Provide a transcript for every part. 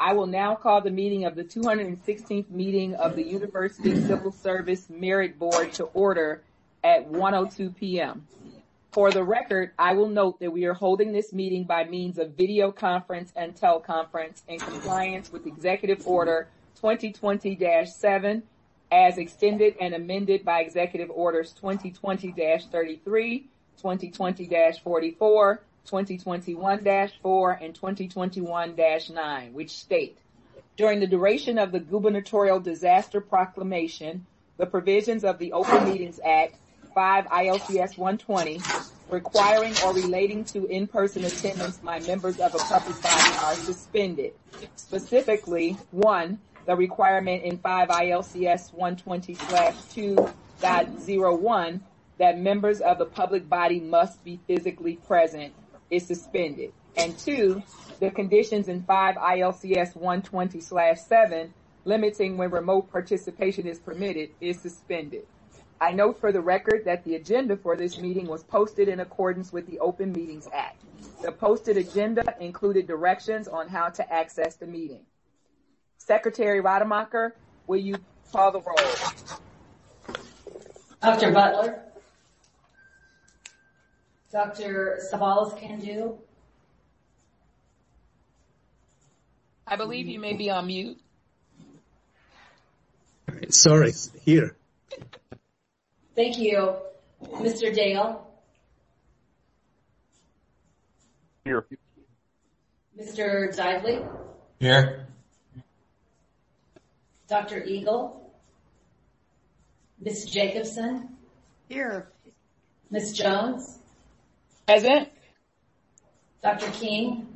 I will now call the meeting of the 216th meeting of the University Civil Service Merit Board to order at 1:02 p.m. For the record, I will note that we are holding this meeting by means of video conference and teleconference in compliance with Executive Order 2020-7 as extended and amended by Executive Orders 2020-33, 2020-44, 2021-4, and 2021-9, which state, during the duration of the gubernatorial disaster proclamation, the provisions of the Open Meetings Act 5 ILCS 120 requiring or relating to in-person attendance by members of a public body are suspended. Specifically, 1, the requirement in 5 ILCS 120/2.01 that members of the public body must be physically present is suspended. And 2, the conditions in 5 ILCS 120/7 limiting when remote participation is permitted is suspended. I note for the record that the agenda for this meeting was posted in accordance with the Open Meetings Act. The posted agenda included directions on how to access the meeting. Secretary Rademacher, will you call the roll? Dr. Butler. Dr. Savalas-Candu. I believe you may be on mute. Sorry, here. Thank you. Mr. Dale. Here. Mr. Dively. Here. Dr. Eagle. Ms. Jacobson. Here. Ms. Jones. Present. Dr. King.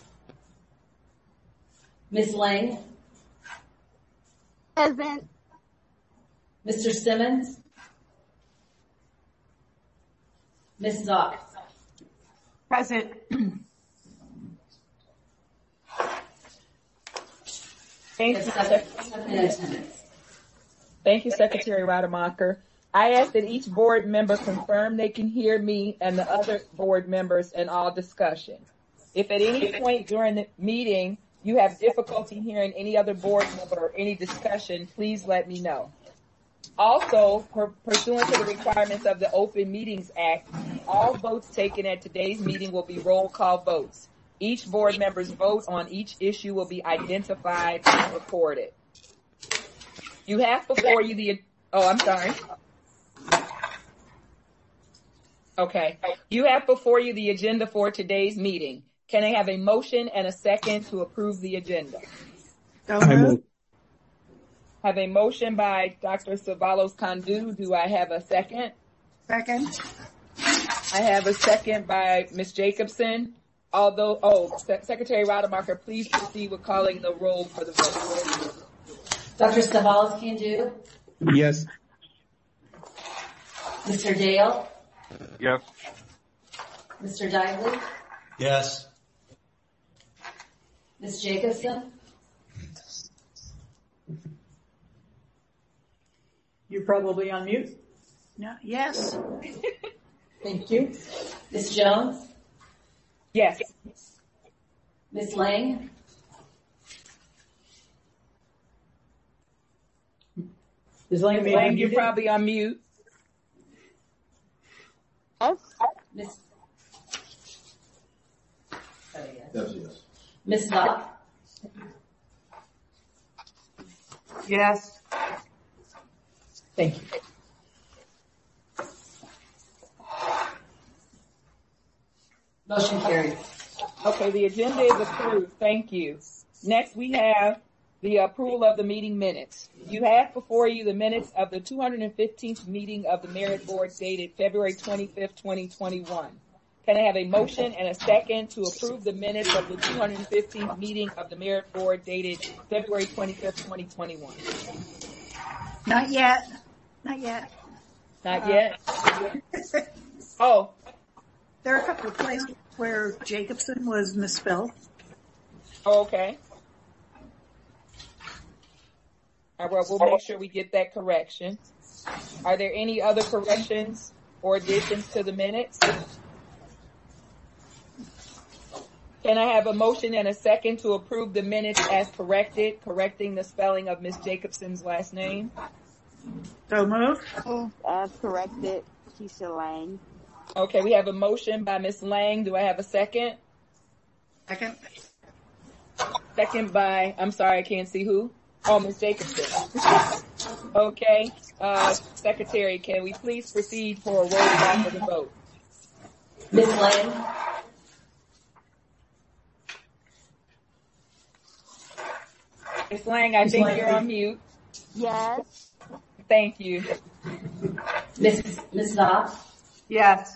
Ms. Lang. Present. Mr. Simmons. Ms. Zock. Present. Thank you, Thank you, Secretary Rademacher. I ask that each board member confirm they can hear me and the other board members in all discussion. If at any point during the meeting you have difficulty hearing any other board member or any discussion, please let me know. Also, pursuant to the requirements of the Open Meetings Act, all votes taken at today's meeting will be roll call votes. Each board member's vote on each issue will be identified and recorded. You have before you the, I'm sorry. Okay. You have before you the agenda for today's meeting. Can I have a motion and a second to approve the agenda? Have a motion by Dr. Savalas-Candu. Do I have a second? Second. I have a second by Ms. Jacobson. Secretary Rademacher, please proceed with calling the roll for the vote. Dr. Savalas-Candu. Yes. Mr. Dale. Yes. Mr. Dively. Yes. Ms. Jacobson. You're probably on mute. No. Yes. Thank you. Ms. Jones. Yes. Ms. Lang. Ms. Lang, Lang, you're probably on mute. Ms. Ms. Zock. Yes. Thank you. Motion carried. Okay, the agenda is approved. Thank you. Next, we have the approval of the meeting minutes. You have before you the minutes of the 215th meeting of the Merit Board dated February 25th, 2021. Can I have a motion and a second to approve the minutes of the 215th meeting of the Merit Board dated February 25th, 2021? Not yet. Not yet. Not yet? Oh. There are a couple of places where Jacobson was misspelled. Okay. All right, we'll make sure we get that correction. Are there any other corrections or additions to the minutes? Can I have a motion and a second to approve the minutes as correcting the spelling of Ms. Jacobson's last name? So moved. As corrected, Keisha Lang. Okay, we have a motion by Ms. Lang. Do I have a second? Second. Second by, I'm sorry, I can't see who. Oh, Ms. Jacobson. Okay, Secretary, can we please proceed for a roll call for the vote? Ms. Lang, Ms. Lang, I think you're on mute. Yes. Thank you. Ms. Zopp, Yes.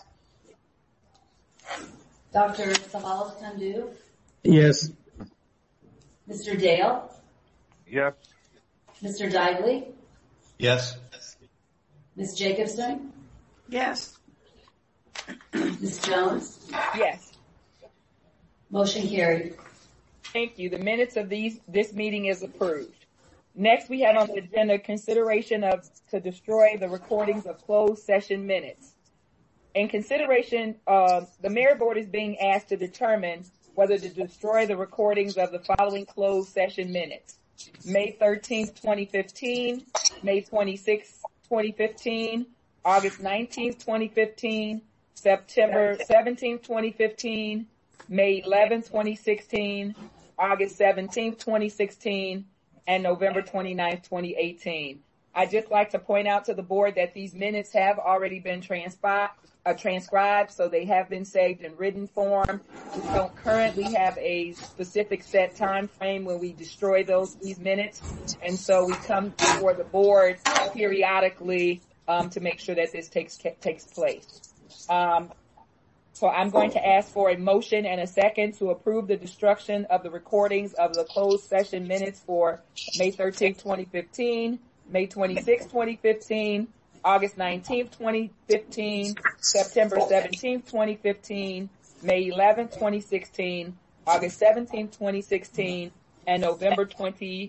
Dr. Savalas Kundu, Yes. Mr. Dale, Yes. Mr. Dively, Yes. Ms. Jacobson, Yes. Ms. Jones. Yes. Motion carried. Thank you. The minutes of this meeting is approved. Next, we have on the agenda consideration to destroy the recordings of closed session minutes. In consideration, the Mayor Board is being asked to determine whether to destroy the recordings of the following closed session minutes: May 13th, 2015, May 26th, 2015, August 19th, 2015, September 17th, 2015, May 11th, 2016, August 17th, 2016, and November 29th, 2018. I'd just like to point out to the board that these minutes have already been transcribed, so they have been saved in written form. We don't currently have a specific set time frame when we destroy these minutes, and so we come before the board periodically to make sure that this takes place. So I'm going to ask for a motion and a second to approve the destruction of the recordings of the closed session minutes for May 13th, 2015, May 26th, 2015, August 19th, 2015, September 17th, 2015, May 11th, 2016, August 17th, 2016, and November 29th,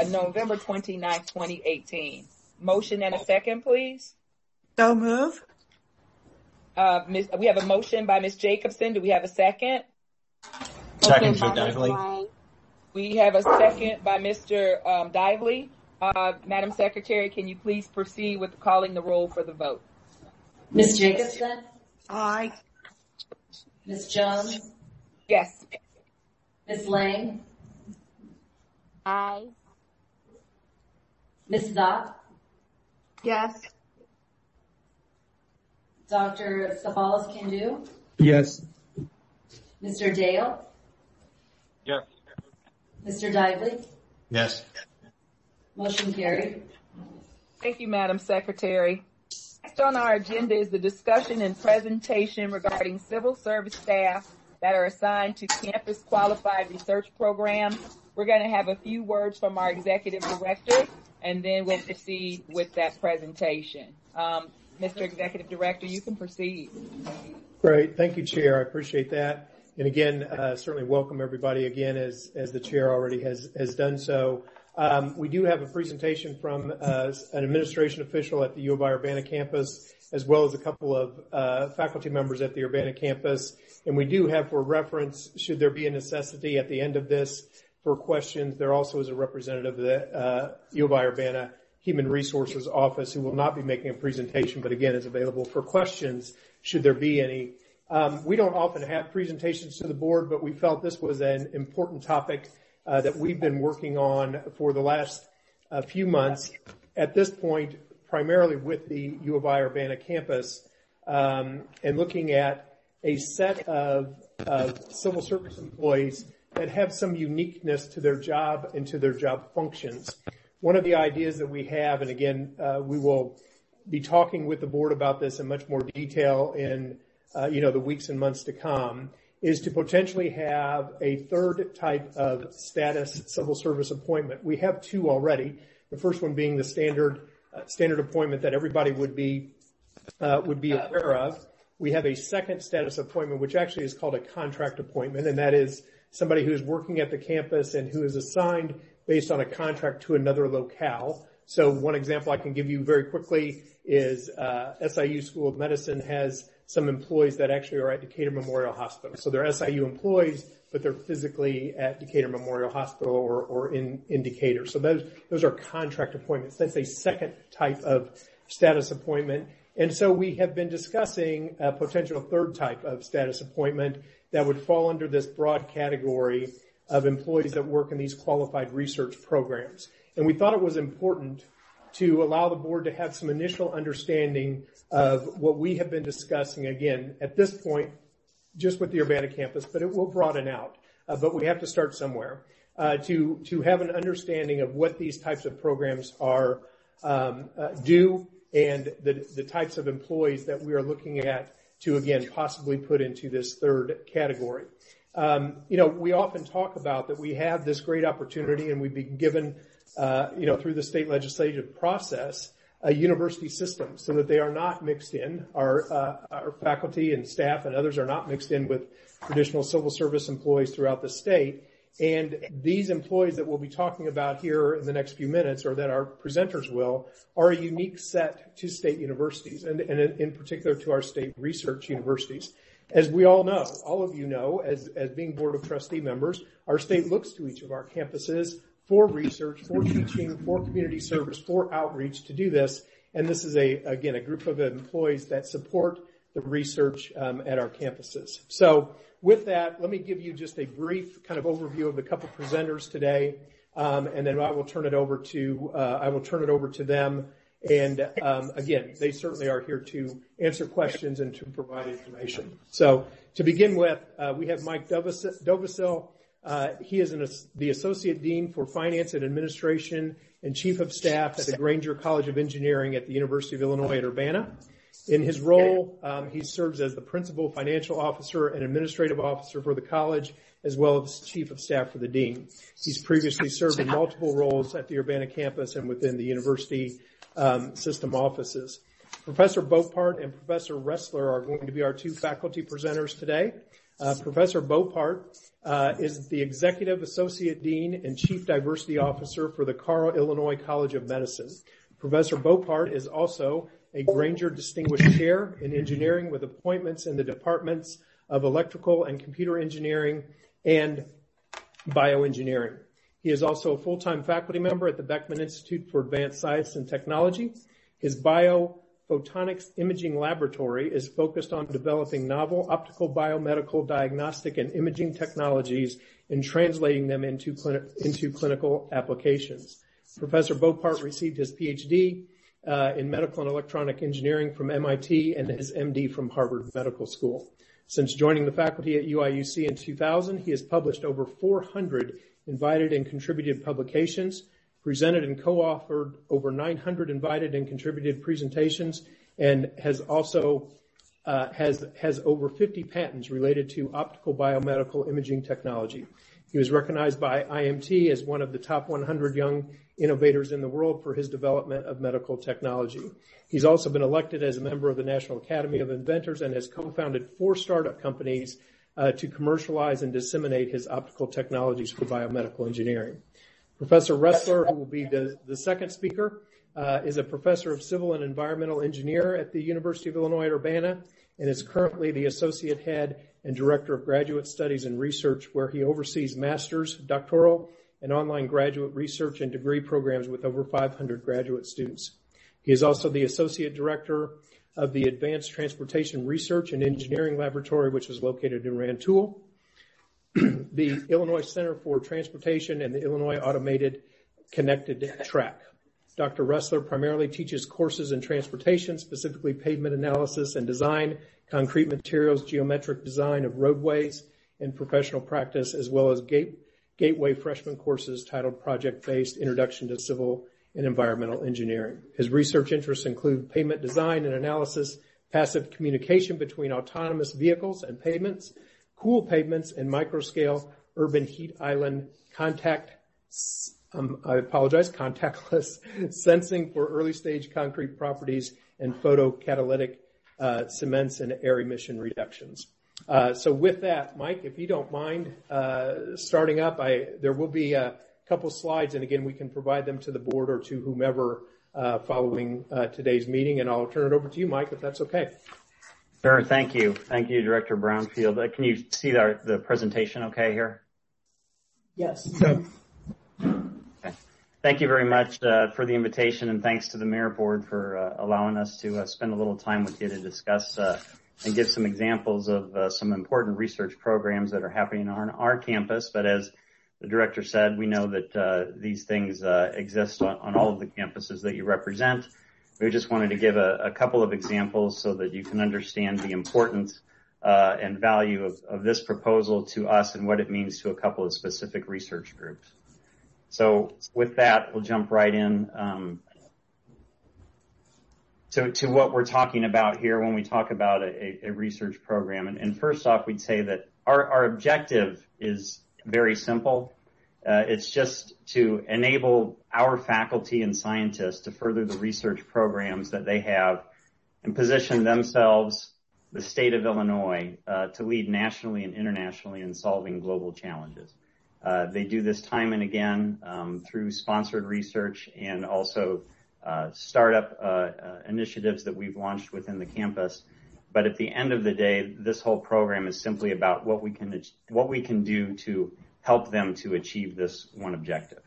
2018. Motion and a second, please. So moved. We have a motion by Ms. Jacobson. Do we have a second? Second for By Ms. Dively. Lang. We have a second by Mr. Dively. Madam Secretary, can you please proceed with calling the roll for the vote? Ms. Jacobson, Aye. Ms. Jones, Yes. Ms. Lang, Aye. Ms. Zopp, Yes. Dr. Savalas Kundu, Yes. Mr. Dale, Yes. Mr. Dively. Yes. Motion carried. Thank you, Madam Secretary. Next on our agenda is the discussion and presentation regarding civil service staff that are assigned to campus qualified research programs. We're going to have a few words from our executive director, and then we'll proceed with that presentation. Mr. Executive Director, you can proceed. Great. Thank you, Chair. I appreciate that. And again, certainly welcome everybody again as the Chair already has done so. We do have a presentation from an administration official at the U of I Urbana campus, as well as a couple of faculty members at the Urbana campus. And we do have, for reference, should there be a necessity at the end of this for questions, there also is a representative of the U of I Urbana Human Resources Office who will not be making a presentation, but again is available for questions should there be any. We don't often have presentations to the board, but we felt this was an important topic that we've been working on for the last few months. At this point, primarily with the U of I Urbana campus, and looking at a set of civil service employees that have some uniqueness to their job and to their job functions. One of the ideas that we have, and again, we will be talking with the board about this in much more detail in, the weeks and months to come, is to potentially have a third type of status civil service appointment. We have two already. The first one being the standard appointment that everybody would be aware of. We have a second status appointment, which actually is called a contract appointment, and that is somebody who is working at the campus and who is assigned based on a contract to another locale. So one example I can give you very quickly is SIU School of Medicine has some employees that actually are at Decatur Memorial Hospital. So they're SIU employees, but they're physically at Decatur Memorial Hospital or in Decatur. So those are contract appointments. That's a second type of status appointment. And so we have been discussing a potential third type of status appointment that would fall under this broad category of employees that work in these qualified research programs. And we thought it was important to allow the board to have some initial understanding of what we have been discussing, again, at this point, just with the Urbana campus, but it will broaden out. But we have to start somewhere to have an understanding of what these types of programs are do and the types of employees that we are looking at to, again, possibly put into this third category. We often talk about that we have this great opportunity and we've been given, through the state legislative process, a university system so that they are not mixed in. Our faculty and staff and others are not mixed in with traditional civil service employees throughout the state. And these employees that we'll be talking about here in the next few minutes, or that our presenters will, are a unique set to state universities and in particular to our state research universities. As we all know, all of you know, as being Board of Trustee members, our state looks to each of our campuses for research, for teaching, for community service, for outreach to do this. And this is a group of employees that support the research at our campuses. So with that, let me give you just a brief kind of overview of the couple presenters today, and then I will turn it over to them. And again, they certainly are here to answer questions and to provide information. So to begin with, we have Mike Dovasil. He is the Associate Dean for Finance and Administration and Chief of Staff at the Granger College of Engineering at the University of Illinois at Urbana. In his role, he serves as the Principal Financial Officer and Administrative Officer for the college, as well as Chief of Staff for the Dean. He's previously served in multiple roles at the Urbana campus and within the university system offices. Professor Beaupart and Professor Ressler are going to be our two faculty presenters today. Professor Beaupart is the Executive Associate Dean and Chief Diversity Officer for the Carle, Illinois College of Medicine. Professor Beaupart is also a Granger Distinguished Chair in Engineering with appointments in the departments of Electrical and Computer Engineering and Bioengineering. He is also a full-time faculty member at the Beckman Institute for Advanced Science and Technology. His biophotonics imaging laboratory is focused on developing novel optical biomedical diagnostic and imaging technologies and translating them into clinical applications. Professor Beaupart received his PhD in medical and electronic engineering from MIT and his MD from Harvard Medical School. Since joining the faculty at UIUC in 2000, he has published over 400 invited and contributed publications, presented and co-authored over 900 invited and contributed presentations, and has also has over 50 patents related to optical biomedical imaging technology. He was recognized by IMT as one of the top 100 young innovators in the world for his development of medical technology. He's also been elected as a member of the National Academy of Inventors and has co-founded 4 startup companies to commercialize and disseminate his optical technologies for biomedical engineering. Professor Ressler, who will be the second speaker, is a professor of civil and environmental engineer at the University of Illinois at Urbana and is currently the associate head and director of graduate studies and research, where he oversees master's, doctoral, and online graduate research and degree programs with over 500 graduate students. He is also the associate director of the Advanced Transportation Research and Engineering Laboratory, which is located in Rantoul, the Illinois Center for Transportation, and the Illinois Automated Connected Track. Dr. Ressler primarily teaches courses in transportation, specifically pavement analysis and design, concrete materials, geometric design of roadways, and professional practice, as well as gateway freshman courses titled Project-Based Introduction to Civil and Environmental Engineering. His research interests include pavement design and analysis, passive communication between autonomous vehicles and pavements, cool pavements, and microscale urban heat island contactless sensing for early stage concrete properties and photocatalytic cements and air emission reductions. So with that, Mike, if you don't mind starting up, there will be a couple slides, and again, we can provide them to the board or to whomever following today's meeting, and I'll turn it over to you, Mike, if that's okay. Sure. Thank you. Thank you, Director Brownfield. Can you see the presentation okay here? Yes. Okay. Thank you very much for the invitation, and thanks to the Mayor Board for allowing us to spend a little time with you to discuss and give some examples of some important research programs that are happening on our campus. But as the Director said, we know that these things exist on all of the campuses that you represent. We just wanted to give a couple of examples so that you can understand the importance and value of this proposal to us and what it means to a couple of specific research groups. So with that, we'll jump right in to what we're talking about here when we talk about a research program. And first off, we'd say that our objective is very simple. It's just to enable our faculty and scientists to further the research programs that they have and position themselves, the state of Illinois, to lead nationally and internationally in solving global challenges. They do this time and again through sponsored research and also startup initiatives that we've launched within the campus. But at the end of the day, this whole program is simply about what we can do to help them to achieve this one objective.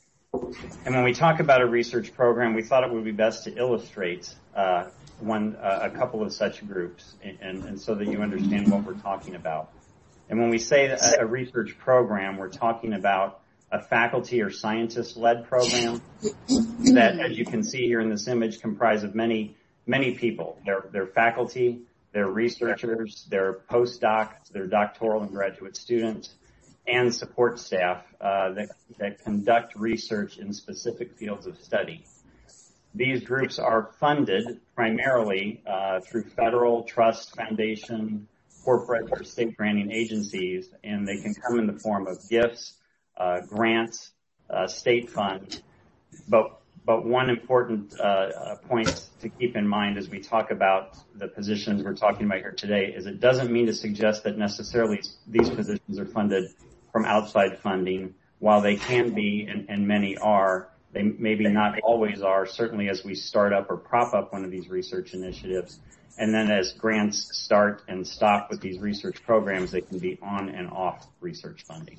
And when we talk about a research program, we thought it would be best to illustrate a couple of such groups, and so that you understand what we're talking about. And when we say a research program, we're talking about a faculty or scientist-led program that, as you can see here in this image, comprise of many people. They're faculty, they're researchers, they're postdocs, they're doctoral and graduate students, and support staff that conduct research in specific fields of study. These groups are funded primarily through federal, trust, foundation, corporate, or state granting agencies, and they can come in the form of gifts, grants, state funds. But one important point to keep in mind as we talk about the positions we're talking about here today is it doesn't mean to suggest that necessarily these positions are funded from outside funding. While they can be, and many are, they maybe not always are, certainly as we start up or prop up one of these research initiatives. And then as grants start and stop with these research programs, they can be on and off research funding.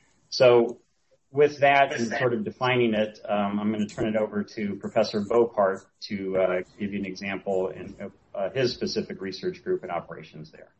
So with that and sort of defining it, I'm going to turn it over to Professor Bopart to give you an example in his specific research group and operations there.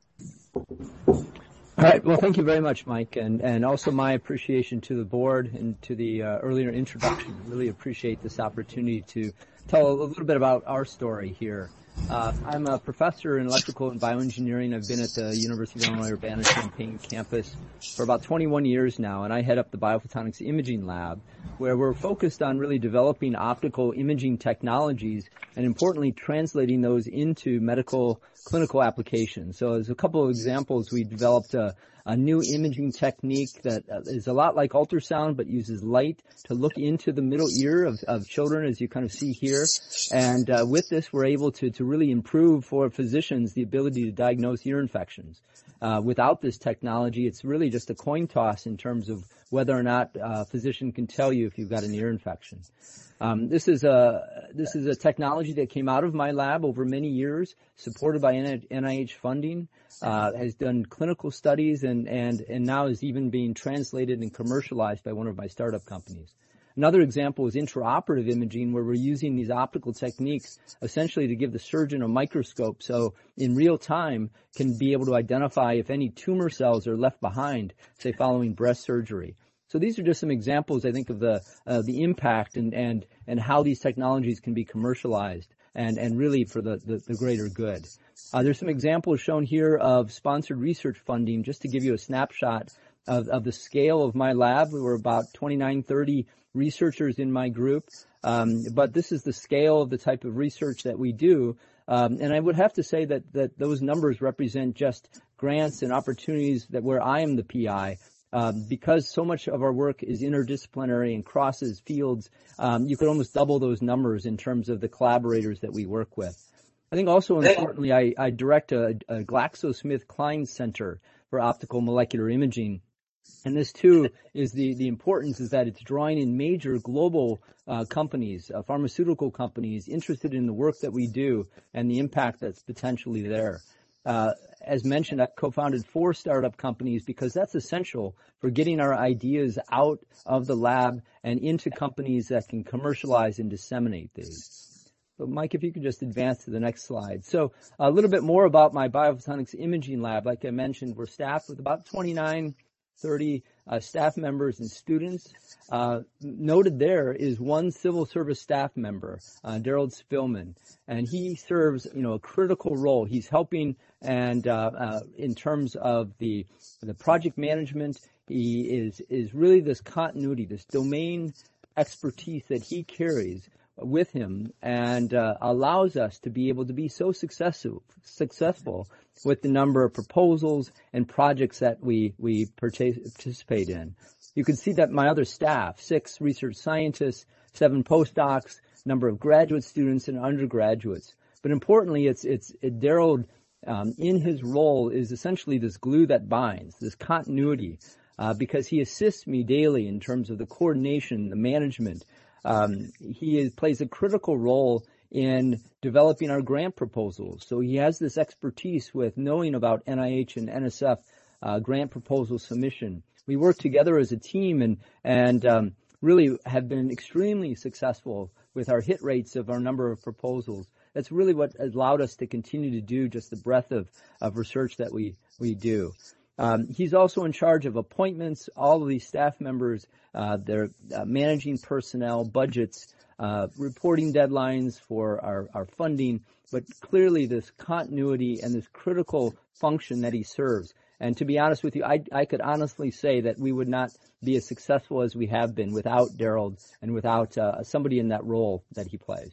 All right. Well, thank you very much, Mike, and also my appreciation to the board and to the earlier introduction. Really appreciate this opportunity to tell a little bit about our story here. I'm a professor in electrical and bioengineering. I've been at the University of Illinois Urbana-Champaign campus for about 21 years now, and I head up the Biophotonics Imaging Lab, where we're focused on really developing optical imaging technologies and, importantly, translating those into medical clinical applications. So as a couple of examples, we developed a new imaging technique that is a lot like ultrasound, but uses light to look into the middle ear of children, as you kind of see here. And with this, we're able to really improve for physicians the ability to diagnose ear infections. Without this technology, it's really just a coin toss in terms of whether or not a physician can tell you if you've got an ear infection. This is a technology that came out of my lab over many years, supported by NIH funding, has done clinical studies, and now is even being translated and commercialized by one of my startup companies. Another example is intraoperative imaging, where we're using these optical techniques essentially to give the surgeon a microscope, so in real time can be able to identify if any tumor cells are left behind, say following breast surgery. So these are just some examples, I think, of the impact and how these technologies can be commercialized and really for the greater good. There's some examples shown here of sponsored research funding, just to give you a snapshot of the scale of my lab. We were about 29, 30 researchers in my group, but this is the scale of the type of research that we do. And I would have to say that those numbers represent just grants and opportunities where I am the PI. Because so much of our work is interdisciplinary and crosses fields, you could almost double those numbers in terms of the collaborators that we work with. I think also importantly, I direct a GlaxoSmithKline Center for Optical Molecular Imaging. And this too is the importance is that it's drawing in major global companies, pharmaceutical companies interested in the work that we do and the impact that's potentially there. As mentioned, I've co-founded 4 startup companies because that's essential for getting our ideas out of the lab and into companies that can commercialize and disseminate these. So Mike, if you could just advance to the next slide. So a little bit more about my biophotonics imaging lab. Like I mentioned, we're staffed with about 29, 30 staff members and students. Noted there is one civil service staff member, Daryl Spillman, and he serves, a critical role. He's helping, and in terms of the project management, he is really this continuity, this domain expertise that he carries with him, and allows us to be able to be so successful with the number of proposals and projects that we participate in. You can see that my other staff, 6 research scientists, 7 postdocs, number of graduate students and undergraduates. But importantly, it's Daryl in his role is essentially this glue that binds, this continuity, because he assists me daily in terms of the coordination, the management. He plays a critical role in developing our grant proposals. So he has this expertise with knowing about NIH and NSF grant proposal submission. We work together as a team and really have been extremely successful with our hit rates of our number of proposals. That's really what allowed us to continue to do just the breadth of research that we do. He's also in charge of appointments, all of these staff members, they're managing personnel, budgets, reporting deadlines for our funding, but clearly this continuity and this critical function that he serves. And to be honest with you, I could honestly say that we would not be as successful as we have been without Daryl and without somebody in that role that he plays.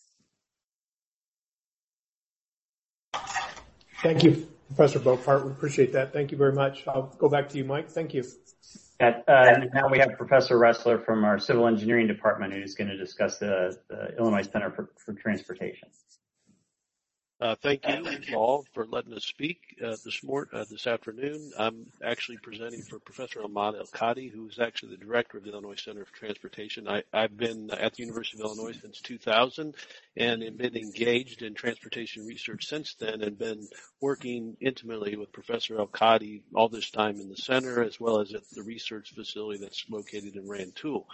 Thank you, Professor Bopart. We appreciate that. Thank you very much. I'll go back to you, Mike. Thank you. Now we have Professor Ressler from our Civil Engineering Department who's going to discuss the Illinois Center for Transportation. Thank you all for letting us speak this afternoon. I'm actually presenting for Professor Ahmad El-Kadi, who is actually the director of the Illinois Center for Transportation. I've been at the University of Illinois since 2000 and have been engaged in transportation research since then and been working intimately with Professor El-Kadi all this time in the center as well as at the research facility that's located in Rantoul.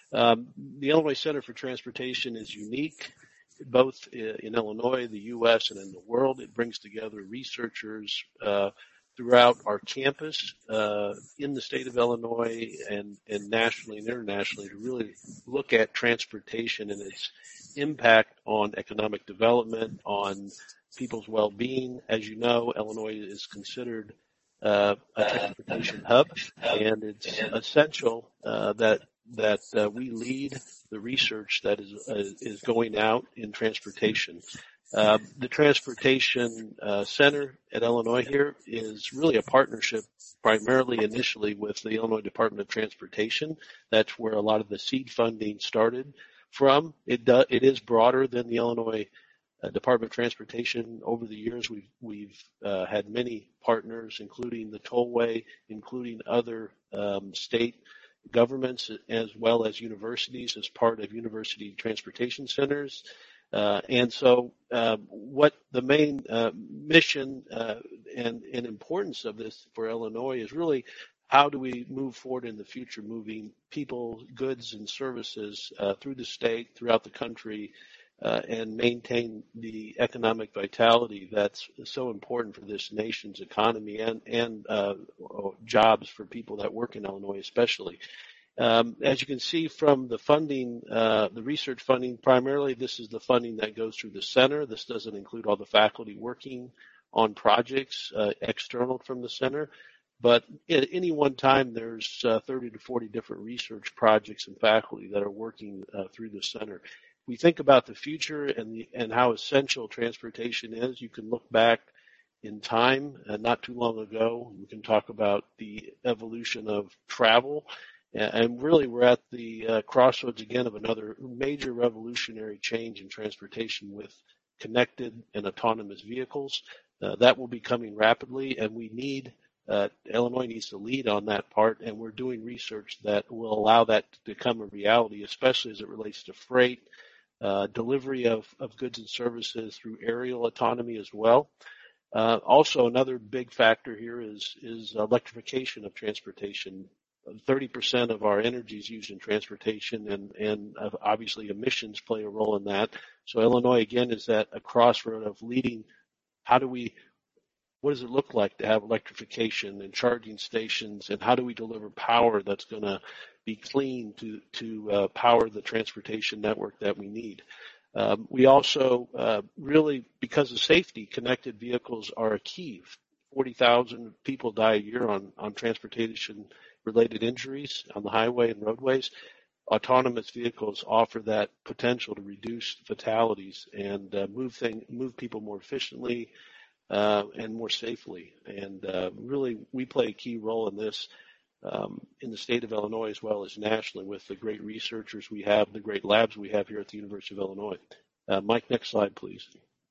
The Illinois Center for Transportation is unique, both in Illinois, the U.S., and in the world. It brings together researchers throughout our campus in the state of Illinois and nationally and internationally to really look at transportation and its impact on economic development, on people's well-being. As you know, Illinois is considered a transportation hub, and it's essential that we lead the research that is going out in transportation. The Transportation Center at Illinois here is really a partnership primarily initially with the Illinois Department of Transportation. That's where a lot of the seed funding started from. It is broader than the Illinois Department of Transportation. Over the years, we've had many partners, including the Tollway, including other state governments as well as universities as part of university transportation centers. And so what the main mission and importance of this for Illinois is really how do we move forward in the future, moving people, goods, and services through the state, throughout the country, and maintain the economic vitality that's so important for this nation's economy and jobs for people that work in Illinois especially. As you can see from the funding, the research funding, primarily this is the funding that goes through the center. This doesn't include all the faculty working on projects external from the center. But at any one time, there's 30 to 40 different research projects and faculty that are working through the center. We think about the future and how essential transportation is. You can look back in time, not too long ago. We can talk about the evolution of travel. And really, we're at the crossroads again of another major revolutionary change in transportation with connected and autonomous vehicles. That will be coming rapidly, and we need Illinois needs to lead on that part, and we're doing research that will allow that to become a reality, especially as it relates to freight, delivery of goods and services through aerial autonomy as well. Also, another big factor here is electrification of transportation. 30% of our energy is used in transportation, and obviously emissions play a role in that. So Illinois, again, is at a crossroad of leading. What does it look like to have electrification and charging stations, and how do we deliver power that's going to be clean to power the transportation network that we need? We also really, because of safety, connected vehicles are a key. 40,000 people die a year on transportation-related injuries on the highway and roadways. Autonomous vehicles offer that potential to reduce fatalities and move people more efficiently and more safely. And really, we play a key role in this in the state of Illinois as well as nationally with the great researchers we have, the great labs we have here at the University of Illinois. Mike, next slide, please.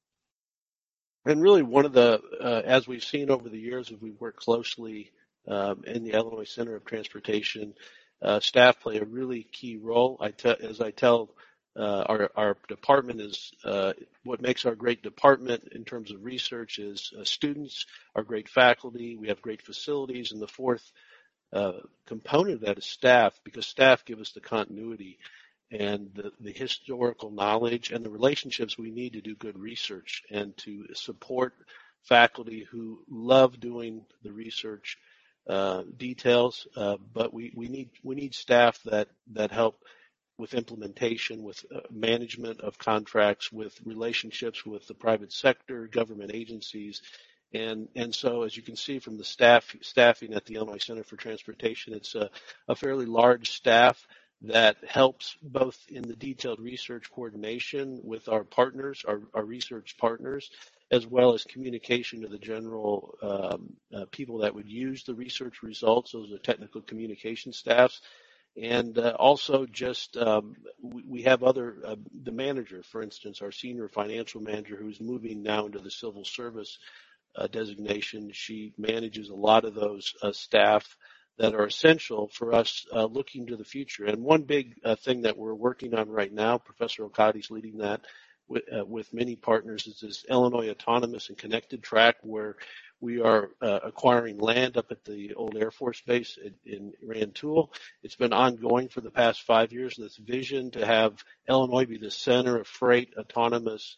And really one of the, as we've seen over the years, as we work closely in the Illinois Center of Transportation, staff play a really key role. As I tell our department is what makes our great department in terms of research is students, our great faculty, we have great facilities, and the fourth component of that is staff, because staff give us the continuity and the historical knowledge and the relationships we need to do good research and to support faculty who love doing the research details, but we need staff that help with implementation, with management of contracts, with relationships with the private sector, government agencies. And so, as you can see from the staffing at the Illinois Center for Transportation, it's a fairly large staff that helps both in the detailed research coordination with our partners, our research partners, as well as communication to the general people that would use the research results. Those are technical communication staffs. And also just we have the manager, for instance, our senior financial manager, who's moving now into the civil service designation. She manages a lot of those staff that are essential for us looking to the future. And one big thing that we're working on right now, Professor Elkadi's leading that with many partners, is this Illinois Autonomous and Connected Track, where we are acquiring land up at the old Air Force Base in Rantoul. It's been ongoing for the past 5 years, this vision to have Illinois be the center of freight autonomous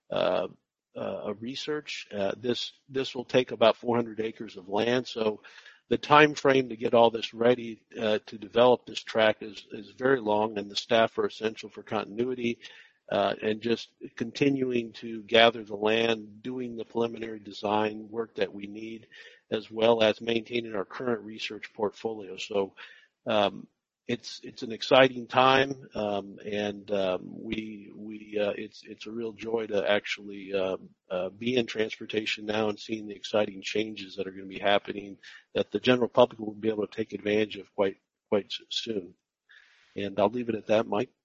research. This will take about 400 acres of land. So the time frame to get all this ready to develop this track is very long, and the staff are essential for continuity and just continuing to gather the land, doing the preliminary design work that we need, as well as maintaining our current research portfolio. So it's an exciting time, and it's a real joy to actually be in transportation now and seeing the exciting changes that are going to be happening that the general public will be able to take advantage of quite soon. And I'll leave it at that, Mike.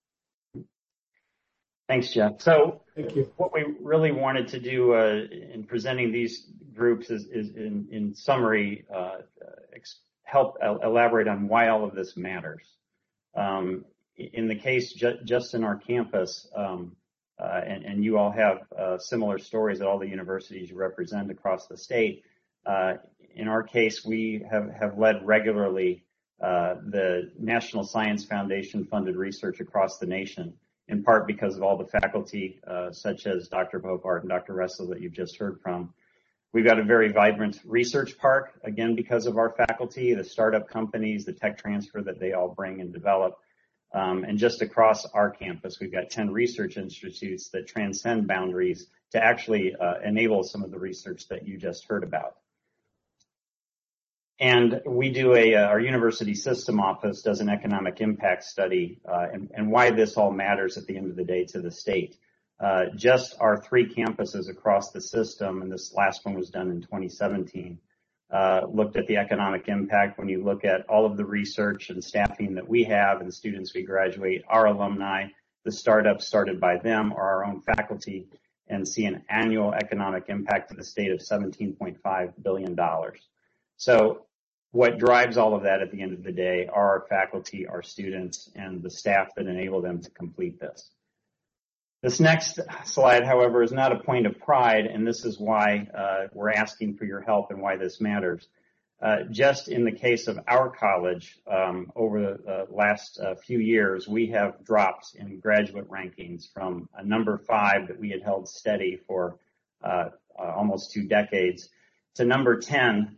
Thanks, Jeff. So what we really wanted to do in presenting these groups is in summary, help elaborate on why all of this matters. In the case just in our campus, and you all have similar stories at all the universities you represent across the state. In our case, we have led regularly the National Science Foundation funded research across the nation, in part because of all the faculty such as Dr. Bopart and Dr. Russell that you've just heard from. We've got a very vibrant research park, again, because of our faculty, the startup companies, the tech transfer that they all bring and develop. And just across our campus, we've got 10 research institutes that transcend boundaries to actually enable some of the research that you just heard about. And we do our university system office does an economic impact study and why this all matters at the end of the day to the state. Just our 3 campuses across the system, and this last one was done in 2017, looked at the economic impact. When you look at all of the research and staffing that we have and the students we graduate, our alumni, the startups started by them, or our own faculty, and see an annual economic impact to the state of $17.5 billion. So what drives all of that at the end of the day are our faculty, our students, and the staff that enable them to complete this. This next slide, however, is not a point of pride, and this is why we're asking for your help and why this matters. Just in the case of our college, over the last few years, we have dropped in graduate rankings from a number 5 that we had held steady for almost 2 decades to number 10,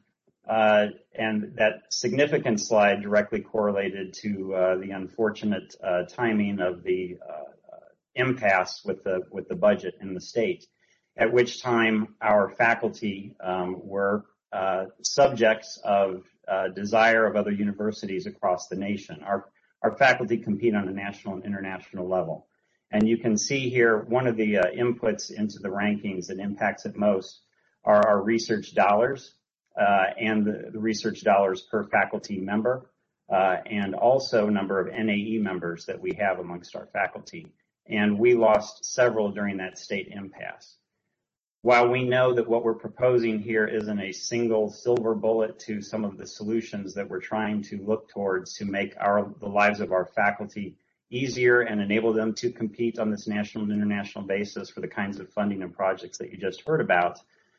and that significant slide directly correlated to the unfortunate timing of the impasse with the budget in the state, at which time our faculty were subjects of desire of other universities across the nation. Our faculty compete on a national and international level. And you can see here one of the inputs into the rankings that impacts it most are our research dollars and the research dollars per faculty member and also number of NAE members that we have amongst our faculty. And we lost several during that state impasse. While we know that what we're proposing here isn't a single silver bullet to some of the solutions that we're trying to look towards to make the lives of our faculty easier and enable them to compete on this national and international basis for the kinds of funding and projects that you just heard about,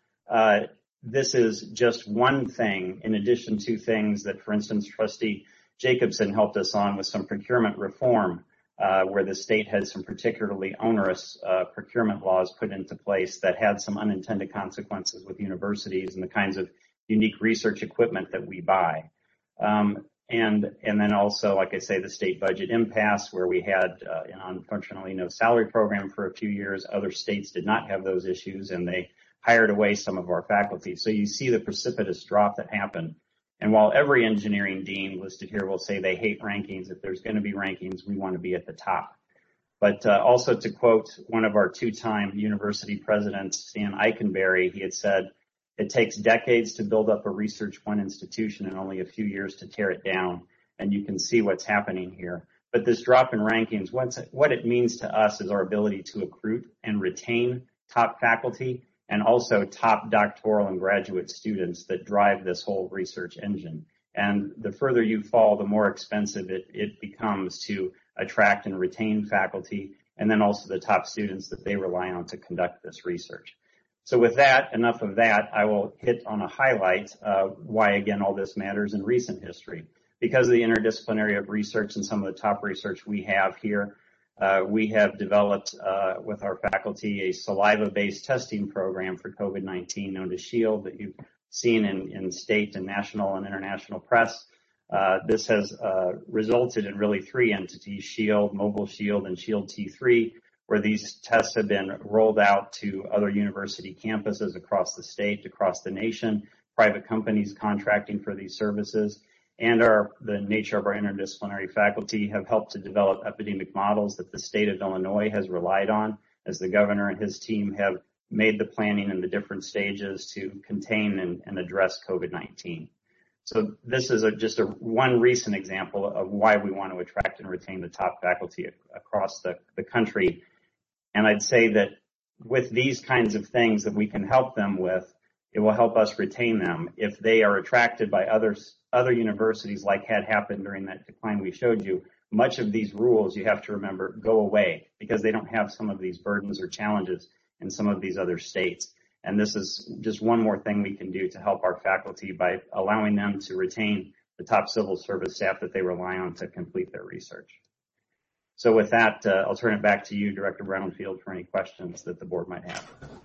this is just one thing in addition to things that, for instance, Trustee Jacobson helped us on with some procurement reform, where the state had some particularly onerous procurement laws put into place that had some unintended consequences with universities and the kinds of unique research equipment that we buy. And then also, like I say, the state budget impasse, where we had, unfortunately, no salary program for a few years. Other states did not have those issues, and they hired away some of our faculty. So you see the precipitous drop that happened. And while every engineering dean listed here will say they hate rankings, if there's going to be rankings, we want to be at the top. But also to quote one of our 2-time university presidents, Stan Eikenberry, he had said, "It takes decades to build up a Research One institution and only a few years to tear it down." And you can see what's happening here. But this drop in rankings, what it means to us is our ability to recruit and retain top faculty and also top doctoral and graduate students that drive this whole research engine. And the further you fall, the more expensive it becomes to attract and retain faculty, and then also the top students that they rely on to conduct this research. So with that, enough of that, I will hit on a highlight why, again, all this matters in recent history. Because of the interdisciplinary of research and some of the top research we have here, we have developed with our faculty a saliva-based testing program for COVID-19 known as SHIELD that you've seen in state and national and international press. This has resulted in really 3 entities, SHIELD, Mobile SHIELD, and SHIELD T3, where these tests have been rolled out to other university campuses across the state, across the nation, private companies contracting for these services. And the nature of our interdisciplinary faculty have helped to develop epidemic models that the state of Illinois has relied on as the governor and his team have made the planning in the different stages to contain and address COVID-19. So this is just one recent example of why we want to attract and retain the top faculty across the country. And I'd say that with these kinds of things that we can help them with, it will help us retain them. If they are attracted by other universities, like had happened during that decline we showed you, much of these rules, you have to remember, go away because they don't have some of these burdens or challenges in some of these other states. And this is just one more thing we can do to help our faculty by allowing them to retain the top civil service staff that they rely on to complete their research. So with that, I'll turn it back to you, Director Brownfield, for any questions that the board might have.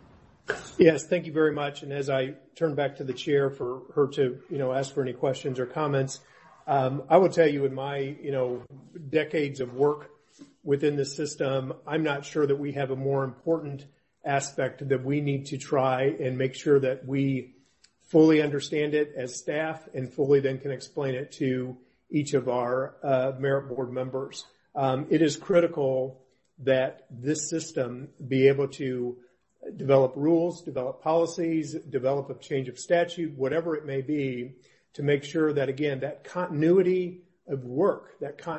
Yes, thank you very much. And as I turn back to the chair for her to, ask for any questions or comments, I will tell you in my, decades of work within the system, I'm not sure that we have a more important aspect that we need to try and make sure that we fully understand it as staff and fully then can explain it to each of our merit board members. It is critical that this system be able to develop rules, develop policies, develop a change of statute, whatever it may be, to make sure that, again, that continuity of work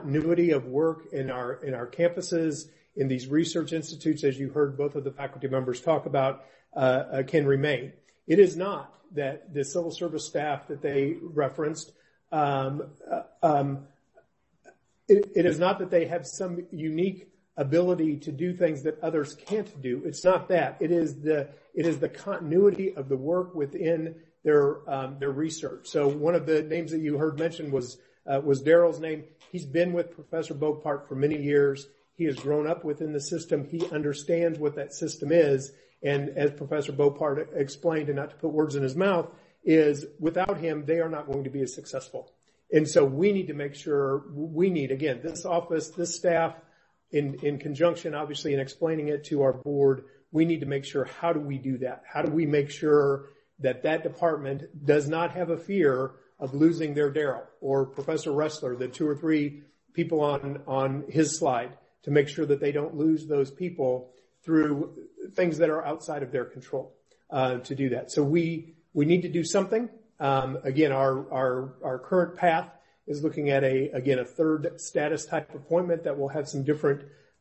in our campuses, in these research institutes, as you heard both of the faculty members talk about, can remain. It is not that the civil service staff that they referenced, it is not that they have some unique ability to do things that others can't do. It's not that. It is the continuity of the work within their research. So one of the names that you heard mentioned was Daryl's name. He's been with Professor Bopart for many years. He has grown up within the system. He understands what that system is. And as Professor Bopart explained, and not to put words in his mouth, is without him, they are not going to be as successful. And so we need to make sure, again, this office, this staff, in conjunction, obviously, in explaining it to our board, we need to make sure, how do we do that? How do we make sure that department does not have a fear of losing their Daryl or Professor Ressler, the 2 or 3 people on his slide, to make sure that they don't lose those people through things that are outside of their control, to do that. So we need to do something. Again, our current path is looking at a third status type appointment that will have some different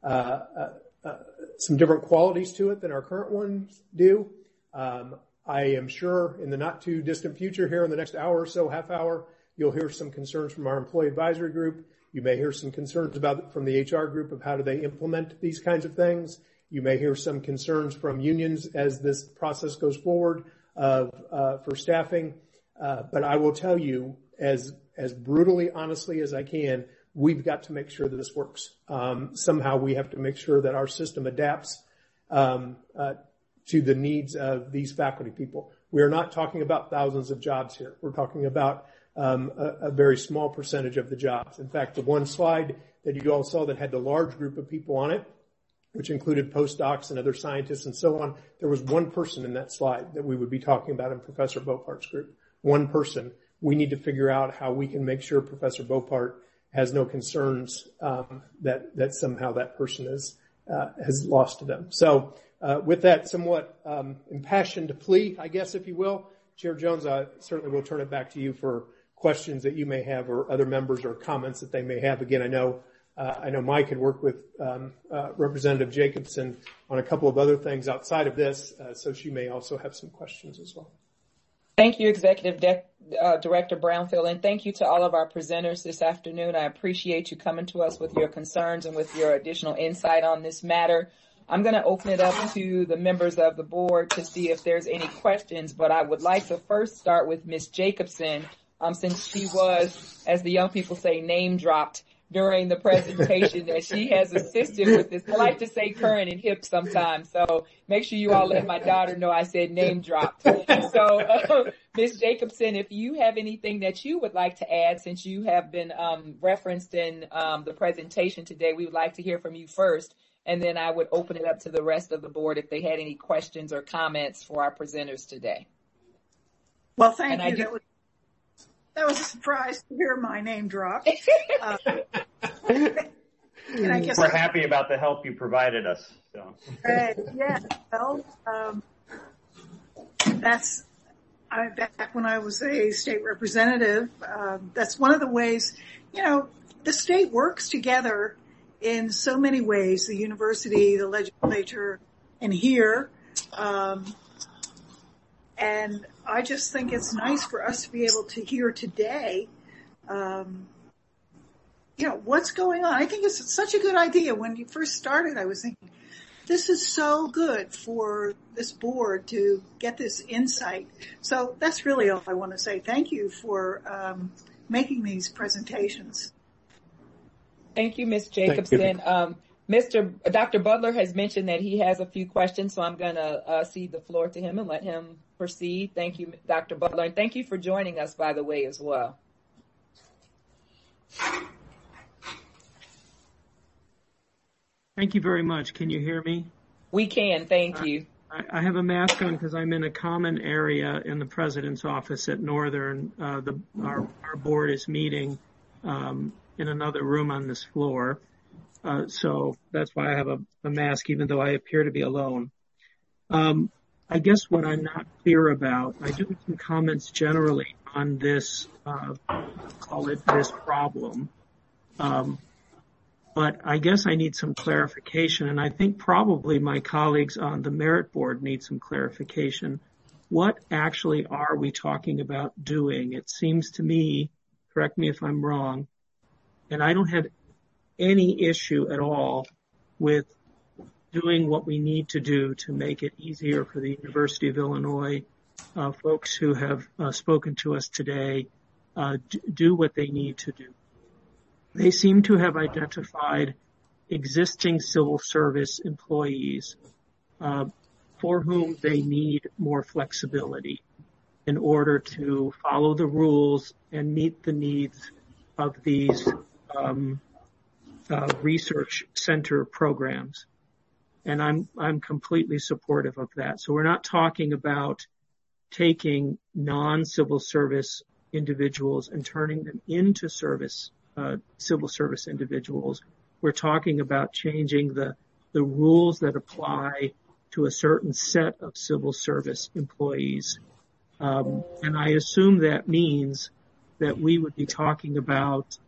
qualities to it than our current ones do. I am sure in the not too distant future, here in the next hour or so, half hour, you'll hear some concerns from our employee advisory group. You may hear some concerns from the HR group of how do they implement these kinds of things. You may hear some concerns from unions as this process goes forward for staffing. But I will tell you, as brutally honestly as I can, we've got to make sure that this works. Somehow we have to make sure that our system adapts to the needs of these faculty people. We are not talking about thousands of jobs here. We're talking about a very small percentage of the jobs. In fact, the one slide that you all saw that had the large group of people on it, which included postdocs and other scientists and so on, there was one person in that slide that we would be talking about in Professor Bopart's group. One person. We need to figure out how we can make sure Professor Bopart has no concerns that somehow that person has lost to them. So with that somewhat impassioned plea, I guess, if you will, Chair Jones, I certainly will turn it back to you for questions that you may have or other members or comments that they may have. Again, I know Mike had worked with Representative Jacobson on a couple of other things outside of this, so she may also have some questions as well. Thank you, Executive Director Brownfield, and thank you to all of our presenters this afternoon. I appreciate you coming to us with your concerns and with your additional insight on this matter. I'm going to open it up to the members of the board to see if there's any questions, but I would like to first start with Ms. Jacobson, since she was, as the young people say, name dropped during the presentation, that she has assisted with this. I like to say current and hip sometimes, so make sure you all let my daughter know I said name dropped. So, Ms. Jacobson, if you have anything that you would like to add, since you have been referenced in the presentation today, we would like to hear from you first, and then I would open it up to the rest of the board if they had any questions or comments for our presenters today. Well, thank you. That was a surprise to hear my name drop. And I guess we're happy about the help you provided us. So. Yeah, well, back when I was a state representative, that's one of the ways, the state works together in so many ways, the university, the legislature, and here. And I just think it's nice for us to be able to hear today, what's going on. I think it's such a good idea. When you first started, I was thinking, this is so good for this board to get this insight. So that's really all I want to say. Thank you for making these presentations. Thank you, Ms. Jacobson. Dr. Butler has mentioned that he has a few questions, so I'm going to cede the floor to him and let him proceed. Thank you, Dr. Butler, and thank you for joining us, by the way, as well. Thank you very much. Can you hear me? We can. Thank you. I have a mask on because I'm in a common area in the president's office at Northern. Our board is meeting in another room on this floor. So that's why I have a mask, even though I appear to be alone. I guess what I'm not clear about, I do have some comments generally on this, call it this problem. But I guess I need some clarification, and I think probably my colleagues on the merit board need some clarification. What actually are we talking about doing? It seems to me, correct me if I'm wrong, and I don't have any issue at all with doing what we need to do to make it easier for the University of Illinois folks who have spoken to us today do what they need to do. They seem to have identified existing civil service employees for whom they need more flexibility in order to follow the rules and meet the needs of these research center programs. And I'm completely supportive of that. So we're not talking about taking non-civil service individuals and turning them into civil service individuals. We're talking about changing the rules that apply to a certain set of civil service employees. And I assume that means that we would be talking about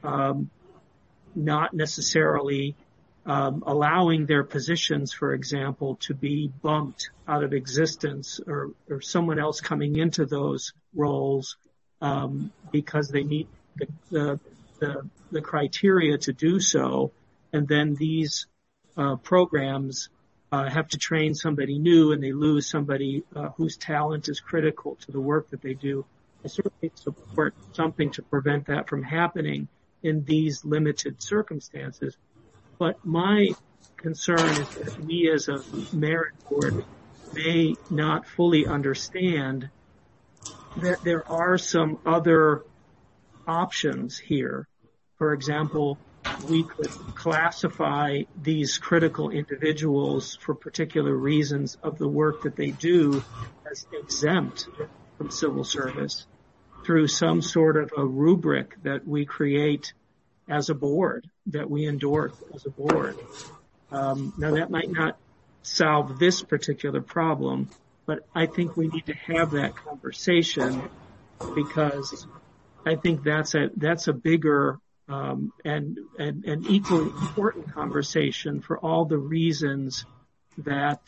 not necessarily allowing their positions, for example, to be bumped out of existence or someone else coming into those roles because they meet the criteria to do so. And then these programs have to train somebody new and they lose somebody whose talent is critical to the work that they do. I certainly support something to prevent that from happening in these limited circumstances. But my concern is that we as a merit board may not fully understand that there are some other options here. For example, we could classify these critical individuals for particular reasons of the work that they do as exempt from civil service through some sort of a rubric that we create as a board, that we endorse as a board. Now that might not solve this particular problem, but I think we need to have that conversation because I think that's a bigger and equally important conversation for all the reasons that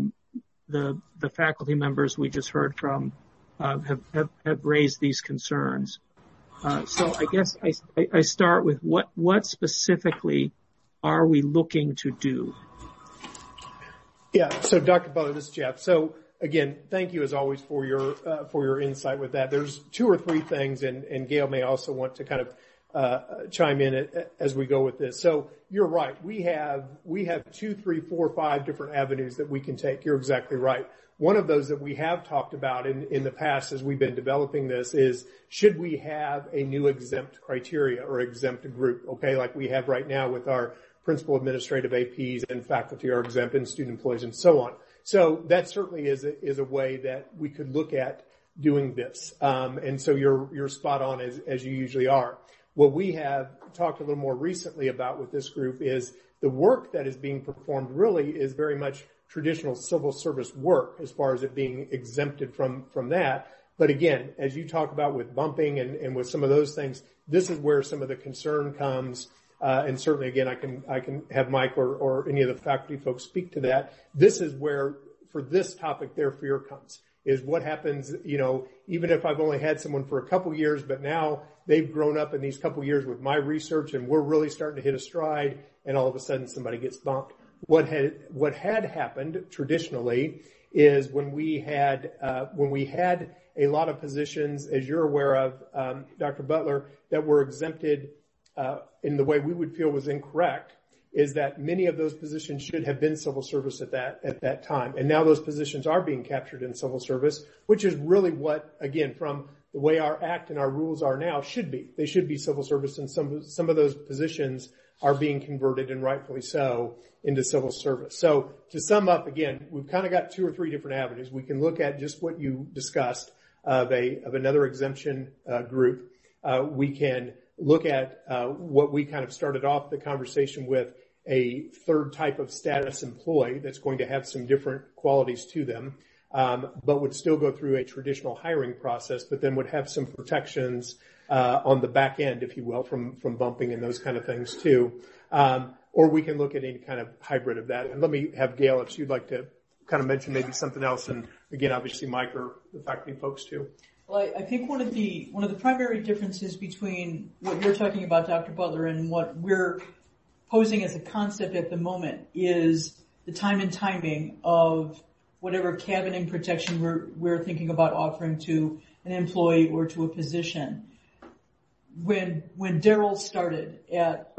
the faculty members we just heard from have raised these concerns. So I guess I start with what specifically are we looking to do? Yeah. So Dr. Butler, this is Jeff. So again, thank you as always for your insight with that. There's 2 or 3 things, and Gail may also want to kind of chime in as we go with this. So you're right. We have 2, 3, 4, 5 different avenues that we can take. You're exactly right. One of those that we have talked about in the past as we've been developing this is, should we have a new exempt criteria or exempt group, okay, like we have right now with our principal administrative APs and faculty are exempt and student employees and so on. So that certainly is a way that we could look at doing this. And so you're spot on as you usually are. What we have talked a little more recently about with this group is the work that is being performed really is very much traditional civil service work as far as it being exempted from that. But again, as you talk about with bumping and with some of those things, this is where some of the concern comes. And certainly again, I can have Mike or any of the faculty folks speak to that. This is where for this topic, their fear comes, is what happens, even if I've only had someone for a couple years, but now they've grown up in these couple years with my research and we're really starting to hit a stride and all of a sudden somebody gets bumped. What had happened traditionally is when we had a lot of positions, as you're aware of, Dr. Butler, that were exempted in the way we would feel was incorrect, is that many of those positions should have been civil service at that time. And now those positions are being captured in civil service, which is really what, again, from the way our act and our rules are now should be. They should be civil service, and some of those positions are being converted, and rightfully so, into civil service. So to sum up, again, we've kind of got 2 or 3 different avenues. We can look at just what you discussed of another exemption group. We can look at what we kind of started off the conversation with, a third type of status employee that's going to have some different qualities to them, but would still go through a traditional hiring process, but then would have some protections on the back end, if you will, from bumping and those kind of things too. Or we can look at any kind of hybrid of that. And let me have Gail, if she'd like to kind of mention maybe something else. And again, obviously Mike or the faculty folks too. Well, I think one of the primary differences between what you're talking about, Dr. Butler, and what we're posing as a concept at the moment is the time and timing of whatever cabinet protection we're thinking about offering to an employee or to a position. When Daryl started at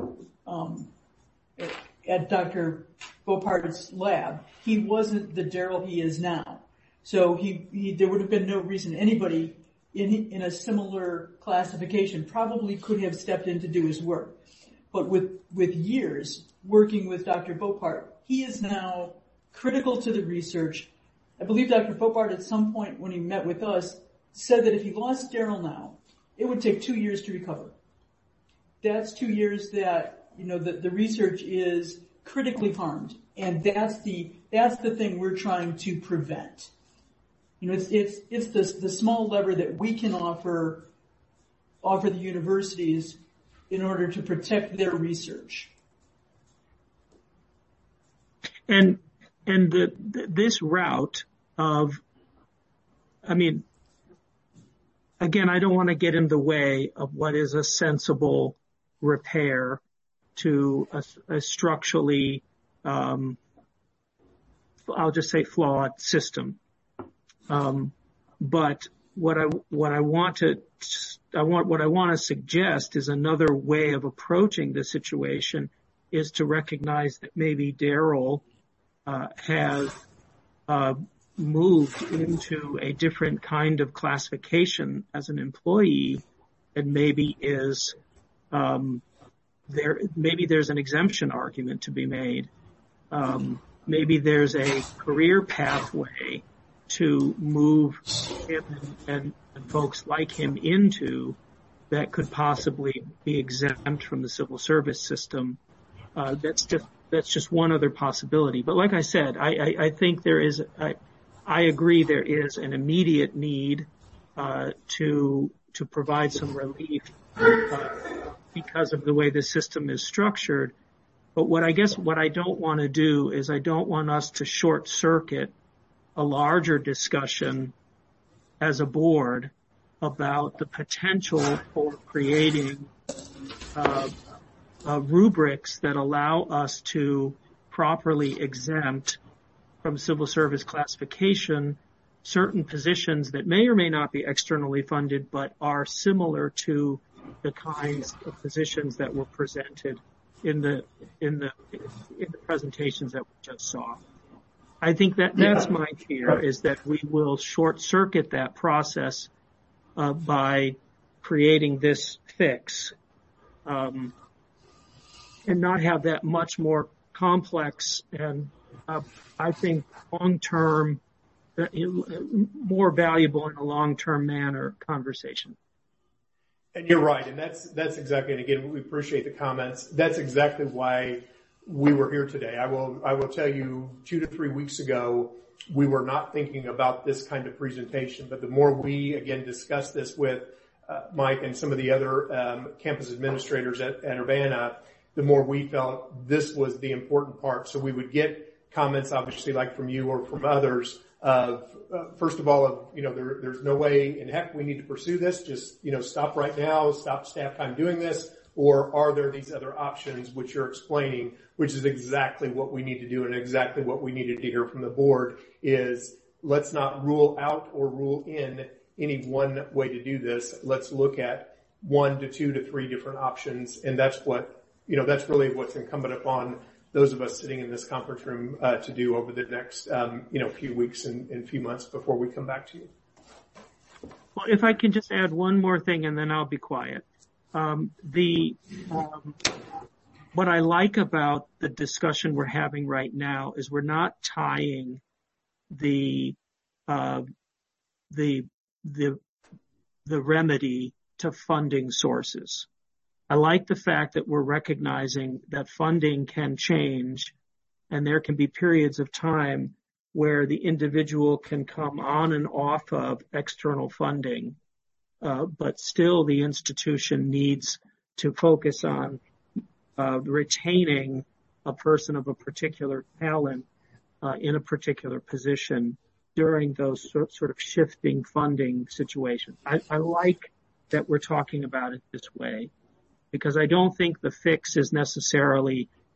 Dr. Bopart's lab, he wasn't the Daryl he is now. So there would have been no reason anybody in a similar classification probably could have stepped in to do his work. But with years working with Dr. Bopart, he is now critical to the research. I believe Dr. Bopart at some point when he met with us said that if he lost Daryl now, it would take 2 years to recover. That's 2 years that, the research is critically harmed. And that's the thing we're trying to prevent. It's the small lever that we can offer the universities in order to protect their research. And this route of, again, I don't want to get in the way of what is a sensible repair to a structurally, I'll just say flawed system. But what I want to suggest is another way of approaching the situation is to recognize that maybe Daryl has moved into a different kind of classification as an employee, and maybe there's an exemption argument to be made. Maybe there's a career pathway to move him and folks like him into that could possibly be exempt from the civil service system. That's just one other possibility. But like I said, I think I agree there is an immediate need to provide some relief because of the way the system is structured. But what I don't want to do is I don't want us to short circuit a larger discussion as a board about the potential for creating rubrics that allow us to properly exempt from civil service classification certain positions that may or may not be externally funded but are similar to the kinds of positions that were presented in the presentations that we just saw. I think that's my fear, is that we will short circuit that process by creating this fix and not have that much more complex and I think long-term, more valuable in a long-term manner conversation. And you're right, and that's exactly, and again, we appreciate the comments. That's exactly why we were here today. I will tell you, 2 to 3 weeks ago, we were not thinking about this kind of presentation, but the more we, again, discussed this with Mike and some of the other campus administrators at Urbana, the more we felt this was the important part. So we would get comments, obviously, like from you or from others, of first of all, there's no way in heck we need to pursue this. Just, stop right now, stop staff time doing this. Or are there these other options which you're explaining, which is exactly what we need to do and exactly what we needed to hear from the board is let's not rule out or rule in any one way to do this. Let's look at 1 to 2 to 3 different options. And that's what, that's really what's incumbent upon those of us sitting in this conference room to do over the next, few weeks and few months before we come back to you. Well, if I can just add one more thing and then I'll be quiet. What I like about the discussion we're having right now is we're not tying the remedy to funding sources. I like the fact that we're recognizing that funding can change and there can be periods of time where the individual can come on and off of external funding. But still the institution needs to focus on retaining a person of a particular talent in a particular position during those sort of shifting funding situations. I like that we're talking about it this way because I don't think the fix is necessarily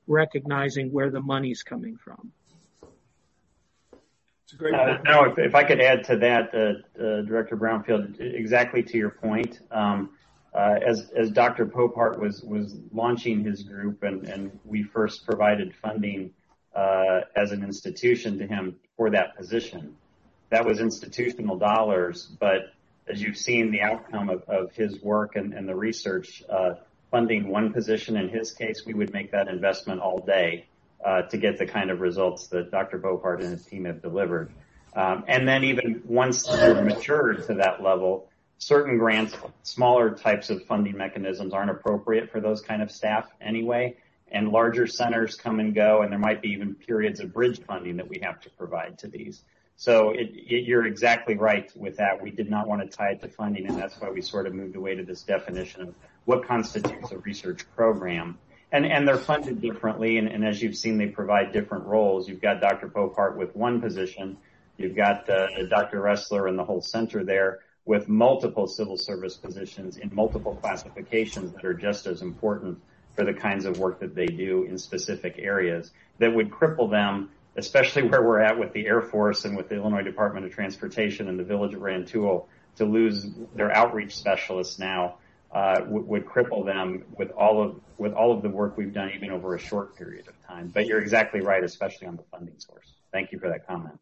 recognizing where the money's coming from. It's a great no, if I could add to that, Director Brownfield, exactly to your point, as Dr. Popart was launching his group and we first provided funding as an institution to him for that position, that was institutional dollars, but as you've seen the outcome of his work and the research, funding one position in his case, we would make that investment all day to get the kind of results that Dr. Popart and his team have delivered. And then even once you're matured to that level, certain grants, smaller types of funding mechanisms aren't appropriate for those kind of staff anyway, and larger centers come and go, and there might be even periods of bridge funding that we have to provide to these. So you're exactly right with that. We did not want to tie it to funding, and that's why we sort of moved away to this definition of what constitutes a research program. And they're funded differently, and as you've seen, they provide different roles. You've got Dr. Popart with one position. You've got Dr. Ressler and the whole center there with multiple civil service positions in multiple classifications that are just as important for the kinds of work that they do in specific areas that would cripple them, especially where we're at with the Air Force and with the Illinois Department of Transportation and the Village of Rantoul, to lose their outreach specialists now would cripple them with all of the work we've done even over a short period of time. But you're exactly right, especially on the funding source. Thank you for that comment.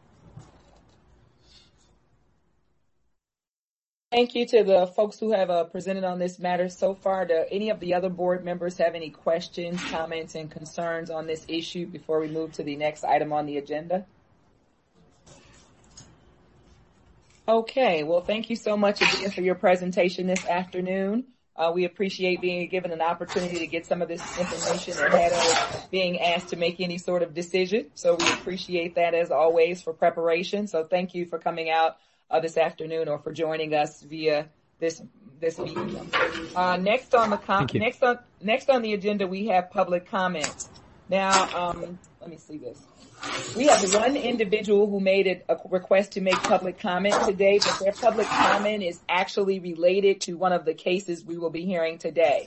Thank you to the folks who have presented on this matter so far. Do any of the other board members have any questions, comments, and concerns on this issue before we move to the next item on the agenda? Okay, well, thank you so much again for your presentation this afternoon. We appreciate being given an opportunity to get some of this information ahead of being asked to make any sort of decision. So we appreciate that as always for preparation. So thank you for coming out this afternoon or for joining us via this meeting. Next on the agenda, we have public comment. Now, let me see this. We have one individual who made a request to make public comment today, but their public comment is actually related to one of the cases we will be hearing today.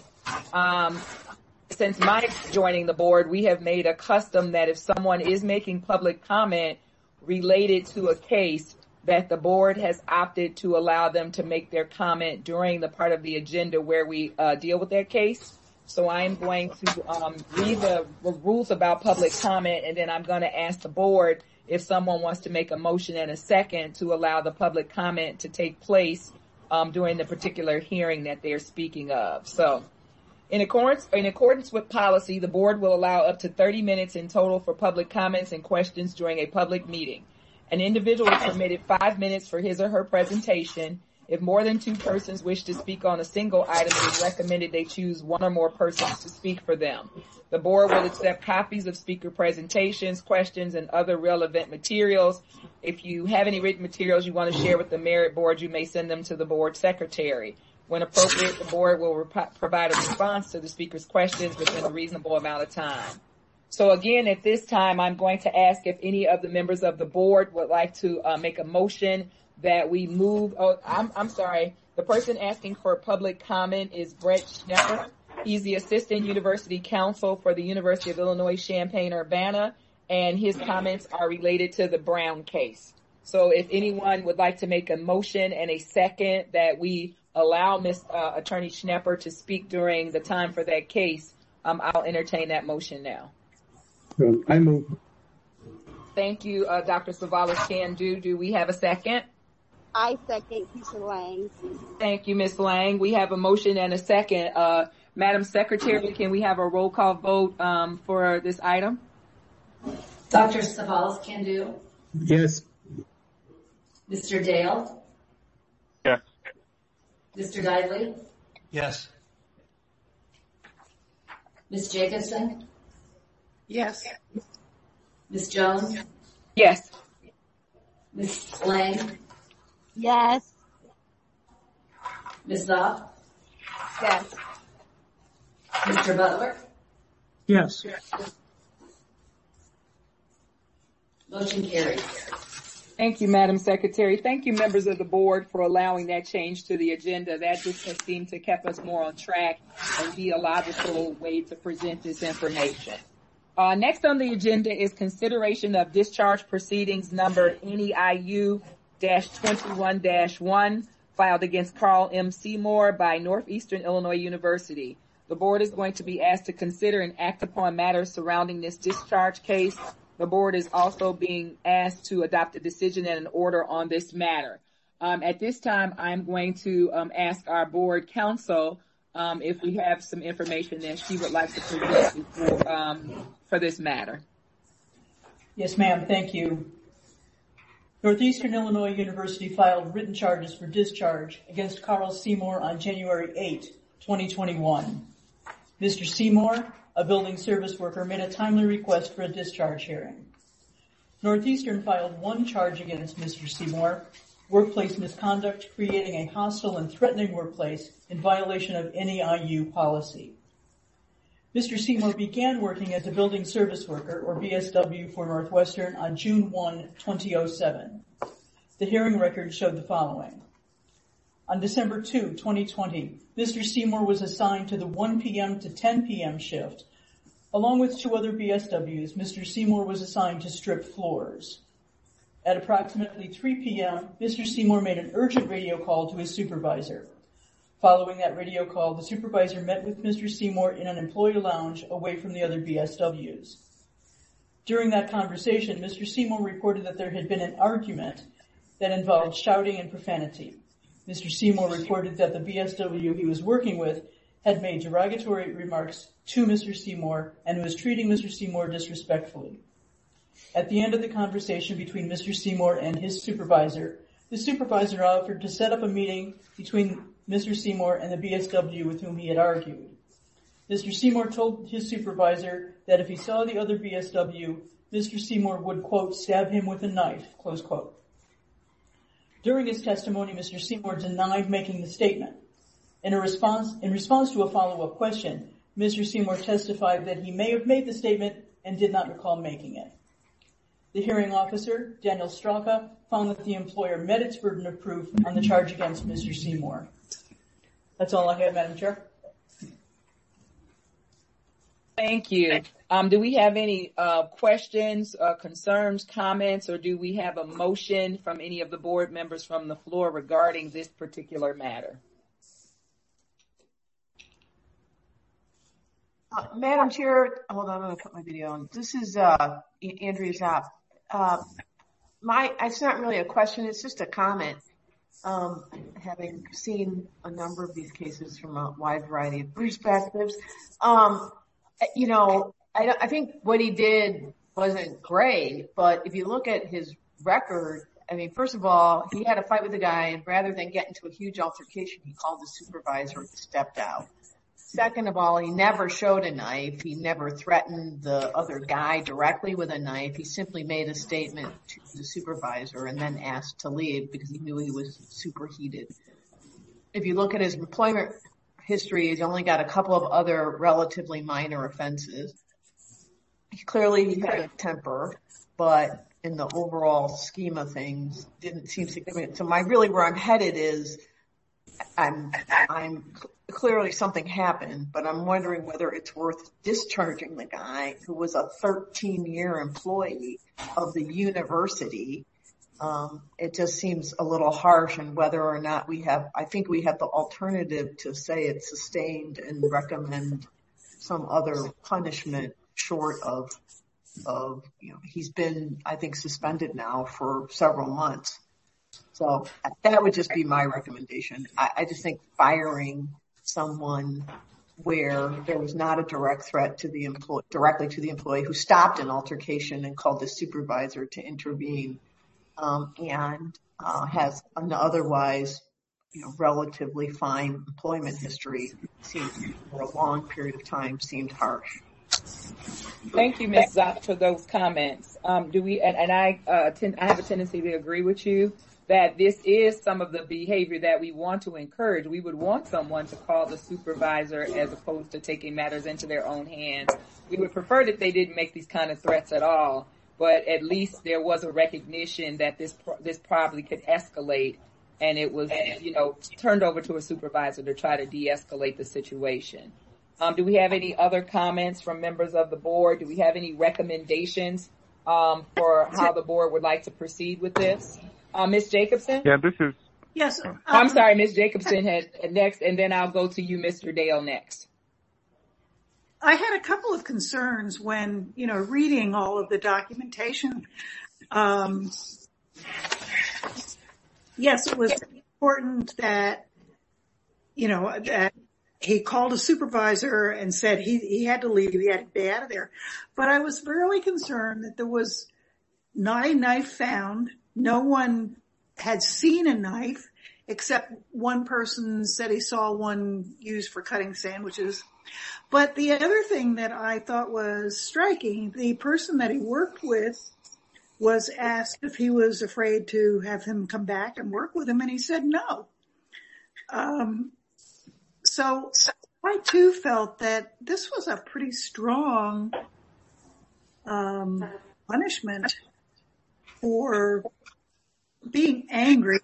Since Mike's joining the board, we have made a custom that if someone is making public comment related to a case, that the board has opted to allow them to make their comment during the part of the agenda where we deal with that case. So I'm going to read the rules about public comment, and then I'm going to ask the board if someone wants to make a motion and a second to allow the public comment to take place during the particular hearing that they're speaking of. So in accordance with policy, the board will allow up to 30 minutes in total for public comments and questions during a public meeting. An individual is permitted 5 minutes for his or her presentation. If more than 2 persons wish to speak on a single item, it is recommended they choose 1 or more persons to speak for them. The board will accept copies of speaker presentations, questions, and other relevant materials. If you have any written materials you want to share with the Merit Board, you may send them to the board secretary. When appropriate, the board will provide a response to the speaker's questions within a reasonable amount of time. So again, at this time, I'm going to ask if any of the members of the board would like to make a motion that we move. Oh, I'm sorry. The person asking for public comment is Brett Schnepper. He's the Assistant University Counsel for the University of Illinois Champaign-Urbana, and his comments are related to the Brown case. So if anyone would like to make a motion and a second that we allow Attorney Schnepper to speak during the time for that case, I'll entertain that motion now. I move. Thank you, Dr. Savalas-Candu. Do we have a second? I second Keisha Lang. Thank you, Ms. Lang. We have a motion and a second. Madam Secretary, can we have a roll call vote for this item? Dr. Savalas-Candu. Yes. Mr. Dale. Yes. Mr. Dively. Yes. Ms. Jacobson. Yes. Ms. Jones. Yes. Ms. Lang. Yes. Ms. Zopp. Yes. Mr. Butler. Yes. Motion carried. Thank you, Madam Secretary. Thank you, members of the board, for allowing that change to the agenda. That just has seemed to keep us more on track and be a logical way to present this information. Next on the agenda is consideration of discharge proceedings number NEIU-21-1 filed against Carl M. Seymour by Northeastern Illinois University. The board is going to be asked to consider and act upon matters surrounding this discharge case. The board is also being asked to adopt a decision and an order on this matter. At this time, I'm going to ask our board counsel if we have some information that she would like to present for this matter. Yes, ma'am. Thank you. Northeastern Illinois University filed written charges for discharge against Carl Seymour on January 8, 2021. Mr. Seymour, a building service worker, made a timely request for a discharge hearing. Northeastern filed one charge against Mr. Seymour, workplace misconduct, creating a hostile and threatening workplace in violation of NEIU policy. Mr. Seymour began working as a building service worker, or BSW, for Northwestern on June 1, 2007. The hearing record showed the following. On December 2, 2020, Mr. Seymour was assigned to the 1 p.m. to 10 p.m. shift. Along with two other BSWs, Mr. Seymour was assigned to strip floors. At approximately 3 p.m., Mr. Seymour made an urgent radio call to his supervisor. Following that radio call, the supervisor met with Mr. Seymour in an employee lounge away from the other BSWs. During that conversation, Mr. Seymour reported that there had been an argument that involved shouting and profanity. Mr. Seymour reported that the BSW he was working with had made derogatory remarks to Mr. Seymour and was treating Mr. Seymour disrespectfully. At the end of the conversation between Mr. Seymour and his supervisor, the supervisor offered to set up a meeting between Mr. Seymour and the BSW with whom he had argued. Mr. Seymour told his supervisor that if he saw the other BSW, Mr. Seymour would, quote, stab him with a knife, close quote. During his testimony, Mr. Seymour denied making the statement. In response to a follow-up question, Mr. Seymour testified that he may have made the statement and did not recall making it. The hearing officer, Daniel Straka, found that the employer met its burden of proof on the charge against Mr. Seymour. That's all I have, Madam Chair. Thank you. Do we have any questions, concerns, comments, or do we have a motion from any of the board members from the floor regarding this particular matter? Madam Chair, hold on, I'm going to put my video on. This is Andrea Zapp. It's not really a question, it's just a comment. Having seen a number of these cases from a wide variety of perspectives, I think what he did wasn't great, but if you look at his record, I mean, first of all, he had a fight with the guy, and rather than get into a huge altercation, he called the supervisor and stepped out. Second of all, he never showed a knife. He never threatened the other guy directly with a knife. He simply made a statement to the supervisor and then asked to leave because he knew he was superheated. If you look at his employment history, he's only got a couple of other relatively minor offenses. Clearly, he had a temper, but in the overall scheme of things, didn't seem significant. So where I'm headed is, I'm clearly something happened, but I'm wondering whether it's worth discharging the guy who was a 13-year employee of the university. It just seems a little harsh, and whether or not I think we have the alternative to say it's sustained and recommend some other punishment short of he's been, I think, suspended now for several months. So that would just be my recommendation. I just think firing someone where there was not a direct threat to the directly to the employee who stopped an altercation and called the supervisor to intervene, and has an otherwise, relatively fine employment history, seemed for a long period of time seemed harsh. Thank you, Ms. Zapp, for those comments. I have a tendency to agree with you that this is some of the behavior that we want to encourage. We would want someone to call the supervisor as opposed to taking matters into their own hands. We would prefer that they didn't make these kind of threats at all. but at least there was a recognition that this probably could escalate, and it was, turned over to a supervisor to try to de-escalate the situation. Do we have any other comments from members of the board? Do we have any recommendations for how the board would like to proceed with this? Ms. Jacobson? Yeah, this is... Yes. I'm sorry, Ms. Jacobson had next, and then I'll go to you, Mr. Dale, next. I had a couple of concerns when, reading all of the documentation. Yes, it was important that, that he called a supervisor and said he had to leave, he had to be out of there. But I was really concerned that there was not a knife found. No one had seen a knife, except one person said he saw one used for cutting sandwiches. But the other thing that I thought was striking, the person that he worked with was asked if he was afraid to have him come back and work with him, and he said no. So I too felt that this was a pretty strong punishment for being angry,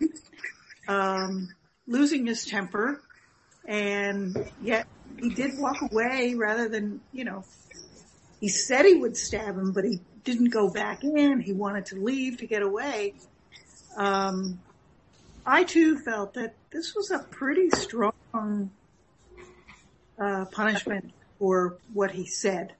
losing his temper, and yet he did walk away rather than, he said he would stab him, but he didn't go back in. He wanted to leave to get away. I too felt that this was a pretty strong punishment for what he said.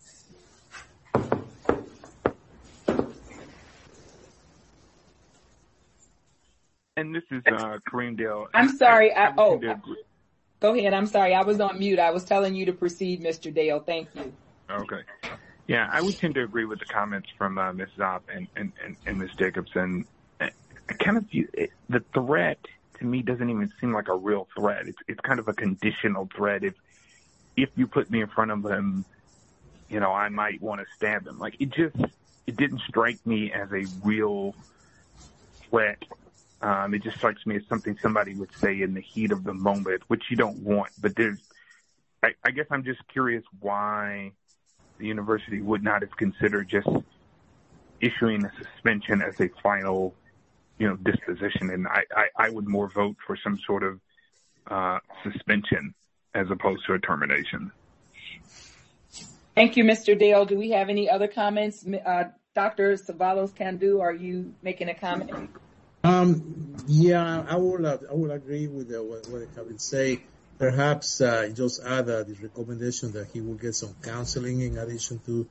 And this is Kareem Dale. I'm sorry. Go ahead. I'm sorry. I was on mute. I was telling you to proceed, Mr. Dale. Thank you. Okay. Yeah, I would tend to agree with the comments from Ms. Zopp and Ms. Jacobson. I kind of view the threat to me doesn't even seem like a real threat. It's kind of a conditional threat. If you put me in front of him, I might want to stab him. Like it didn't strike me as a real threat. It just strikes me as something somebody would say in the heat of the moment, which you don't want. But I guess I'm just curious why the university would not have considered just issuing a suspension as a final, disposition. And I would more vote for some sort of suspension as opposed to a termination. Thank you, Mr. Dale. Do we have any other comments? Dr. Ceballos-Candu, are you making a comment? Yeah, I would agree with what Kevin say. Perhaps just add the recommendation that he will get some counseling in addition to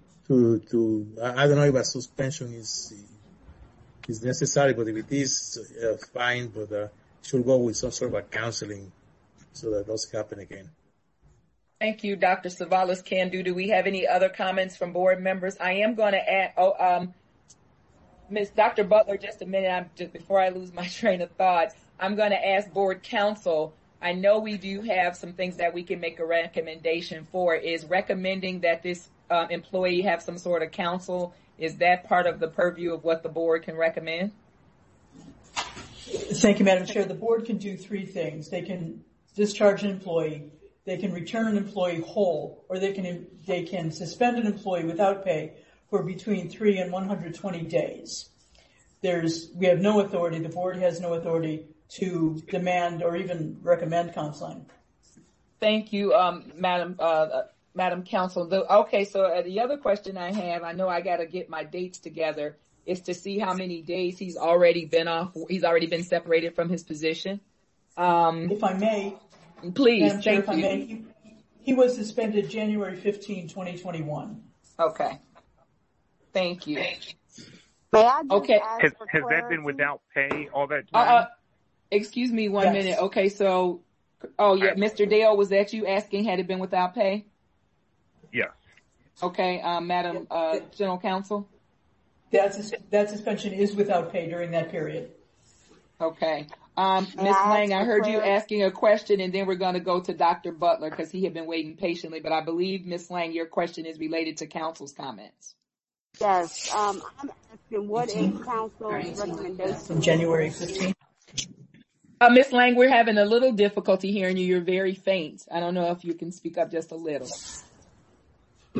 I don't know if a suspension is necessary, but if it is, fine. But should go with some sort of a counseling so that doesn't happen again. Thank you, Dr. Ceballos-Candu. Do we have any other comments from board members? I am going to add. Ms. Dr. Butler, just a minute, before I lose my train of thought, I'm going to ask board counsel. I know we do have some things that we can make a recommendation for. Is recommending that this employee have some sort of counsel, is that part of the purview of what the board can recommend? Thank you, Madam Chair. The board can do three things. They can discharge an employee, they can return an employee whole, or they can suspend an employee without pay for between 3 and 120 days. We have no authority, the board has no authority to demand or even recommend counseling. Thank you, Madam Counsel. Okay, so the other question I have, I know I got to get my dates together, is to see how many days he's already been separated from his position. If I may. Please, Madam Chair, thank if I you. may, he was suspended January 15, 2021. Okay. Thank you. May I just okay. ask for Has that been without pay all that time? Excuse me one minute. Okay, so, Mr. Dale, was that you asking had it been without pay? Yes. Okay, Madam General Counsel? That suspension is without pay during that period. Okay. Ms. Lang, I heard you asking a question, and then we're going to go to Dr. Butler because he had been waiting patiently, but I believe, Ms. Lang, your question is related to counsel's comments. Yes, I'm asking what is counsel's recommendation? From January 15th. Ms. Lang, we're having a little difficulty hearing you. You're very faint. I don't know if you can speak up just a little.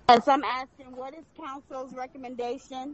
Yes, I'm asking, what is council's recommendation?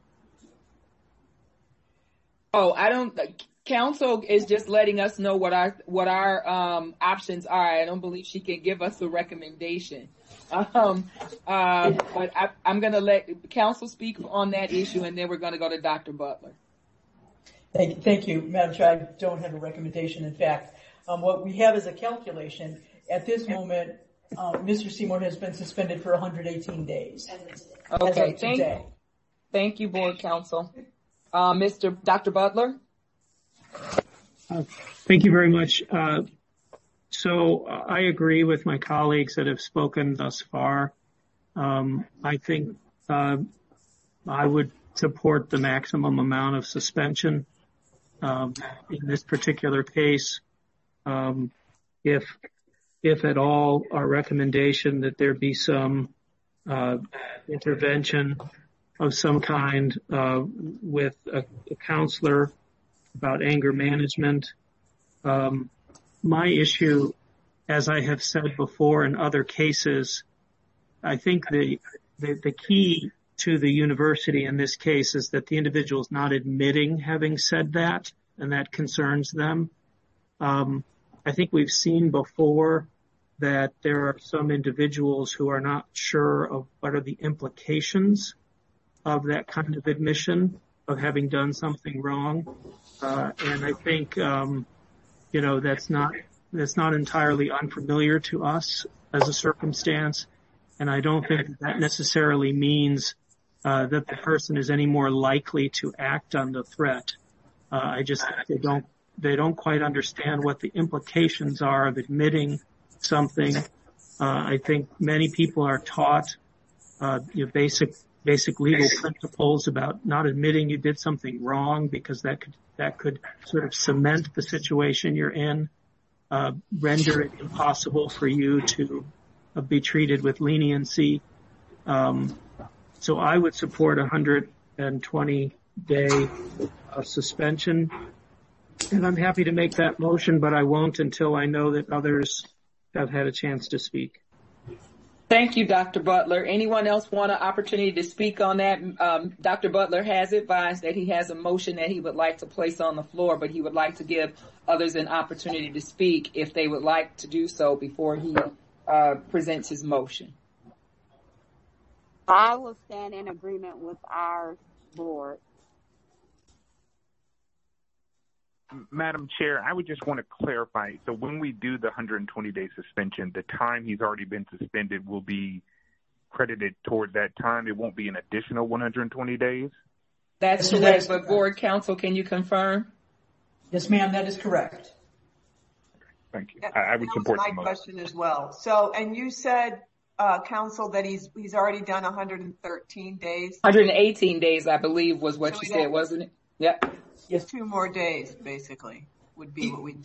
Council is just letting us know what our options are. I don't believe she can give us a recommendation. But I'm going to let council speak on that issue, and then we're going to go to Dr. Butler. Thank you, Madam Chair. I don't have a recommendation. In fact, what we have is a calculation. At this moment, Mr. Seymour has been suspended for 118 days. Okay, thank you, Board Counsel. Dr. Butler? Thank you very much. So I agree with my colleagues that have spoken thus far. I think I would support the maximum amount of suspension in this particular case. If at all, our recommendation that there be some intervention of some kind with a counselor about anger management. My issue, as I have said before in other cases, I think the key to the university in this case is that the individual is not admitting having said that, and that concerns them. I think we've seen before that there are some individuals who are not sure of what are the implications of that kind of admission of having done something wrong. And I think, that's not entirely unfamiliar to us as a circumstance. And I don't think that necessarily means that the person is any more likely to act on the threat. I just think they don't quite understand what the implications are of admitting something. I think many people are taught basic legal principles about not admitting you did something wrong, because that could sort of cement the situation you're in, render it impossible for you to be treated with leniency. So I would support 120-day suspension, and I'm happy to make that motion, but I won't until I know that others have had a chance to speak. Thank you, Dr. Butler. Anyone else want an opportunity to speak on that? Dr. Butler has advised that he has a motion that he would like to place on the floor, but he would like to give others an opportunity to speak if they would like to do so before he presents his motion. I will stand in agreement with our board. Madam Chair, I would just want to clarify. So when we do the 120-day suspension, the time he's already been suspended will be credited toward that time. It won't be an additional 120 days? That's correct, but Board Counsel, can you confirm? Yes, ma'am, that is correct. Thank you. I would support the motion. My question as well. So, and you said, Counsel, that he's already done 113 days? 118 days, I believe, was what you said, wasn't it? Yep. Yes, 2 more days, basically, would be what we...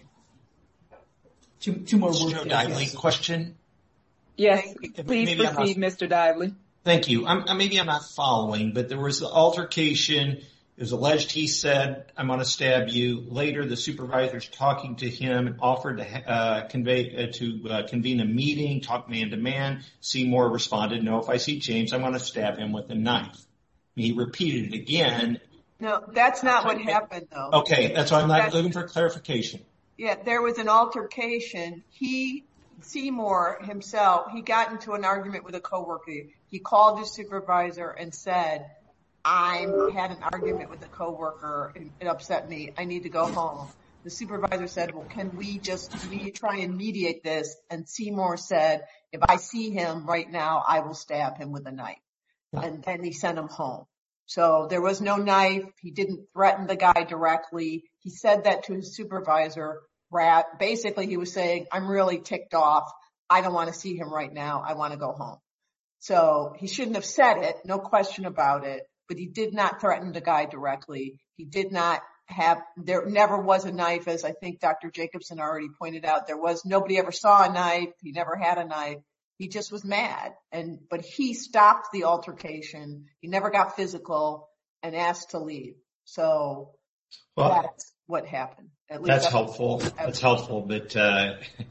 Two more words. Joe Dively, question? Yes, please proceed, Mr. Dively. Thank you. Maybe I'm not following, but there was the altercation. It was alleged he said, "I'm going to stab you." Later, the supervisor's talking to him and offered to convene a meeting, talk man to man. Seymour responded, "No, if I see James, I'm going to stab him with a knife." He repeated it again. No, that's not what happened, though. Okay, that's why I'm not looking for clarification. Yeah, there was an altercation. Seymour himself, he got into an argument with a coworker. He called his supervisor and said, "I had an argument with a coworker. It upset me. I need to go home." The supervisor said, "Well, can we try and mediate this?" And Seymour said, "If I see him right now, I will stab him with a knife." And then he sent him home. So there was no knife. He didn't threaten the guy directly. He said that to his supervisor. Basically, he was saying, "I'm really ticked off. I don't want to see him right now. I want to go home." So he shouldn't have said it, no question about it, but he did not threaten the guy directly. He did not there never was a knife, as I think Dr. Jacobson already pointed out. Nobody ever saw a knife. He never had a knife. He just was mad. But he stopped the altercation. He never got physical and asked to leave. So that's what happened. That's helpful. That's helpful. But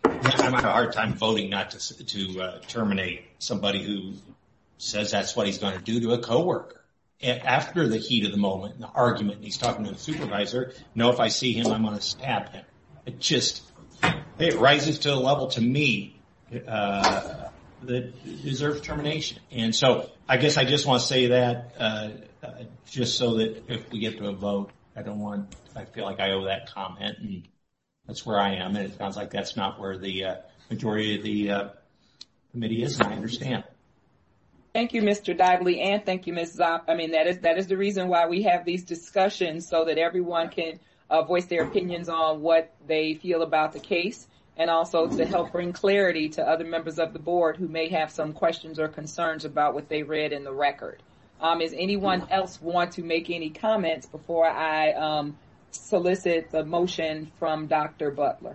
I'm having a hard time voting not to terminate somebody who says that's what he's going to do to a coworker. After the heat of the moment and the argument, and he's talking to the supervisor, if I see him, I'm going to stab him. It rises to a level to me that deserves termination. And so I guess I just want to say that just so that if we get to a vote, I feel like I owe that comment, and that's where I am. And it sounds like that's not where the majority of the committee is, and I understand. Thank you, Mr. Dively, and thank you, Ms. Zopp. I mean, that is the reason why we have these discussions, so that everyone can voice their opinions on what they feel about the case, and also to help bring clarity to other members of the board who may have some questions or concerns about what they read in the record. Does anyone else want to make any comments before I solicit the motion from Dr. Butler?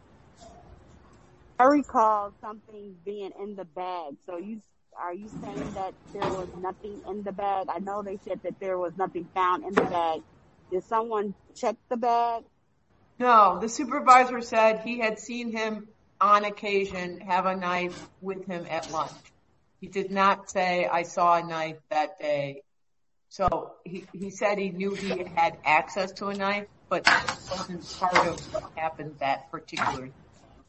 I recall something being in the bag. So are you saying that there was nothing in the bag? I know they said that there was nothing found in the bag. Did someone check the bag? No, the supervisor said he had seen him on occasion have a knife with him at lunch. He did not say, I saw a knife that day. So he said he knew he had access to a knife, but it wasn't part of what happened that particular day.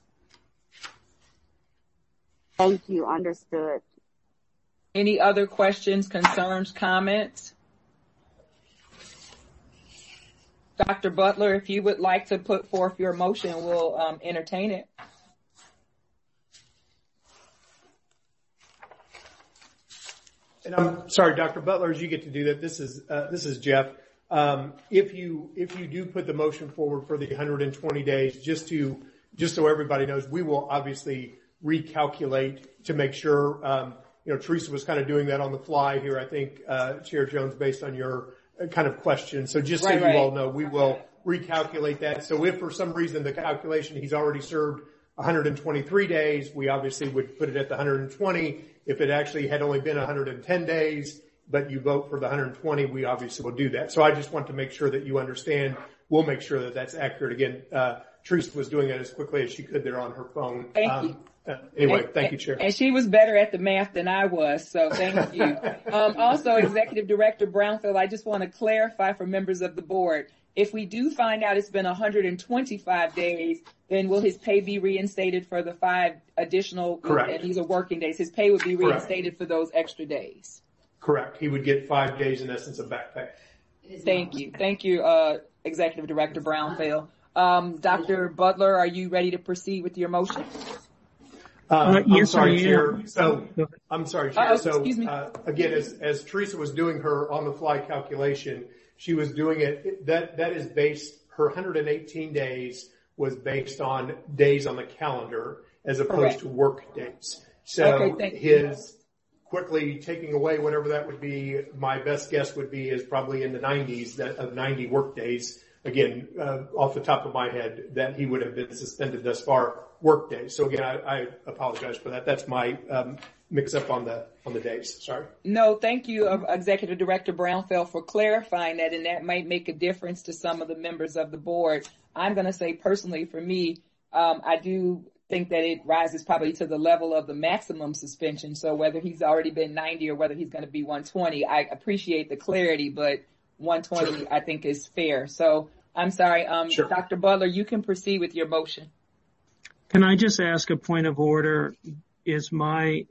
Thank you. Understood. Any other questions, concerns, comments? Dr. Butler, if you would like to put forth your motion, we'll entertain it. And I'm sorry, Dr. Butler, as you get to do that, this is Jeff. If you do put the motion forward for the 120 days, just so everybody knows, we will obviously recalculate to make sure. Teresa was kind of doing that on the fly here, I think, Chair Jones, based on your kind of question. So just so you all know, we will recalculate that. So if for some reason the calculation, he's already served 123 days, we obviously would put it at the 120. If it actually had only been 110 days, but you vote for the 120, we obviously will do that. So I just want to make sure that you understand. We'll make sure that that's accurate. Again, Teresa was doing that as quickly as she could there on her phone. Thank you. Anyway, thank you, Chair. And she was better at the math than I was, so thank you. Also, Executive Director Brownfield, I just want to clarify for members of the board, if we do find out it's been 125 days, then will his pay be reinstated for the 5 additional, correct, and these are working days, his pay would be reinstated for those extra days? Correct. He would get 5 days in essence of back pay. Thank you. Thank you, Executive Director Brownfield. Dr. Butler, are you ready to proceed with your motion? I'm sorry, Chair. I'm sorry, Chair. Excuse me. Again, as Teresa was doing her on-the-fly calculation, she was doing it. That is based. Her 118 days was based on days on the calendar as opposed to work days. So his quickly taking away whatever that would be, my best guess would be is probably in the 90s of 90 work days. Again, off the top of my head, that he would have been suspended thus far work days. So again, I apologize for that. That's my mix up on the days. Sorry. No, thank you, Executive Director Brownfield, for clarifying that, and that might make a difference to some of the members of the board. I'm going to say personally, for me, I do think that it rises probably to the level of the maximum suspension. So whether he's already been 90 or whether he's going to be 120, I appreciate the clarity, but 120 I think is fair. So I'm sorry, Dr. Butler, you can proceed with your motion. Can I just ask a point of order? Does my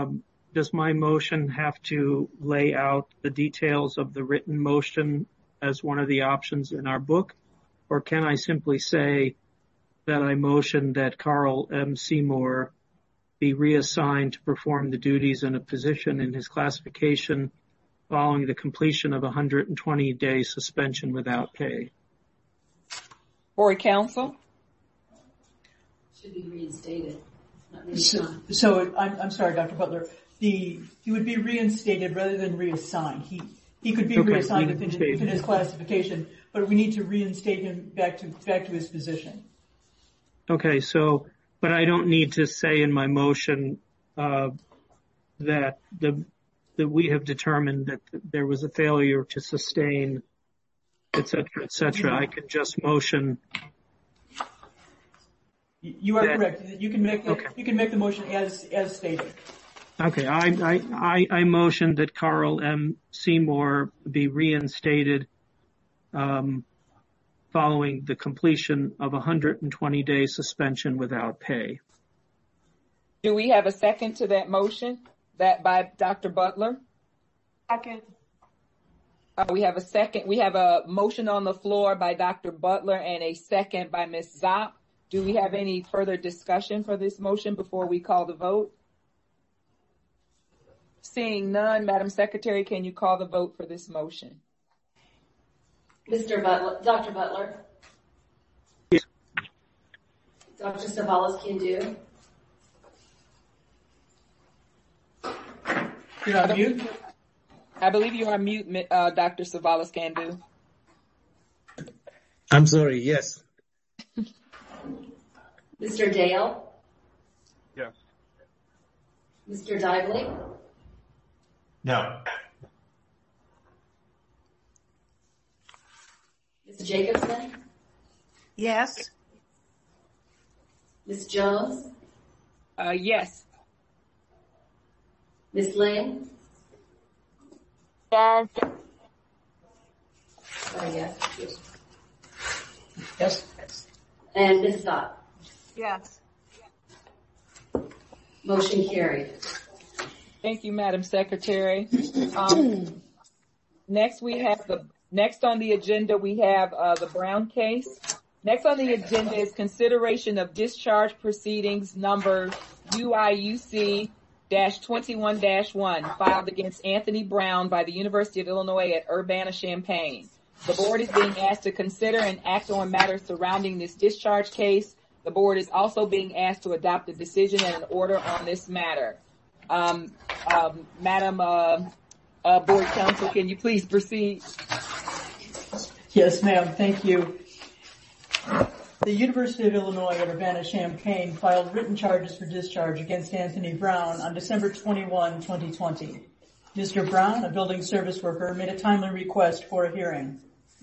motion have to lay out the details of the written motion as one of the options in our book? Or can I simply say that I motion that Carl M. Seymour be reassigned to perform the duties in a position in his classification following the completion of a 120-day suspension without pay? Board counsel? Should be reinstated. So I'm sorry, Dr. Butler. He would be reinstated rather than reassigned. He could be reassigned within his classification, but we need to reinstate him back to his position. Okay, but I don't need to say in my motion that we have determined that there was a failure to sustain, et cetera, et cetera. I can just motion You are correct. You can make the motion as stated. Okay, I motion that Carl M. Seymour be reinstated following the completion of a 120-day suspension without pay. Do we have a second to that motion? That by Dr. Butler? Second. We have a second. We have a motion on the floor by Dr. Butler and a second by Ms. Zopp. Do we have any further discussion for this motion before we call the vote? Seeing none, Madam Secretary, can you call the vote for this motion? Mr. Butler, Dr. Butler. Yes. Dr. Savalas can do. You're on mute. I believe you're on mute, Dr. Savalas can do. I'm sorry, yes. Mr. Dale. Yes. Mr. Dively. No. Ms. Jacobson. Yes. Ms. Jones. Yes. Ms. Ling. Yes. Yes. Yes. And Ms. Zopp. Yes. Motion carried. Thank you, Madam Secretary. Next on the agenda, we have the Brown case. Next on the agenda is consideration of discharge proceedings number UIUC-21-1 filed against Anthony Brown by the University of Illinois at Urbana-Champaign. The board is being asked to consider and act on matters surrounding this discharge case. The board is also being asked to adopt a decision and an order on this matter. Madam Board Counsel, can you please proceed? Yes, ma'am. Thank you. The University of Illinois at Urbana-Champaign filed written charges for discharge against Anthony Brown on December 21, 2020. Mr. Brown, a building service worker, made a timely request for a hearing.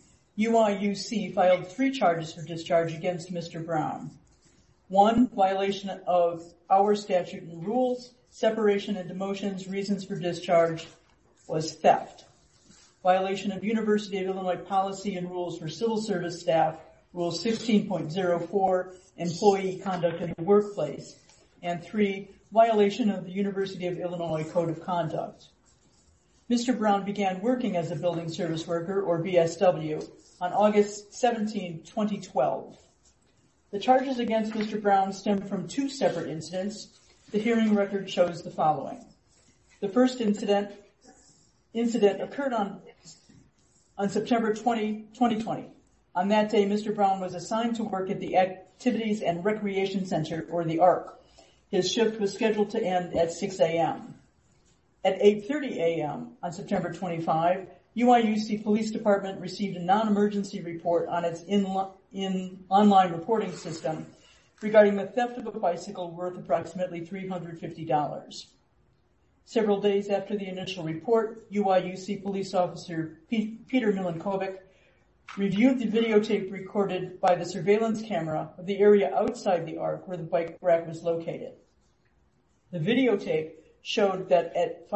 UIUC filed 3 charges for discharge against Mr. Brown. 1, violation of our statute and rules, separation and demotions, reasons for discharge was theft. Violation of University of Illinois policy and rules for civil service staff, Rule 16.04, employee conduct in the workplace. And 3, violation of the University of Illinois Code of Conduct. Mr. Brown began working as a building service worker, or BSW, on August 17, 2012. The charges against Mr. Brown stem from 2 separate incidents. The hearing record shows the following. The first incident occurred on September 20, 2020. On that day, Mr. Brown was assigned to work at the Activities and Recreation Center, or the ARC. His shift was scheduled to end at 6 a.m. At 8:30 a.m. on September 25, UIUC Police Department received a non-emergency report on its online reporting system regarding the theft of a bicycle worth approximately $350. Several days after the initial report, UIUC Police Officer Peter Milinkovic reviewed the videotape recorded by the surveillance camera of the area outside the ARC where the bike rack was located. The videotape showed that at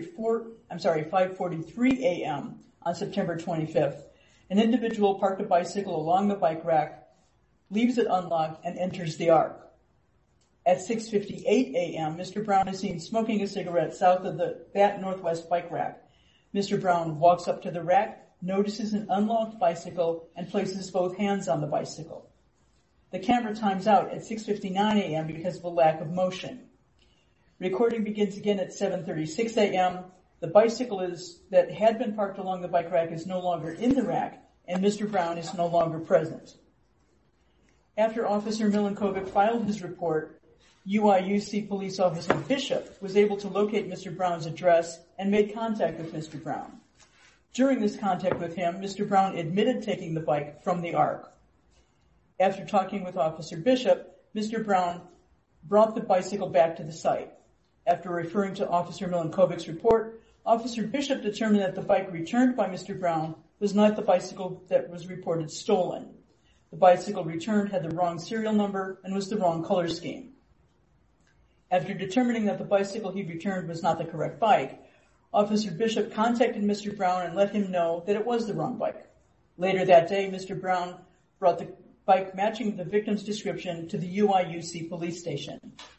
5:43 a.m. on September 25th, an individual parked a bicycle along the bike rack, leaves it unlocked, and enters the ARC. At 6:58 a.m., Mr. Brown is seen smoking a cigarette south of that northwest bike rack. Mr. Brown walks up to the rack, notices an unlocked bicycle, and places both hands on the bicycle. The camera times out at 6:59 a.m. because of a lack of motion. Recording begins again at 7:36 a.m. The bicycle that had been parked along the bike rack is no longer in the rack, and Mr. Brown is no longer present. After Officer Milinkovic filed his report, UIUC Police Officer Bishop was able to locate Mr. Brown's address and made contact with Mr. Brown. During this contact with him, Mr. Brown admitted taking the bike from the ARC. After talking with Officer Bishop, Mr. Brown brought the bicycle back to the site. After referring to Officer Milinkovic's report, Officer Bishop determined that the bike returned by Mr. Brown was not the bicycle that was reported stolen. The bicycle returned had the wrong serial number and was the wrong color scheme. After determining that the bicycle he returned was not the correct bike, Officer Bishop contacted Mr. Brown and let him know that it was the wrong bike. Later that day, Mr. Brown brought the bike matching the victim's description to the UIUC police station.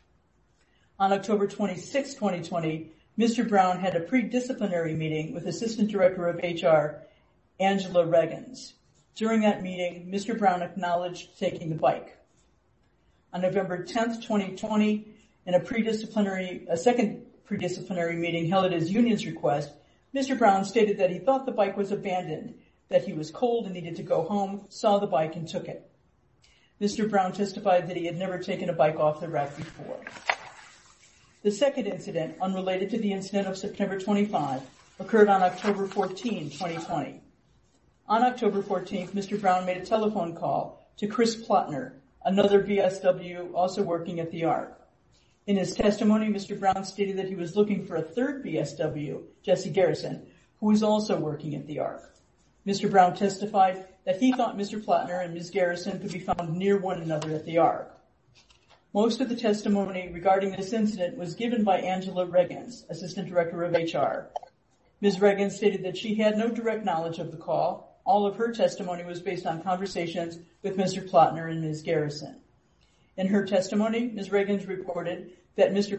On October 26, 2020, Mr. Brown had a pre-disciplinary meeting with Assistant Director of HR, Angela Reagans. During that meeting, Mr. Brown acknowledged taking the bike. On November 10, 2020, in a second pre-disciplinary meeting held at his union's request, Mr. Brown stated that he thought the bike was abandoned, that he was cold and needed to go home, saw the bike and took it. Mr. Brown testified that he had never taken a bike off the rack before. The second incident, unrelated to the incident of September 25, occurred on October 14, 2020. On October 14th, Mr. Brown made a telephone call to Chris Plotner, another BSW also working at the ARC. In his testimony, Mr. Brown stated that he was looking for a third BSW, Jesse Garrison, who was also working at the ARC. Mr. Brown testified that he thought Mr. Plotner and Ms. Garrison could be found near one another at the ARC. Most of the testimony regarding this incident was given by Angela Reagans, Assistant Director of HR. Ms. Reagans stated that she had no direct knowledge of the call. All of her testimony was based on conversations with Mr. Plotner and Ms. Garrison. In her testimony, Ms. Reagans reported that Mr.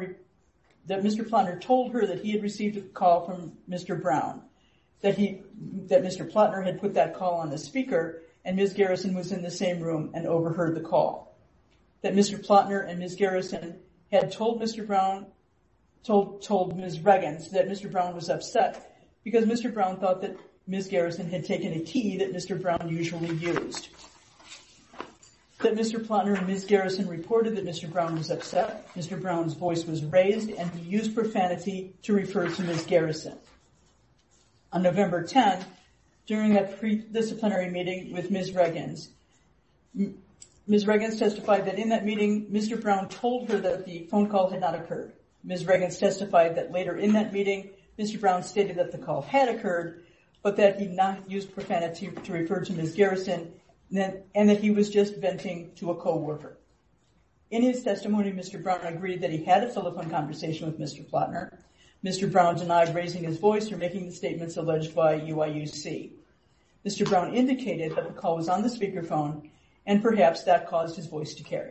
Plotner told her that he had received a call from Mr. Brown, that Mr. Plotner had put that call on the speaker, and Ms. Garrison was in the same room and overheard the call. That Mr. Plotner and Ms. Garrison had told Mr. Brown, told Ms. Reagans that Mr. Brown was upset because Mr. Brown thought that Ms. Garrison had taken a key that Mr. Brown usually used. That Mr. Plotner and Ms. Garrison reported that Mr. Brown was upset. Mr. Brown's voice was raised and he used profanity to refer to Ms. Garrison. On November 10, during that pre-disciplinary meeting with Ms. Reagans, Ms. Reagans testified that in that meeting, Mr. Brown told her that the phone call had not occurred. Ms. Reagans testified that later in that meeting, Mr. Brown stated that the call had occurred, but that he not used profanity to refer to Ms. Garrison, and that he was just venting to a co-worker. In his testimony, Mr. Brown agreed that he had a telephone conversation with Mr. Plotner. Mr. Brown denied raising his voice or making the statements alleged by UIUC. Mr. Brown indicated that the call was on the speakerphone, and perhaps that caused his voice to carry.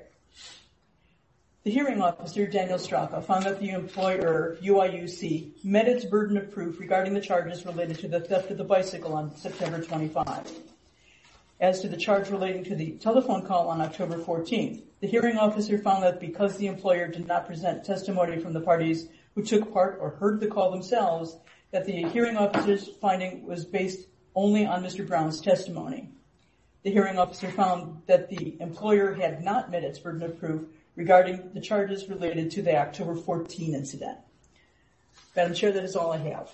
The hearing officer, Daniel Straka, found that the employer, UIUC, met its burden of proof regarding the charges related to the theft of the bicycle on September 25. As to the charge relating to the telephone call on October 14th, the hearing officer found that because the employer did not present testimony from the parties who took part or heard the call themselves, that the hearing officer's finding was based only on Mr. Brown's testimony. The hearing officer found that the employer had not met its burden of proof regarding the charges related to the October 14 incident. Madam Chair, that is all I have.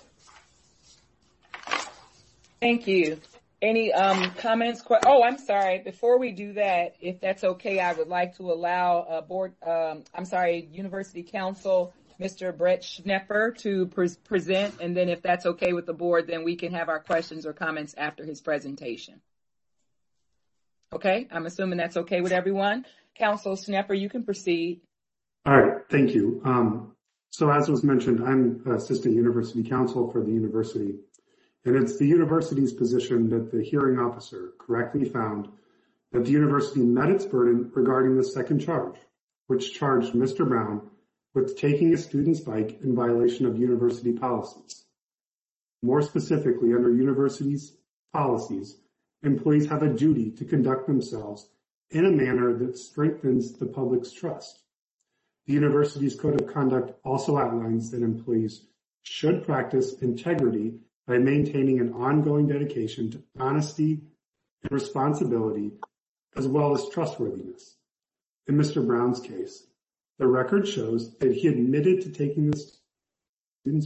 Thank you. Any comments? I'm sorry. Before we do that, if that's okay, I would like to allow University Counsel, Mr. Brett Schnepper, to present, and then if that's okay with the board, then we can have our questions or comments after his presentation. Okay, I'm assuming that's okay with everyone. Counsel Schnepper, you can proceed. All right, thank you. So as was mentioned, I'm Assistant University Counsel for the university, and it's the university's position that the hearing officer correctly found that the university met its burden regarding the second charge, which charged Mr. Brown with taking a student's bike in violation of university policies. More specifically, under university's policies, employees have a duty to conduct themselves in a manner that strengthens the public's trust. The university's code of conduct also outlines that employees should practice integrity by maintaining an ongoing dedication to honesty and responsibility, as well as trustworthiness. In Mr. Brown's case, the record shows that he admitted to taking the student's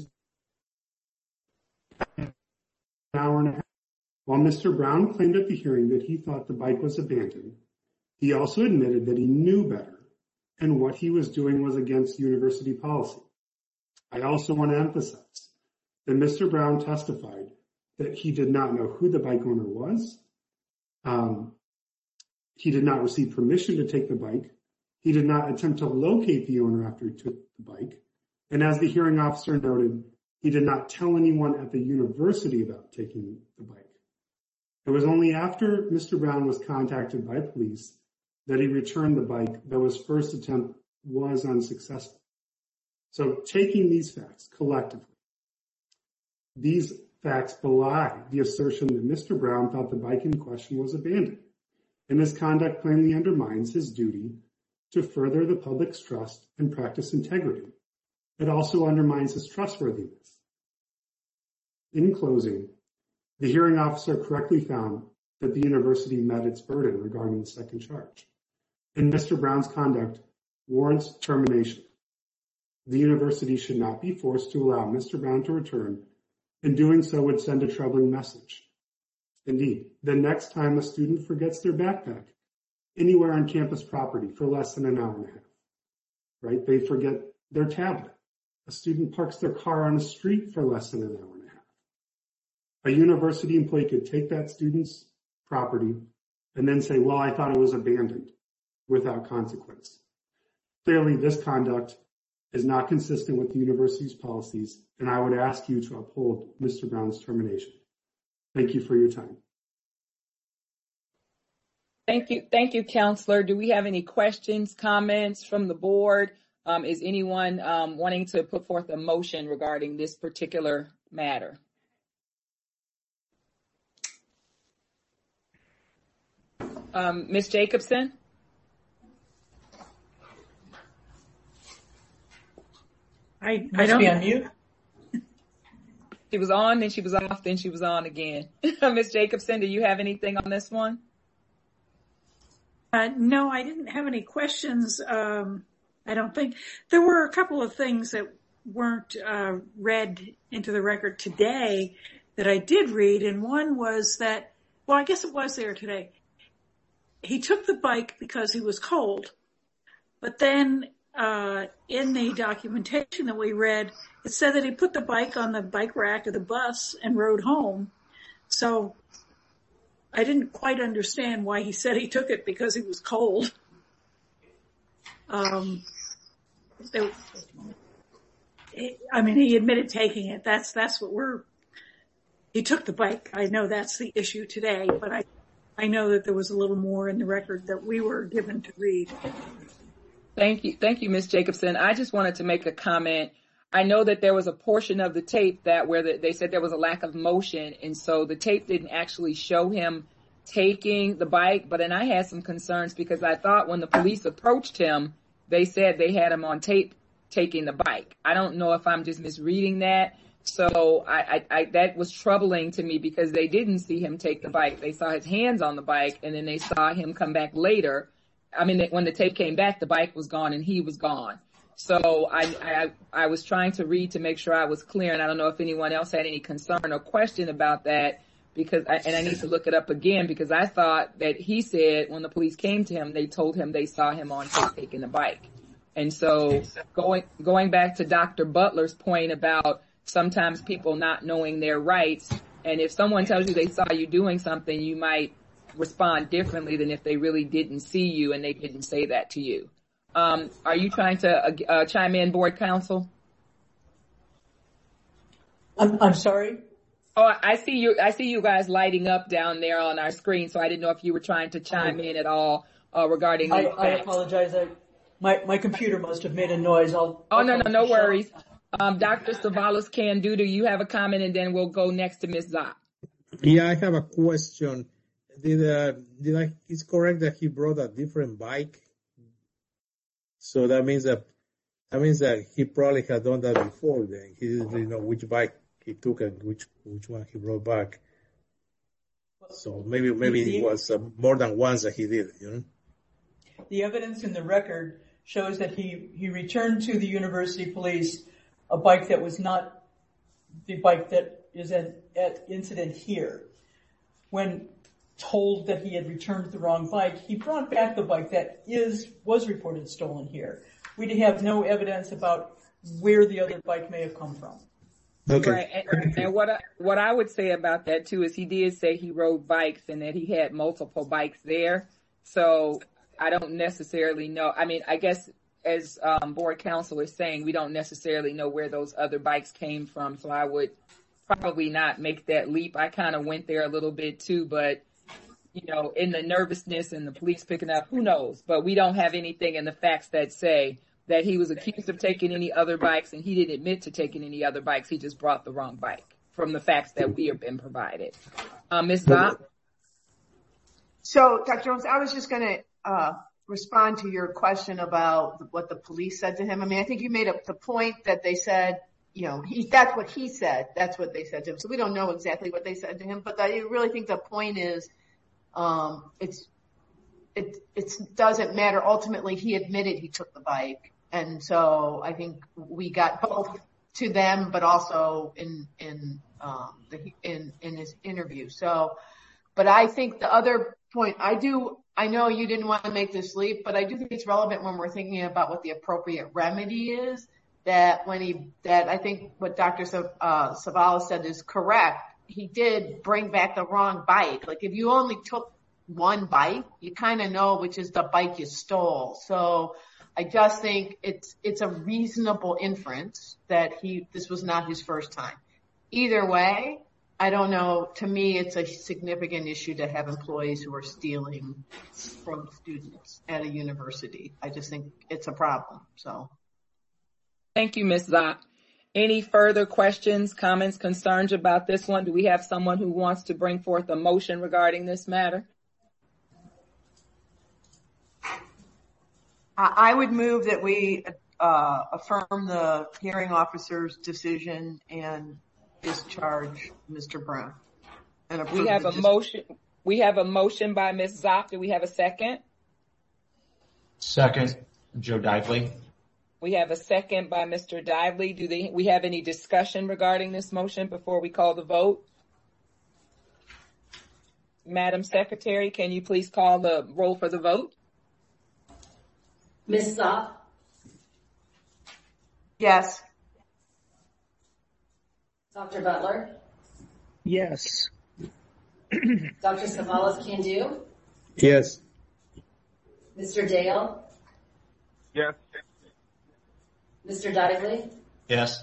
an hour and a half. While Mr. Brown claimed at the hearing that he thought the bike was abandoned, he also admitted that he knew better and what he was doing was against university policy. I also want to emphasize that Mr. Brown testified that he did not know who the bike owner was, He did not receive permission to take the bike. He did not attempt to locate the owner after he took the bike. And as the hearing officer noted, he did not tell anyone at the university about taking the bike. It was only after Mr. Brown was contacted by police that he returned the bike, though his first attempt was unsuccessful. So taking these facts collectively, these facts belie the assertion that Mr. Brown thought the bike in question was abandoned, and his conduct plainly undermines his duty to further the public's trust and practice integrity. It also undermines his trustworthiness. In closing, the hearing officer correctly found that the university met its burden regarding the second charge, and Mr. Brown's conduct warrants termination. The university should not be forced to allow Mr. Brown to return, and doing so would send a troubling message. Indeed, the next time a student forgets their backpack anywhere on campus property for less than an hour and a half, right? They forget their tablet. A student parks their car on the street for less than an hour and a half. A university employee could take that student's property and then say, well, I thought it was abandoned, without consequence. Clearly, this conduct is not consistent with the university's policies, and I would ask you to uphold Mr. Brown's termination. Thank you for your time. Thank you, Counselor. Do we have any questions, comments from the board? Is anyone wanting to put forth a motion regarding this particular matter? Ms. Jacobson? I don't be on mute. She was on, then she was off, then she was on again. Ms. Jacobson, do you have anything on this one? No, I didn't have any questions. I don't think. There were a couple of things that weren't read into the record today that I did read, and one was that, well, I guess it was there today. He took the bike because he was cold, but then in the documentation that we read, it said that he put the bike on the bike rack of the bus and rode home. So I didn't quite understand why he said he took it because he was cold. He admitted taking it. That's what he took the bike. I know that's the issue today, but I know that there was a little more in the record that we were given to read. Thank you, Ms. Jacobson. I just wanted to make a comment. I know that there was a portion of the tape where they said there was a lack of motion, and so the tape didn't actually show him taking the bike, but then I had some concerns because I thought when the police approached him, they said they had him on tape taking the bike. I don't know if I'm just misreading that. So I that was troubling to me because they didn't see him take the bike. They saw his hands on the bike, and then they saw him come back later. When the tape came back, the bike was gone and he was gone. So I was trying to read to make sure I was clear, and I don't know if anyone else had any concern or question about that, because I need to look it up again, because I thought that he said when the police came to him, they told him they saw him on tape taking the bike. And so going back to Dr. Butler's point about sometimes people not knowing their rights, and if someone tells you they saw you doing something, you might respond differently than if they really didn't see you and they didn't say that to you. Are you trying to chime in, Board Counsel? I'm sorry? Oh, I see you guys lighting up down there on our screen, so I didn't know if you were trying to chime in at all regarding these facts. I apologize. My computer must have made a noise. No worries. Dr. Savalas Canduta, you have a comment, and then we'll go next to Ms. Zopp. Yeah, I have a question. It's correct that he brought a different bike? So that means that he probably had done that before. Then he didn't really know which bike he took and which one he brought back. So maybe it was more than once that he did it, you know? The evidence in the record shows that he returned to the university police a bike that was not the bike that is at incident here. When told that he had returned the wrong bike, he brought back the bike that was reported stolen here. We have no evidence about where the other bike may have come from. Okay. Right. And what I would say about that too is he did say he rode bikes and that he had multiple bikes there. So I don't necessarily know. I mean, I guess as board counsel is saying, we don't necessarily know where those other bikes came from. So I would probably not make that leap. I kind of went there a little bit too, but in the nervousness and the police picking up, who knows? But we don't have anything in the facts that say that he was accused of taking any other bikes, and he didn't admit to taking any other bikes. He just brought the wrong bike from the facts that we have been provided. Ms. Zopp? So, Dr. Jones, I was just going to respond to your question about what the police said to him. I mean, I think you made up the point that they said, that's what he said. That's what they said to him. So we don't know exactly what they said to him, but I really think the point is, it doesn't matter. Ultimately, he admitted he took the bike. And so I think we got both to them, but also in his interview. So, but I think the other point I know you didn't want to make this leap, but I do think it's relevant when we're thinking about what the appropriate remedy is, that I think what Dr. Savala said is correct. He did bring back the wrong bike. Like if you only took one bike, you kind of know which is the bike you stole. So I just think it's a reasonable inference that this was not his first time. Either way, I don't know. To me, it's a significant issue to have employees who are stealing from students at a university. I just think it's a problem. So, thank you, Ms. Zopp. Any further questions, comments, concerns about this one? Do we have someone who wants to bring forth a motion regarding this matter? I would move that we affirm the hearing officer's decision and discharge Mr. Brown. We have a motion. We have a motion by Ms. Zopp. Do we have a second? Second, Joe Dively. We have a second by Mr. Dively. Do we have any discussion regarding this motion before we call the vote? Madam Secretary, can you please call the roll for the vote? Ms. Zopp? Yes. Dr. Butler? Yes. Dr. Savalas-Candu? Yes. Mr. Dale? Yes. Mr. Dively? Yes.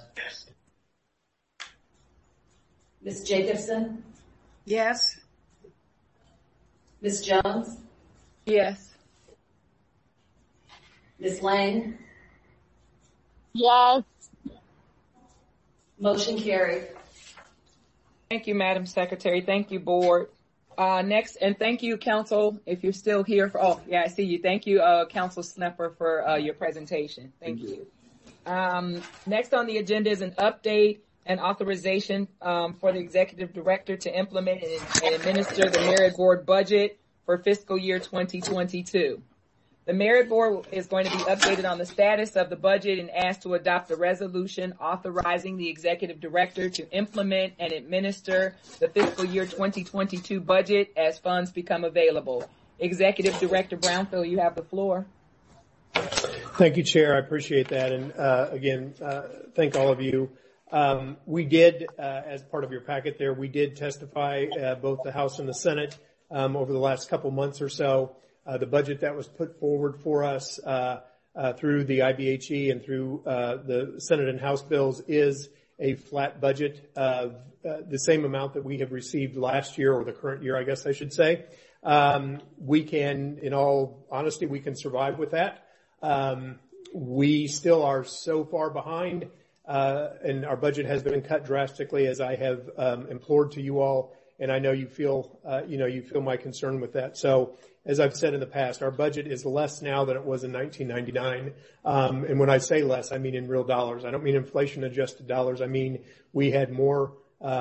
Ms. Jacobson? Yes. Ms. Jones? Yes. Ms. Lang? Yes. Motion carried. Thank you, Madam Secretary. Thank you, Board. Next, and thank you, Council, if you're still here. I see you. Thank you, Council Snepper, for your presentation. Thank you. Next on the agenda is an update and authorization for the Executive Director to implement and administer the Merit Board budget for fiscal year 2022. The Merit Board is going to be updated on the status of the budget and asked to adopt a resolution authorizing the Executive Director to implement and administer the fiscal year 2022 budget as funds become available. Executive Director Brownfield, you have the floor. Thank you, Chair. I appreciate that. And again, thank all of you. We did, as part of your packet there, we did testify both the House and the Senate over the last couple months or so. The budget that was put forward for us through the IBHE and through the Senate and House bills is a flat budget of the same amount that we have received last year, or the current year, I guess I should say. We can, in all honesty, we can survive with that. We still are so far behind, and our budget has been cut drastically, as I have implored to you all, and I know you feel my concern with that. So, as I've said in the past, our budget is less now than it was in 1999. And when I say less, I mean in real dollars. I don't mean inflation-adjusted dollars. I mean we had more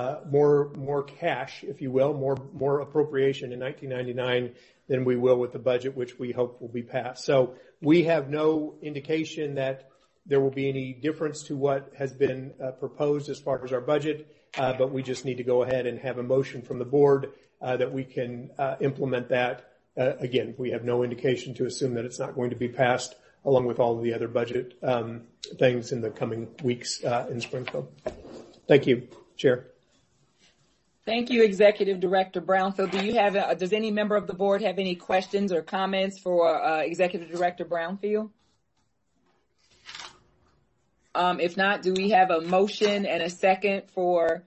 cash, if you will, more appropriation in 1999 than we will with the budget, which we hope will be passed. So we have no indication that there will be any difference to what has been proposed as far as our budget, but we just need to go ahead and have a motion from the board that we can implement that. Again, we have no indication to assume that it's not going to be passed, along with all of the other budget things in the coming weeks in Springfield. Thank you, Chair. Thank you, Executive Director Brownfield. Does any member of the board have any questions or comments for Executive Director Brownfield? If not, do we have a motion and a second for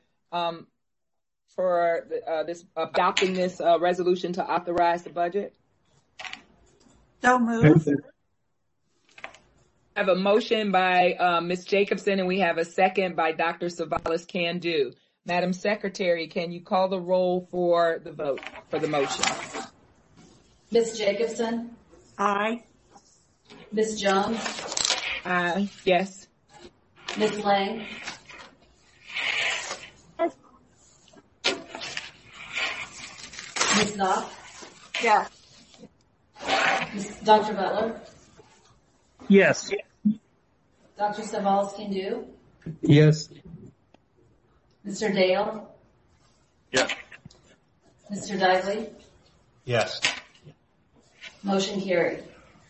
adopting this resolution to authorize the budget? So moved. I have a motion by Ms. Jacobson, and we have a second by Dr. Savalas Candu. Madam Secretary, can you call the roll for the vote, for the motion? Ms. Jacobson? Aye. Ms. Jones? Aye. Yes. Ms. Lang? Yes. Ms. Knopf? Yes. Dr. Butler? Yes. Dr. Savalas Candu? Yes. Mr. Dale? Yes. Mr. Dively? Yes. Motion carried.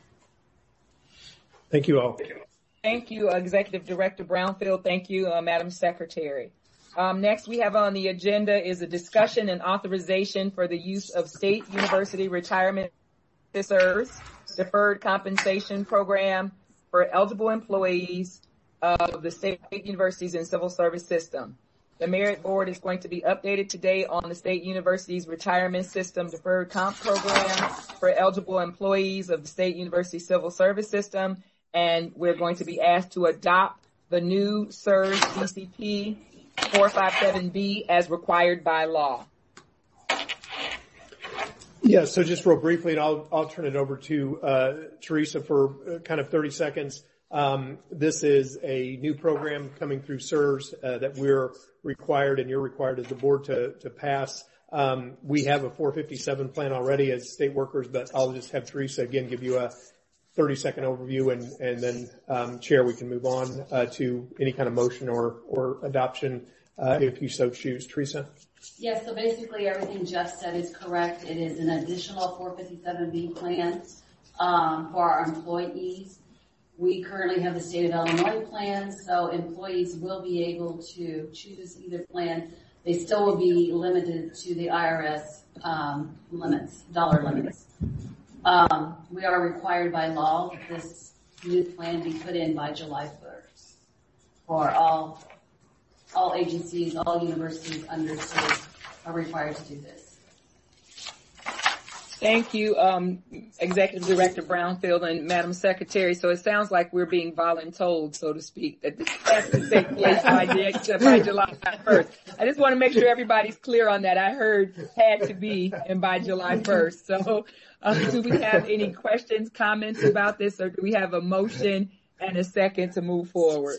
Thank you all. Thank you, Executive Director Brownfield. Thank you, Madam Secretary. Next we have on the agenda is a discussion and authorization for the use of State University Retirement Service Deferred Compensation Program for eligible employees of the state universities and civil service system. The Merit Board is going to be updated today on the State University's Retirement System Deferred Comp Program for eligible employees of the State University Civil Service System, and we're going to be asked to adopt the new SERS DCP 457B as required by law. Yeah, so just real briefly, and I'll turn it over to Teresa for kind of 30 seconds. This is a new program coming through SERS that we're required and you're required as the board to pass. We have a 457 plan already as state workers, but I'll just have Teresa again give you a 30-second overview, and then Chair, we can move on to any kind of motion or adoption if you so choose. Teresa? Yes, so basically everything Jeff said is correct. It is an additional 457B plan for our employees. We currently have the state of Illinois plan, so employees will be able to choose either plan. They still will be limited to the IRS dollar limits. We are required by law that this new plan be put in by July 1st for all agencies, all universities under state are required to do this. Thank you, Executive Director Brownfield and Madam Secretary. So it sounds like we're being voluntold, so to speak, that this has to take place by July 1st. I just want to make sure everybody's clear on that. I heard had to be and by July 1st. So do we have any questions, comments about this, or do we have a motion and a second to move forward?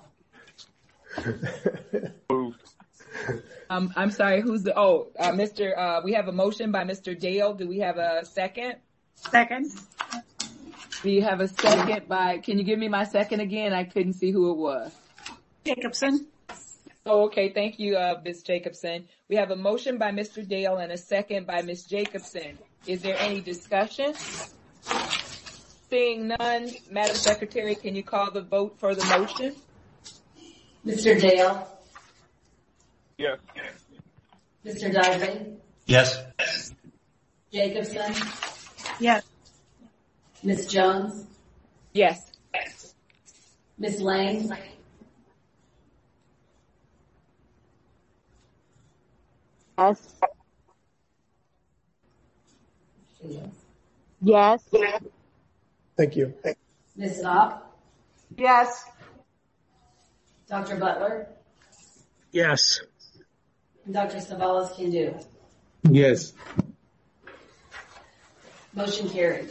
I'm sorry, we have a motion by Mr. Dale. Do we have a second? Second. Do you have a second can you give me my second again? I couldn't see who it was. Jacobson. Oh, okay. Thank you, Ms. Jacobson. We have a motion by Mr. Dale and a second by Ms. Jacobson. Is there any discussion? Seeing none, Madam Secretary, can you call the vote for the motion? Mr. Dale? Yes. Mr. Dively? Yes. Jacobson? Yes. Ms. Jones? Yes. Ms. Lang? Yes. Yes. Thank you. Ms. Knopf? Yes. Dr. Butler? Yes. And Dr. Savalas Candu? Yes. Motion carried.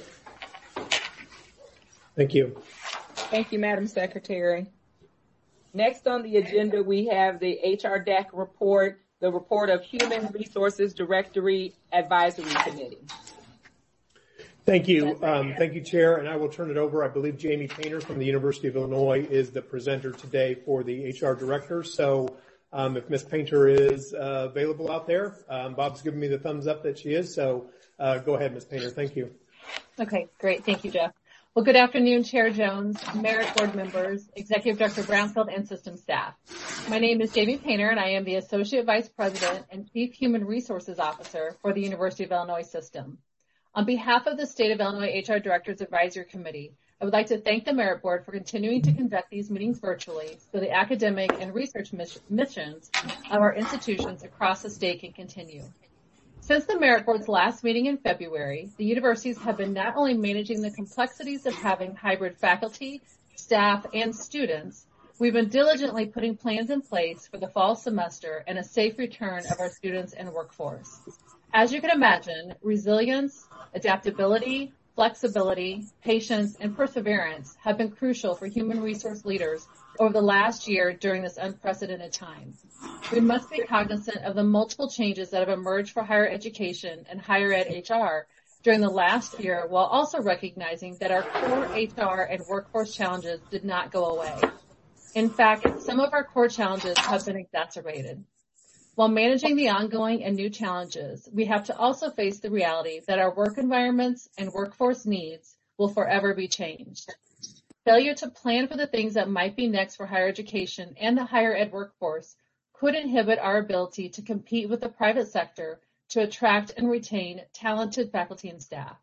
Thank you. Thank you, Madam Secretary. Next on the agenda, we have the HRDAC report, the report of Human Resources Directory Advisory Committee. Thank you. Thank you, Chair. And I will turn it over. I believe Jamie Painter from the University of Illinois is the presenter today for the HR Director. So if Ms. Painter is available out there, Bob's giving me the thumbs up that she is. So go ahead, Ms. Painter. Thank you. Okay, great. Thank you, Jeff. Well, good afternoon, Chair Jones, Merit Board members, Executive Director Brownfield, and system staff. My name is Jamie Painter, and I am the Associate Vice President and Chief Human Resources Officer for the University of Illinois System. On behalf of the State of Illinois HR Directors Advisory Committee, I would like to thank the Merit Board for continuing to conduct these meetings virtually so the academic and research missions of our institutions across the state can continue. Since the Merit Board's last meeting in February, the universities have been not only managing the complexities of having hybrid faculty, staff, and students, we've been diligently putting plans in place for the fall semester and a safe return of our students and workforce. As you can imagine, resilience, adaptability, flexibility, patience, and perseverance have been crucial for human resource leaders over the last year during this unprecedented time. We must be cognizant of the multiple changes that have emerged for higher education and higher ed HR during the last year, while also recognizing that our core HR and workforce challenges did not go away. In fact, some of our core challenges have been exacerbated. While managing the ongoing and new challenges, we have to also face the reality that our work environments and workforce needs will forever be changed. Failure to plan for the things that might be next for higher education and the higher ed workforce could inhibit our ability to compete with the private sector to attract and retain talented faculty and staff.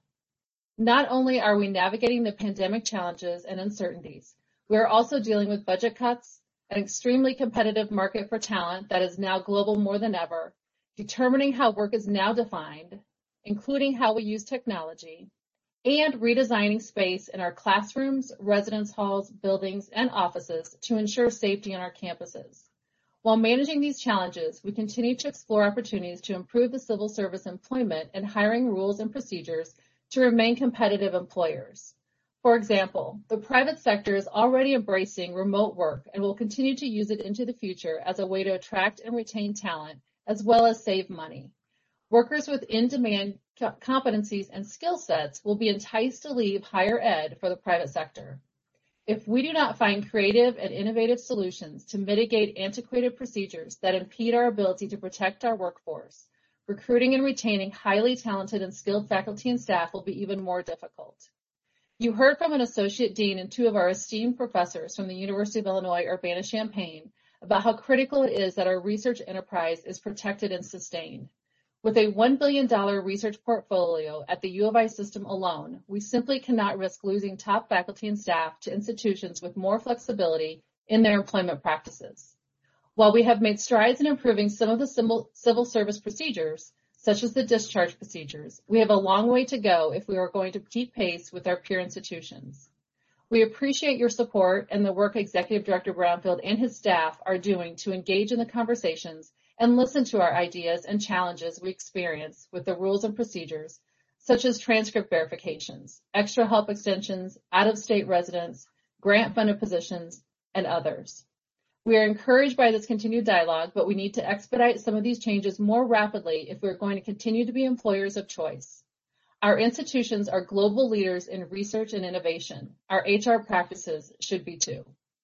Not only are we navigating the pandemic challenges and uncertainties, we are also dealing with budget cuts, an extremely competitive market for talent that is now global more than ever, determining how work is now defined, including how we use technology, and redesigning space in our classrooms, residence halls, buildings, and offices to ensure safety on our campuses. While managing these challenges, we continue to explore opportunities to improve the civil service employment and hiring rules and procedures to remain competitive employers. For example, the private sector is already embracing remote work and will continue to use it into the future as a way to attract and retain talent, as well as save money. Workers with in-demand competencies and skill sets will be enticed to leave higher ed for the private sector. If we do not find creative and innovative solutions to mitigate antiquated procedures that impede our ability to protect our workforce, recruiting and retaining highly talented and skilled faculty and staff will be even more difficult. You heard from an associate dean and two of our esteemed professors from the University of Illinois Urbana-Champaign about how critical it is that our research enterprise is protected and sustained. With a $1 billion research portfolio at the U of I system alone, we simply cannot risk losing top faculty and staff to institutions with more flexibility in their employment practices. While we have made strides in improving some of the civil service procedures, such as the discharge procedures, we have a long way to go if we are going to keep pace with our peer institutions. We appreciate your support and the work Executive Director Brownfield and his staff are doing to engage in the conversations and listen to our ideas and challenges we experience with the rules and procedures, such as transcript verifications, extra help extensions, out-of-state residents, grant-funded positions, and others. We are encouraged by this continued dialogue, but we need to expedite some of these changes more rapidly if we're going to continue to be employers of choice. Our institutions are global leaders in research and innovation. Our HR practices should be too.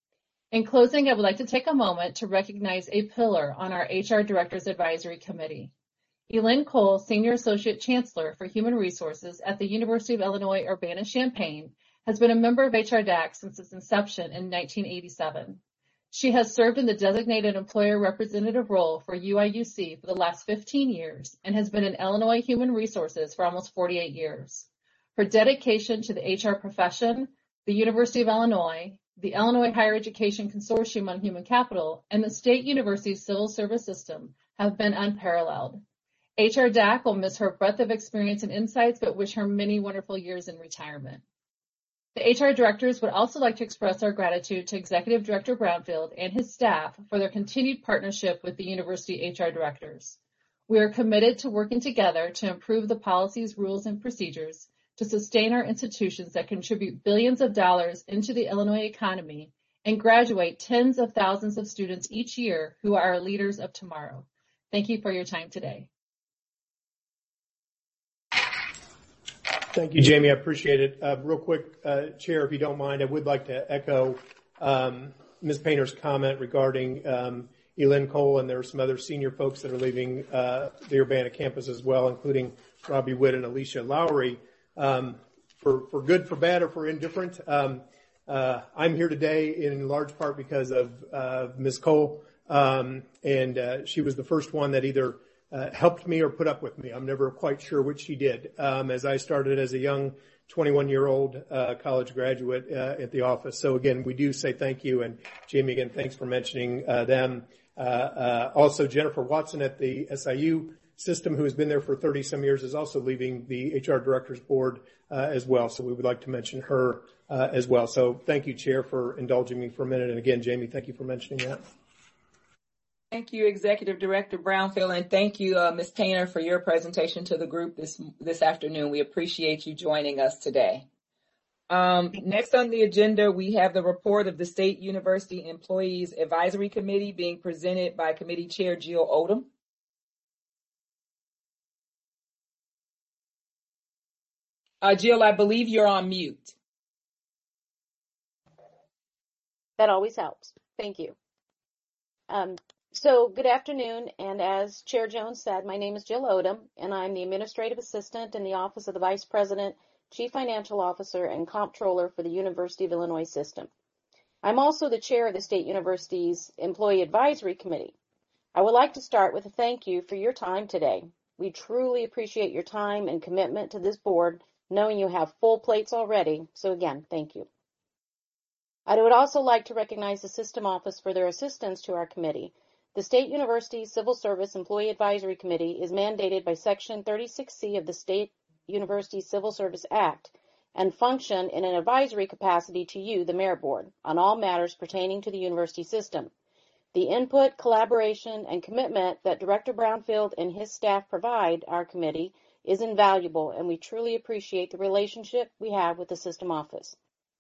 In closing, I would like to take a moment to recognize a pillar on our HR Directors Advisory Committee. Elin Cole, Senior Associate Chancellor for Human Resources at the University of Illinois Urbana-Champaign, has been a member of HRDAC since its inception in 1987. She has served in the designated employer representative role for UIUC for the last 15 years and has been in Illinois Human Resources for almost 48 years. Her dedication to the HR profession, the University of Illinois, the Illinois Higher Education Consortium on Human Capital, and the State University Civil Service System have been unparalleled. HRDAC will miss her breadth of experience and insights, but wish her many wonderful years in retirement. The HR directors would also like to express our gratitude to Executive Director Brownfield and his staff for their continued partnership with the university HR directors. We are committed to working together to improve the policies, rules, and procedures to sustain our institutions that contribute billions of dollars into the Illinois economy and graduate tens of thousands of students each year who are our leaders of tomorrow. Thank you for your time today. Thank you, Jamie. I appreciate it. Real quick, Chair, if you don't mind, I would like to echo Ms. Painter's comment regarding Elin Cole, and there are some other senior folks that are leaving the Urbana campus as well, including Robbie Witt and Alicia Lowry. for good, for bad, or for indifferent. I'm here today in large part because of Ms. Cole, and she was the first one that either helped me or put up with me. I'm never quite sure which she did. As I started as a young 21-year-old college graduate at the office. So again, we do say thank you, and Jamie, again, thanks for mentioning them. Also, Jennifer Watson at the SIU system, who has been there for 30-some years, is also leaving the HR Directors Board as well. So we would like to mention her as well. So thank you, Chair, for indulging me for a minute. And again, Jamie, thank you for mentioning that. Thank you, Executive Director Brownfield, and thank you, Ms. Painter, for your presentation to the group this afternoon. We appreciate you joining us today. Next on the agenda, we have the report of the State University Employees Advisory Committee being presented by Committee Chair Jill Odom. Jill, I believe you're on mute. That always helps. Thank you. So good afternoon, and as Chair Jones said, my name is Jill Odom, and I'm the Administrative Assistant in the Office of the Vice President, Chief Financial Officer, and Comptroller for the University of Illinois System. I'm also the Chair of the State University's Employee Advisory Committee. I would like to start with a thank you for your time today. We truly appreciate your time and commitment to this board, knowing you have full plates already, so again, thank you. I would also like to recognize the System Office for their assistance to our committee. The State University Civil Service Employee Advisory Committee is mandated by Section 36C of the State University Civil Service Act and function in an advisory capacity to you, the Merit Board, on all matters pertaining to the university system. The input, collaboration, and commitment that Director Brownfield and his staff provide our committee is invaluable, and we truly appreciate the relationship we have with the System Office.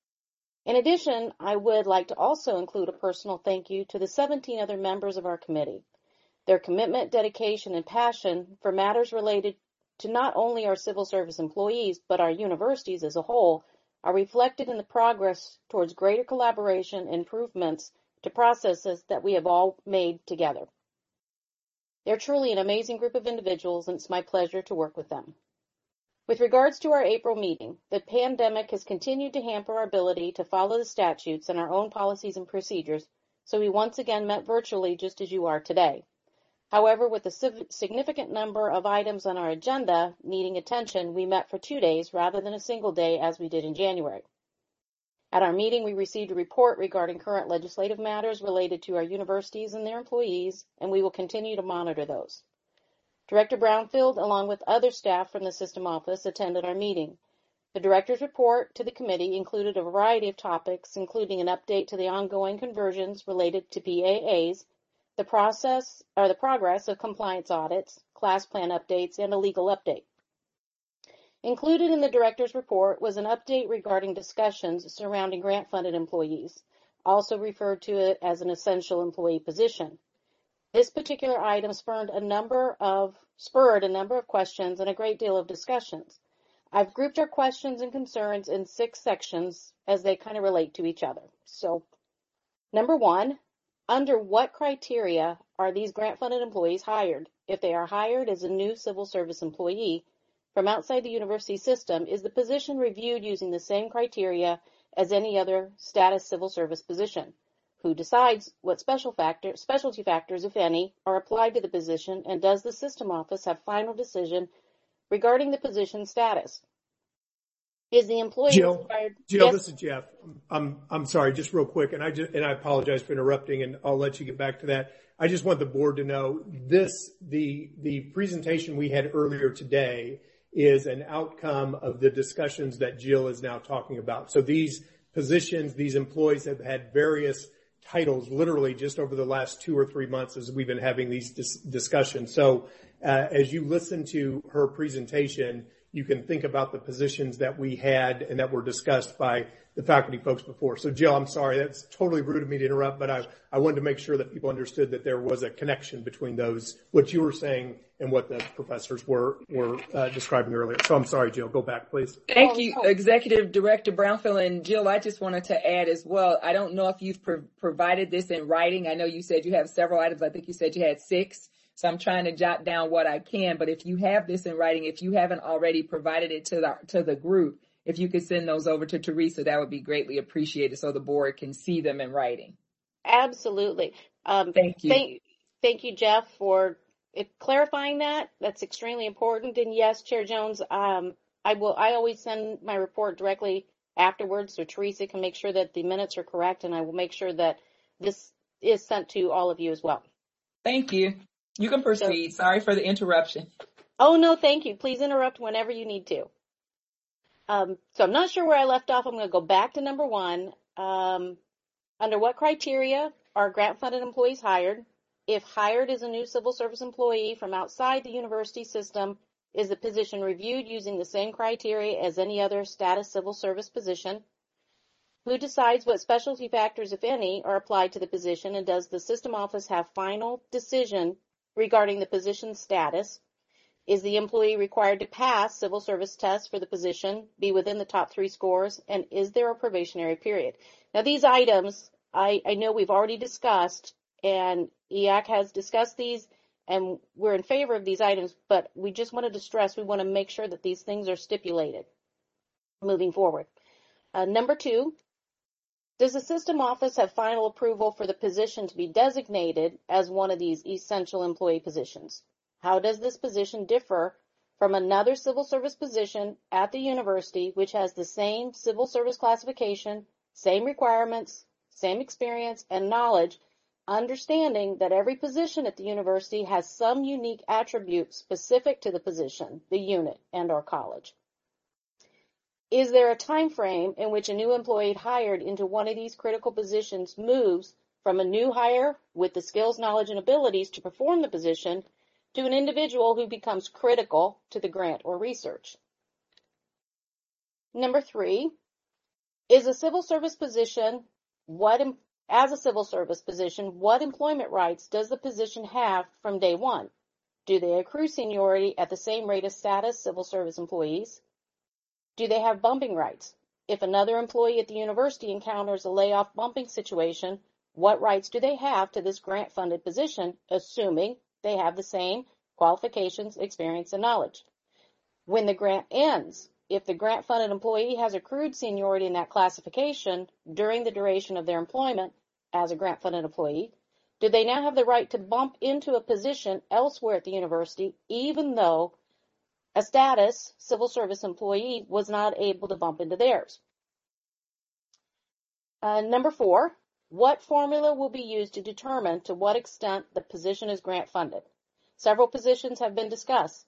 In addition, I would like to also include a personal thank you to the 17 other members of our committee. Their commitment, dedication, and passion for matters related to not only our civil service employees, but our universities as a whole, are reflected in the progress towards greater collaboration and improvements to processes that we have all made together. They're truly an amazing group of individuals, and it's my pleasure to work with them. With regards to our April meeting, the pandemic has continued to hamper our ability to follow the statutes and our own policies and procedures, so we once again met virtually just as you are today. However, with a significant number of items on our agenda needing attention, we met for 2 days rather than a single day as we did in January. At our meeting, we received a report regarding current legislative matters related to our universities and their employees, and we will continue to monitor those. Director Brownfield, along with other staff from the System Office, attended our meeting. The Director's report to the committee included a variety of topics, including an update to the ongoing conversions related to PAAs, the progress of compliance audits, class plan updates, and a legal update. Included in the Director's report was an update regarding discussions surrounding grant-funded employees, also referred to it as an essential employee position. This particular item spurred a number of questions and a great deal of discussions. I've grouped our questions and concerns in 6 sections as they kind of relate to each other. So, number 1, under what criteria are these grant-funded employees hired? If they are hired as a new civil service employee from outside the university system, is the position reviewed using the same criteria as any other status civil service position? Who decides what specialty factors, if any, are applied to the position, and does the System Office have final decision regarding the position status? Is the employee required? Jill, this is Jeff. I'm sorry, just real quick, and I apologize for interrupting, and I'll let you get back to that. I just want the board to know the presentation we had earlier today is an outcome of the discussions that Jill is now talking about. So these positions, these employees have had various titles literally just over the last 2 or 3 months as we've been having these discussions. So as you listen to her presentation, you can think about the positions that we had and that were discussed by the faculty folks before. So Jill, I'm sorry, that's totally rude of me to interrupt, but I wanted to make sure that people understood that there was a connection between those, what you were saying and what the professors were describing earlier. So I'm sorry, Jill, go back, please. Thank you, Executive Director Brownfield. And Jill, I just wanted to add as well, I don't know if you've provided this in writing. I know you said you have several items. I think you said you had 6. So I'm trying to jot down what I can, but if you have this in writing, if you haven't already provided it to the group, if you could send those over to Teresa, that would be greatly appreciated so the board can see them in writing. Absolutely. Thank you. Thank you, Jeff, for clarifying that. That's extremely important. And yes, Chair Jones, I always send my report directly afterwards so Teresa can make sure that the minutes are correct, and I will make sure that this is sent to all of you as well. Thank you. You can proceed. Sorry for the interruption. Oh, no, thank you. Please interrupt whenever you need to. So I'm not sure where I left off. I'm going to go back to number 1. Under what criteria are grant-funded employees hired? If hired as a new civil service employee from outside the university system, is the position reviewed using the same criteria as any other status civil service position? Who decides what specialty factors, if any, are applied to the position, and does the system office have final decision regarding the position's status? Is the employee required to pass civil service tests for the position, be within the top 3 scores, and is there a probationary period? Now, these items, I know we've already discussed, and EAC has discussed these, and we're in favor of these items, but we just wanted to stress we want to make sure that these things are stipulated moving forward. Number 2, does the system office have final approval for the position to be designated as one of these essential employee positions? How does this position differ from another civil service position at the university which has the same civil service classification, same requirements, same experience and knowledge, understanding that every position at the university has some unique attributes specific to the position, the unit, and/or college? Is there a time frame in which a new employee hired into one of these critical positions moves from a new hire with the skills, knowledge, and abilities to perform the position to an individual who becomes critical to the grant or research? Number 3, is a civil service position, what employment rights does the position have from day 1? Do they accrue seniority at the same rate as status civil service employees? Do they have bumping rights? If another employee at the university encounters a layoff bumping situation, what rights do they have to this grant-funded position, assuming they have the same qualifications, experience, and knowledge? When the grant ends, if the grant-funded employee has accrued seniority in that classification during the duration of their employment as a grant-funded employee, do they now have the right to bump into a position elsewhere at the university, even though a status civil service employee was not able to bump into theirs? Number 4, what formula will be used to determine to what extent the position is grant-funded? Several percentages have been discussed,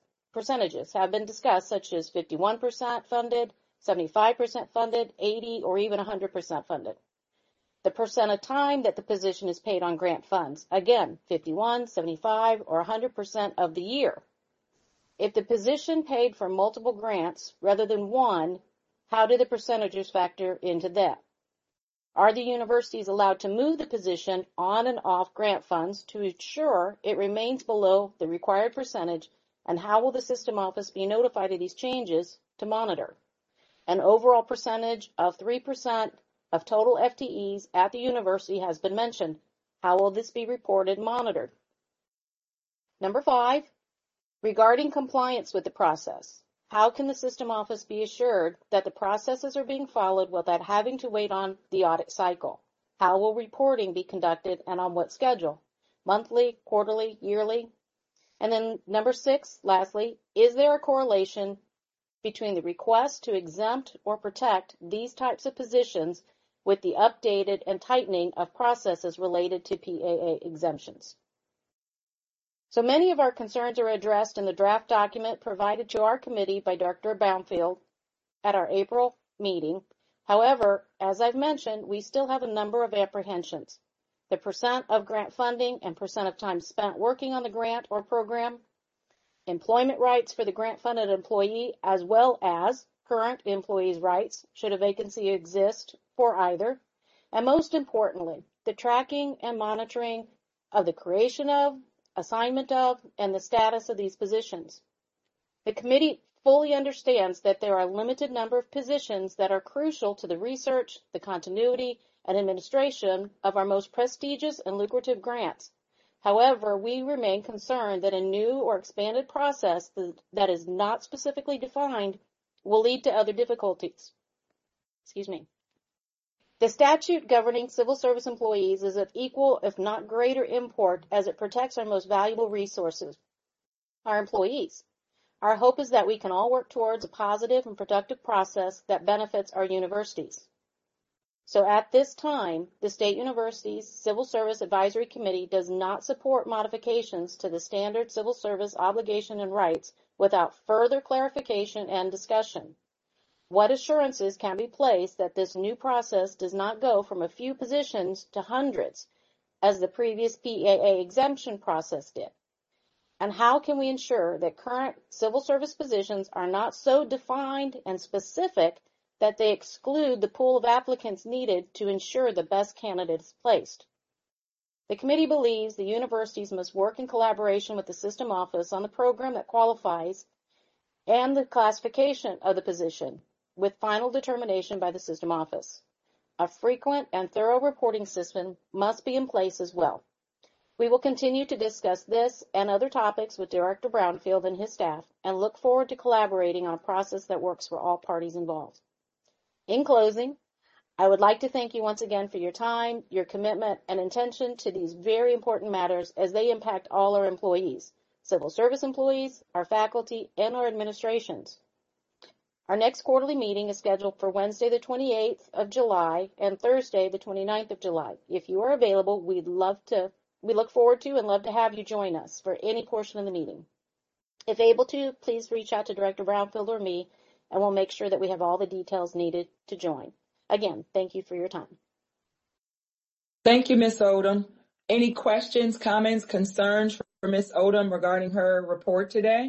such as 51% funded, 75% funded, 80, or even 100% funded. The percent of time that the position is paid on grant funds, again, 51, 75, or 100% of the year. If the position paid for multiple grants rather than one, how do the percentages factor into that? Are the universities allowed to move the position on and off grant funds to ensure it remains below the required percentage, and how will the system office be notified of these changes to monitor? An overall percentage of 3% of total FTEs at the university has been mentioned. How will this be reported and monitored? Number 5, regarding compliance with the process, how can the system office be assured that the processes are being followed without having to wait on the audit cycle? How will reporting be conducted and on what schedule? Monthly, quarterly, yearly? And then number 6, lastly, is there a correlation between the request to exempt or protect these types of positions with the updated and tightening of processes related to PAA exemptions? So many of our concerns are addressed in the draft document provided to our committee by Dr. Brownfield at our April meeting. However, as I've mentioned, we still have a number of apprehensions. The percent of grant funding and percent of time spent working on the grant or program, employment rights for the grant-funded employee, as well as current employees' rights should a vacancy exist for either, and most importantly, the tracking and monitoring of the creation of, assignment of, and the status of these positions. The committee fully understands that there are a limited number of positions that are crucial to the research, the continuity, and administration of our most prestigious and lucrative grants. However, we remain concerned that a new or expanded process that is not specifically defined will lead to other difficulties. The statute governing civil service employees is of equal, if not greater, import as it protects our most valuable resources, our employees. Our hope is that we can all work towards a positive and productive process that benefits our universities. So at this time, the State University's Civil Service Advisory Committee does not support modifications to the standard civil service obligation and rights without further clarification and discussion. What assurances can be placed that this new process does not go from a few positions to hundreds, as the previous PAA exemption process did? And how can we ensure that current civil service positions are not so defined and specific that they exclude the pool of applicants needed to ensure the best candidate is placed? The committee believes the universities must work in collaboration with the system office on the program that qualifies and the classification of the position, with final determination by the system office. A frequent and thorough reporting system must be in place as well. We will continue to discuss this and other topics with Director Brownfield and his staff and look forward to collaborating on a process that works for all parties involved. In closing, I would like to thank you once again for your time, your commitment, and attention to these very important matters as they impact all our employees, civil service employees, our faculty, and our administrations. Our next quarterly meeting is scheduled for Wednesday, the 28th of July and Thursday, the 29th of July. If you are available, we look forward to and love to have you join us for any portion of the meeting. If able to, please reach out to Director Brownfield or me, and we'll make sure that we have all the details needed to join. Again, thank you for your time. Thank you, Ms. Odom. Any questions, comments, concerns for Ms. Odom regarding her report today?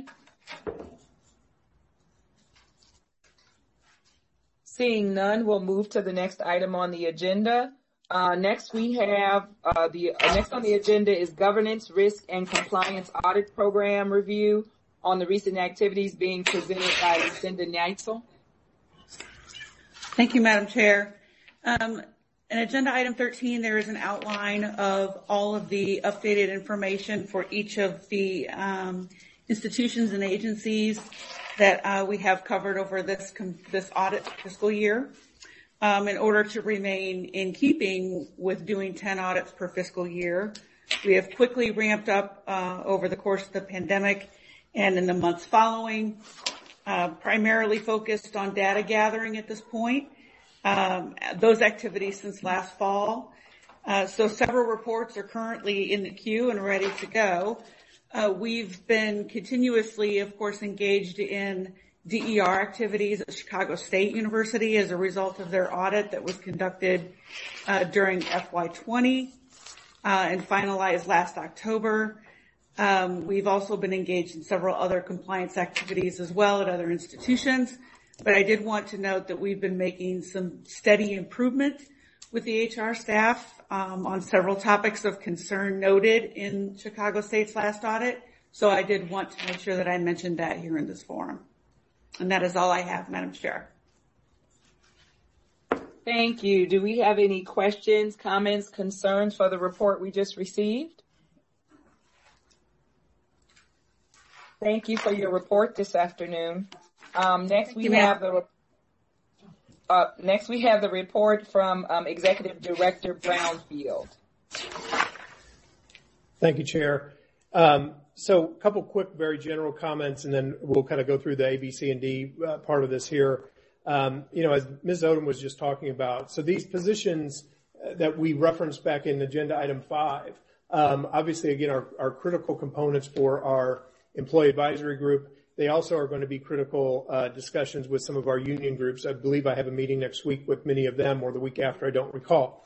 Seeing none, we'll move to the next item on the agenda. Next on the agenda is Governance, Risk, and Compliance Audit Program Review on the recent activities being presented by Lucinda Neitzel. Thank you, Madam Chair. In agenda item 13, there is an outline of all of the updated information for each of the institutions and agencies that we have covered over this audit fiscal year. In order to remain in keeping with doing 10 audits per fiscal year, we have quickly ramped up over the course of the pandemic and in the months following, primarily focused on data gathering at this point, those activities since last fall. So several reports are currently in the queue and ready to go. We've been continuously, of course, engaged in DER activities at Chicago State University as a result of their audit that was conducted during FY20 and finalized last October. We've also been engaged in several other compliance activities as well at other institutions, but I did want to note that we've been making some steady improvement with the HR staff on several topics of concern noted in Chicago State's last audit. So I did want to make sure that I mentioned that here in this forum. And that is all I have, Madam Chair. Thank you. Do we have any questions, comments, concerns for the report we just received? Thank you for your report this afternoon. Next we have the report from Executive Director Brownfield. Thank you, Chair. So a couple quick, very general comments, and then we'll kind of go through the A, B, C, and D part of this here. As Ms. Odom was just talking about, so these positions that we referenced back in agenda item 5, obviously, again, are critical components for our employee advisory group. They also are going to be critical discussions with some of our union groups. I believe I have a meeting next week with many of them, or the week after, I don't recall.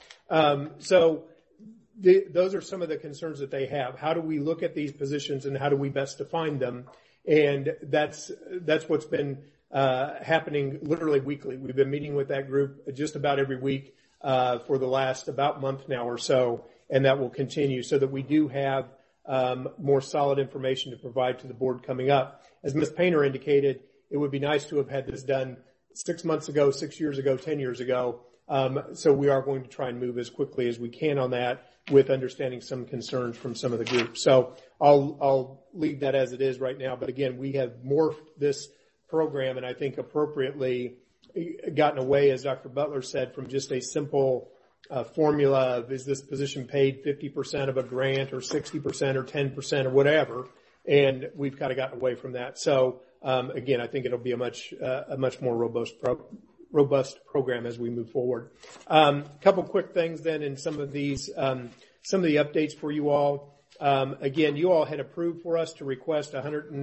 Those are some of the concerns that they have. How do we look at these positions and how do we best define them? And that's what's been happening literally weekly. We've been meeting with that group just about every week for the last about month now or so, and that will continue so that we do have more solid information to provide to the board coming up. As Ms. Painter indicated, it would be nice to have had this done 6 months ago, 6 years ago, 10 years ago. So we are going to try and move as quickly as we can on that with understanding some concerns from some of the groups. So I'll leave that as it is right now. But again, we have morphed this program, and I think appropriately gotten away, as Dr. Butler said, from just a simple formula of is this position paid 50% of a grant or 60% or 10% or whatever, and we've kind of gotten away from that. So again, I think it'll be a much more robust program as we move forward. Couple quick things then in some of the updates for you all. Again, you all had approved for us to request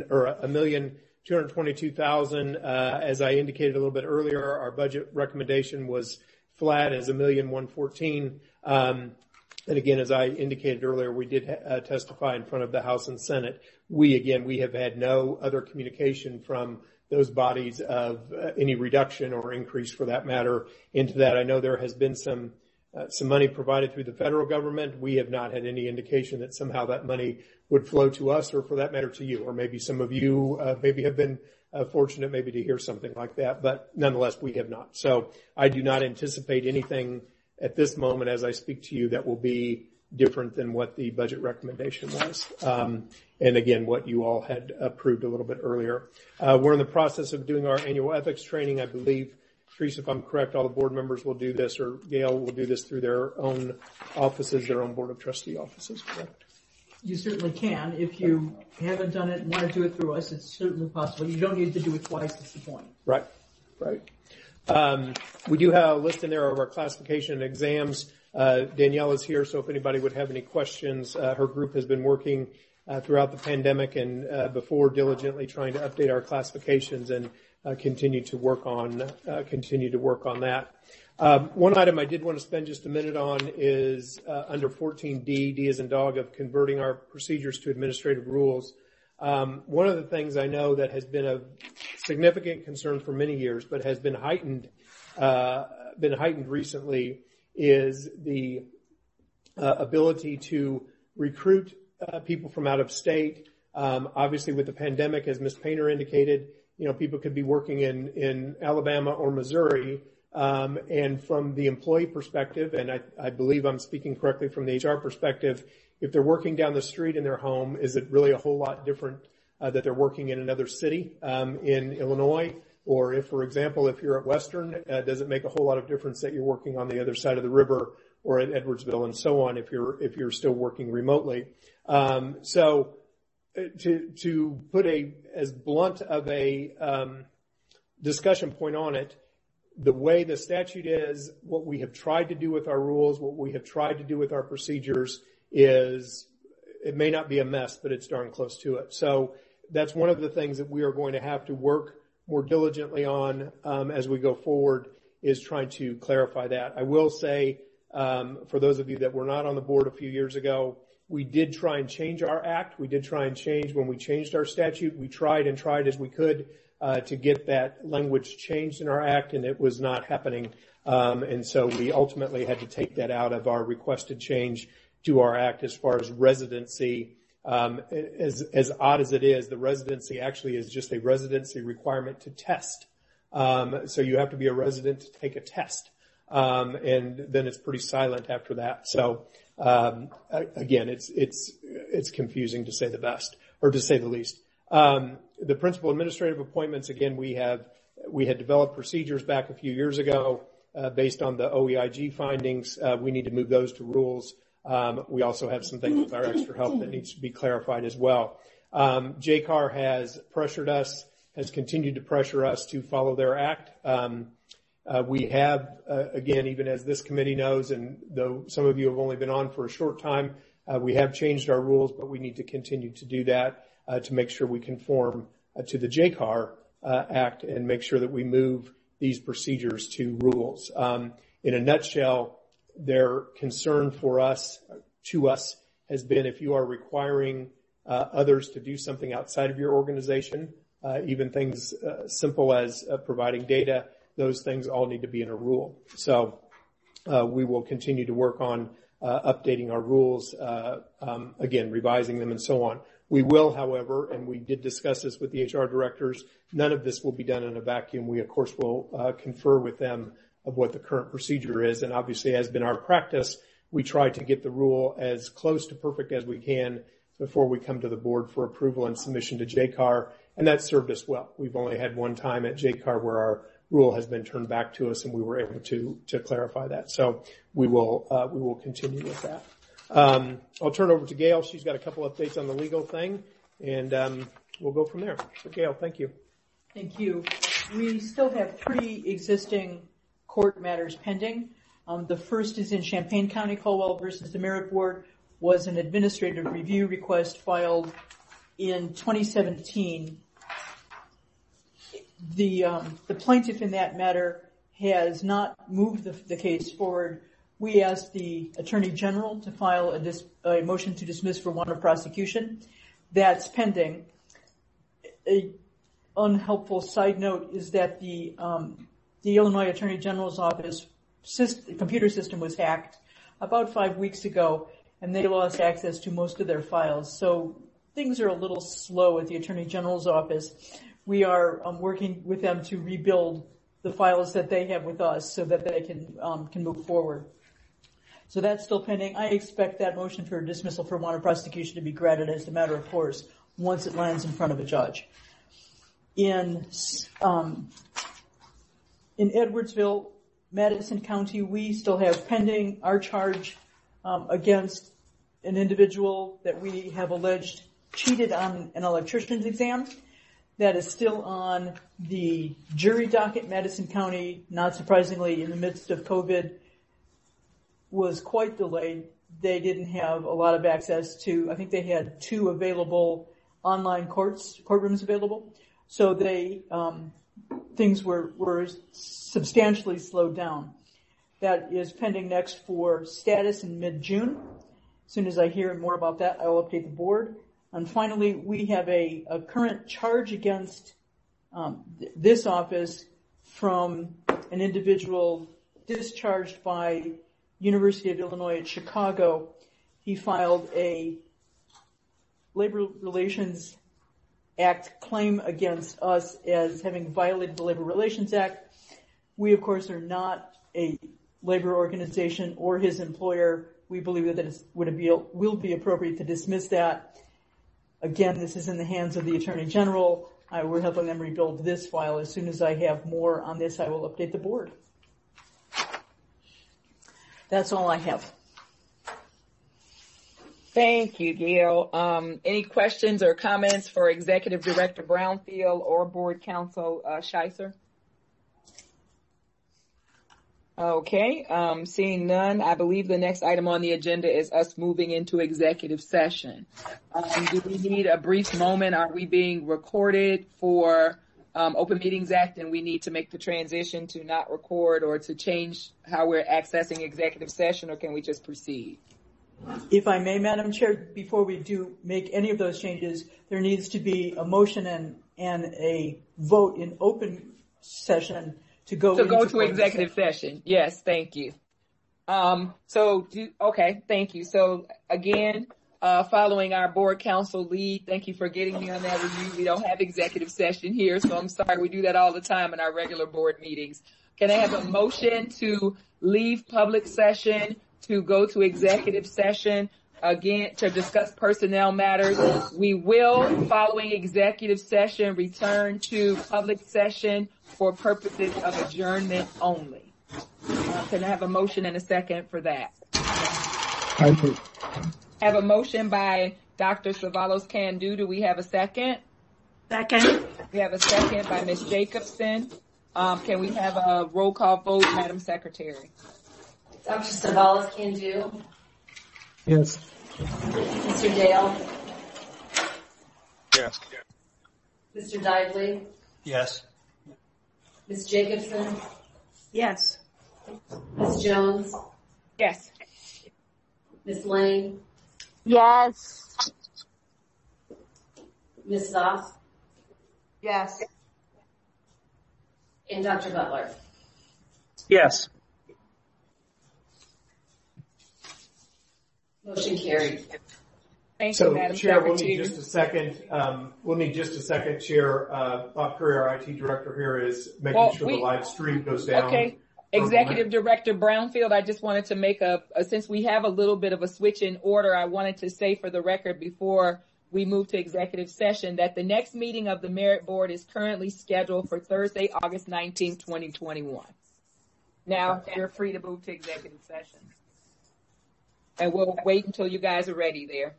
$1,222,000. As I indicated a little bit earlier, our budget recommendation was flat as $1,114,000. And again, as I indicated earlier, we did testify in front of the House and Senate. We have had no other communication from those bodies of any reduction or increase, for that matter, into that. I know there has been some money provided through the federal government. We have not had any indication that somehow that money would flow to us, or for that matter to you, or maybe some of you maybe have been fortunate maybe to hear something like that, but nonetheless we have not. So I do not anticipate anything at this moment as I speak to you that will be different than what the budget recommendation was. And again, what you all had approved a little bit earlier. We're in the process of doing our annual ethics training. I believe, Teresa, if I'm correct, all the board members will do this, or Gail will do this through their own offices, their own board of trustee offices, correct? You certainly can. If you haven't done it and want to do it through us, it's certainly possible. You don't need to do it twice, that's the point. Right. We do have a list in there of our classification and exams. Danielle is here, so if anybody would have any questions, her group has been working throughout the pandemic and before diligently trying to update our classifications and continue to work on that. One item I did want to spend just a minute on is under 14D, D as in dog, of converting our procedures to administrative rules. One of the things I know that has been a significant concern for many years, but has been heightened recently, is the ability to recruit people from out of state. Obviously, with the pandemic, as Ms. Painter indicated, people could be working in Alabama or Missouri, and from the employee perspective, and I believe I'm speaking correctly from the HR perspective, if they're working down the street in their home, is it really a whole lot different that they're working in another city in Illinois? Or if, for example, if you're at Western, does it make a whole lot of difference that you're working on the other side of the river or at Edwardsville and so on if you're still working remotely? So to put as blunt of a discussion point on it, the way the statute is, what we have tried to do with our rules, what we have tried to do with our procedures is, it may not be a mess, but it's darn close to it. So that's one of the things that we are going to have to work more diligently on as we go forward, is trying to clarify that. I will say, for those of you that were not on the board a few years ago, we did try and change our act. We did try and change when we changed our statute. We tried as we could to get that language changed in our act, and it was not happening. And so we ultimately had to take that out of our requested change to our act as far as residency. As odd as it is, the residency actually is just a residency requirement to test. So you have to be a resident to take a test. And then it's pretty silent after that. So, again, it's confusing to say the best, or to say the least. The principal administrative appointments, again, we had developed procedures back a few years ago, based on the OEIG findings. We need to move those to rules. We also have some things with our extra help that needs to be clarified as well. JCAR has continued to pressure us to follow their act. We have, again, even as this committee knows, and though some of you have only been on for a short time, we have changed our rules, but we need to continue to do that to make sure we conform to the JCAR Act and make sure that we move these procedures to rules. In a nutshell, their concern to us has been, if you are requiring others to do something outside of your organization, even things simple as providing data, those things all need to be in a rule. So we will continue to work on updating our rules, again, revising them and so on. We will, however, and we did discuss this with the HR directors, none of this will be done in a vacuum. We, of course, will confer with them of what the current procedure is. And obviously, as been our practice, we try to get the rule as close to perfect as we can before we come to the board for approval and submission to JCAR. and that's served us well. We've only had one time at JCAR where our rule has been turned back to us, and we were able to clarify that. So we will continue with that. I'll turn over to Gail. She's got a couple updates on the legal thing, and we'll go from there. So Gail, thank you. Thank you. We still have 3 existing court matters pending. The first is in Champaign County. Caldwell versus the Merit Board was an administrative review request filed in 2017. The plaintiff in that matter has not moved the case forward. We asked the Attorney General to file a motion to dismiss for want of prosecution. That's pending. A unhelpful side note is that the Illinois Attorney General's office computer system was hacked about 5 weeks ago, and they lost access to most of their files. So things are a little slow at the Attorney General's office. We are working with them to rebuild the files that they have with us so that they can move forward. So that's still pending. I expect that motion for dismissal for want of prosecution to be granted as a matter of course once it lands in front of a judge. In Edwardsville, Madison County, we still have pending our charge against an individual that we have alleged cheated on an electrician's exam. That is still on the jury docket. Madison County, not surprisingly, in the midst of COVID, was quite delayed. They didn't have a lot of access to, I think they had 2 available online courtrooms available. So things were substantially slowed down. That is pending next for status in mid-June. As soon as I hear more about that, I will update the board. And finally, we have a current charge against this office from an individual discharged by University of Illinois at Chicago. He filed a Labor Relations Act claim against us as having violated the Labor Relations Act. We, of course, are not a labor organization or his employer. We believe that it will be appropriate to dismiss that. Again, this is in the hands of the Attorney General. We're helping them rebuild this file. As soon as I have more on this, I will update the board. That's all I have. Thank you, Gail. Any questions or comments for Executive Director Brownfield or Board Counsel Scheisser? Okay, seeing none, I believe the next item on the agenda is us moving into executive session. Do we need a brief moment? Are we being recorded for Open Meetings Act and we need to make the transition to not record or to change how we're accessing executive session, or can we just proceed? If I may, Madam Chair, before we do make any of those changes, there needs to be a motion and a vote in open session to go to executive session. Yes, thank you. Okay, thank you. So again, following our board counsel lead, thank you for getting me on that review. We don't have executive session here, so I'm sorry. We do that all the time in our regular board meetings. Can I have a motion to leave public session to go to executive session, again, to discuss personnel matters? We will, following executive session, return to public session for purposes of adjournment only. Can I have a motion and a second for that? Have a motion by Dr. Ceballos-Candu. Do we have a second? Second. We have a second by Ms. Jacobson. Can we have a roll call vote, Madam Secretary? Dr. Ceballos-Candu. Yes. Mr. Dale. Yes. Mr. Dively. Yes. Ms. Jacobson. Yes. Ms. Jones. Yes. Ms. Lane. Yes. Ms. Zoss. Yes. And Dr. Butler. Yes. Motion carried. Thank you, Madam Chair, Secretary. we'll need just a second. Chair, Bob Curry, our IT director here, is making sure the live stream goes down. Okay. Executive Director Brownfield, I just wanted to make since we have a little bit of a switch in order, I wanted to say for the record before we move to executive session, that the next meeting of the Merit Board is currently scheduled for Thursday, August 19, 2021. Now you're free to move to executive session. And we'll wait until you guys are ready there.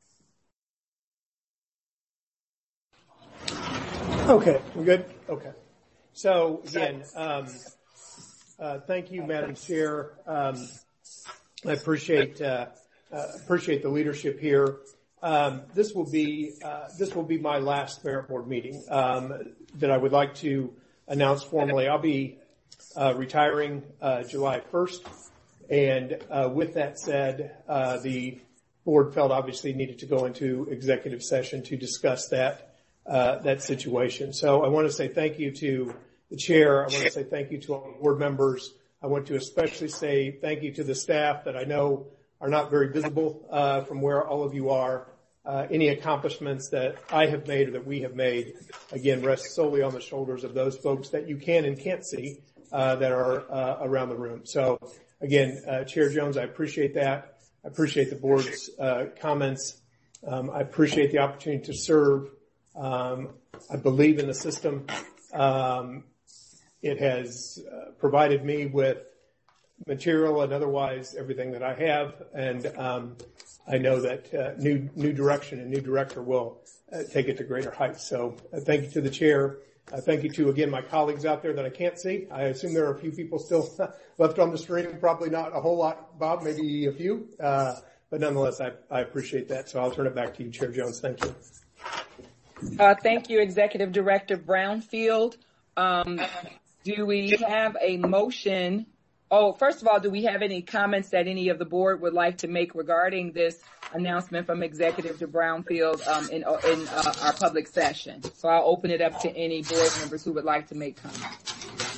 Okay, we're good? Okay. So again, thank you, Madam Chair. I appreciate the leadership here. This will be my last Merit Board meeting that I would like to announce formally. I'll be retiring July 1st, and with that said, the board felt obviously needed to go into executive session to discuss that situation. So I want to say thank you to the chair. I want to say thank you to all the board members. I want to especially say thank you to the staff that I know are not very visible from where all of you are. Any accomplishments that I have made or that we have made, again, rest solely on the shoulders of those folks that you can and can't see that are around the room. So again, Chair Jones, I appreciate that. I appreciate the board's comments. I appreciate the opportunity to serve. I believe in the system. It has provided me with material and otherwise everything that I have, and I know that new direction and new director will take it to greater heights. So thank you to the chair. Thank you to, again, my colleagues out there that I can't see. I assume there are a few people still left on the stream, probably not a whole lot, Bob, maybe a few, but nonetheless, I appreciate that. So I'll turn it back to you, Chair Jones. Thank you. Thank you, Executive Director Brownfield. Do we have a motion? Oh, first of all, do we have any comments that any of the board would like to make regarding this announcement from Executive Brownfield in our public session? So I'll open it up to any board members who would like to make comments.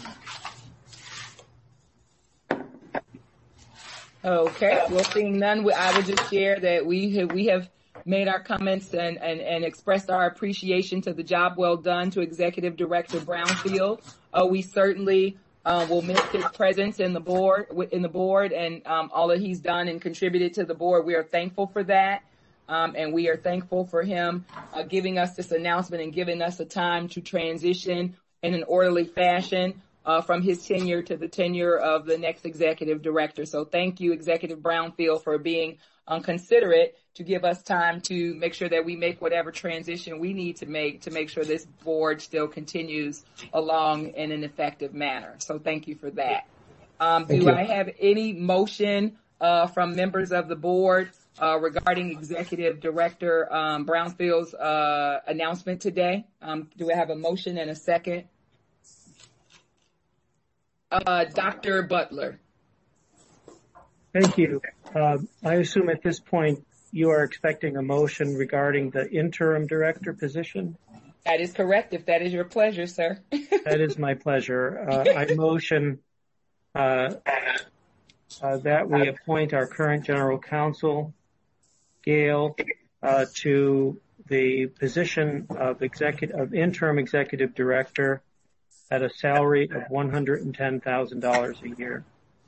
Okay, well, seeing none, I would just share that we have made our comments and expressed our appreciation to the job well done to Executive Director Brownfield. We certainly will miss his presence in the board and all that he's done and contributed to the board. We are thankful for that. And we are thankful for him giving us this announcement and giving us a time to transition in an orderly fashion from his tenure to the tenure of the next executive director. So thank you, Executive Brownfield, for being considerate to give us time to make sure that we make whatever transition we need to make sure this board still continues along in an effective manner. So thank you for that. Do I have any motion from members of the board regarding Executive Director Brownfield's announcement today? Do I have a motion and a second? Dr. Butler. Thank you. I assume at this point you are expecting a motion regarding the interim director position? That is correct, if that is your pleasure, sir. That is my pleasure. I motion that we appoint our current general counsel, Gail, to the position of interim executive director at a salary of $110,000 a year.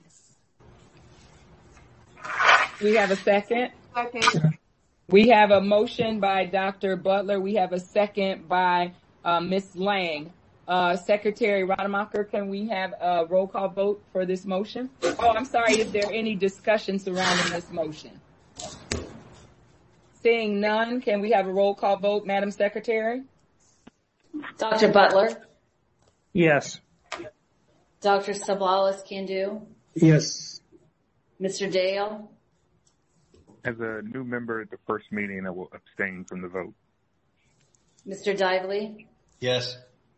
We have a second. We have a motion by Dr. Butler. We have a second by Ms. Lang. Secretary Rademacher, can we have a roll call vote for this motion? Oh, I'm sorry. Is there any discussion surrounding this motion? Seeing none, can we have a roll call vote, Madam Secretary? Dr. Butler? Yes. Dr. Sablalis Candu? Yes. Mr. Dale? As a new member at the first meeting, I will abstain from the vote. Mr. Dively? Yes.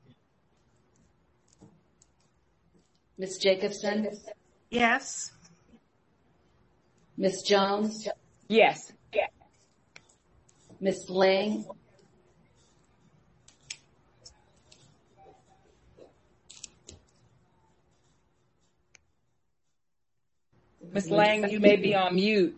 Ms. Jacobson? Yes. Ms. Jones? Yes. Ms. Lang? Ms. Lang, you may be on mute.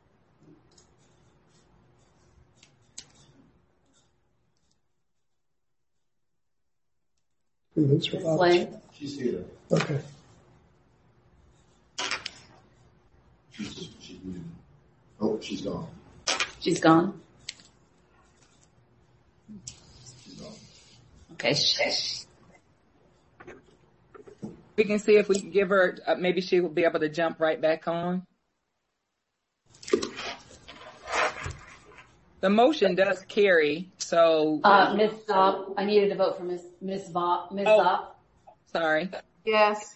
Ms. Lang? She's here. Okay. Oh, she's gone. She's gone. Okay. We can see if we can give her, maybe she will be able to jump right back on. The motion does carry, so. Ms. Zopp, I needed to vote for Ms. Zopp. Sorry. Yes.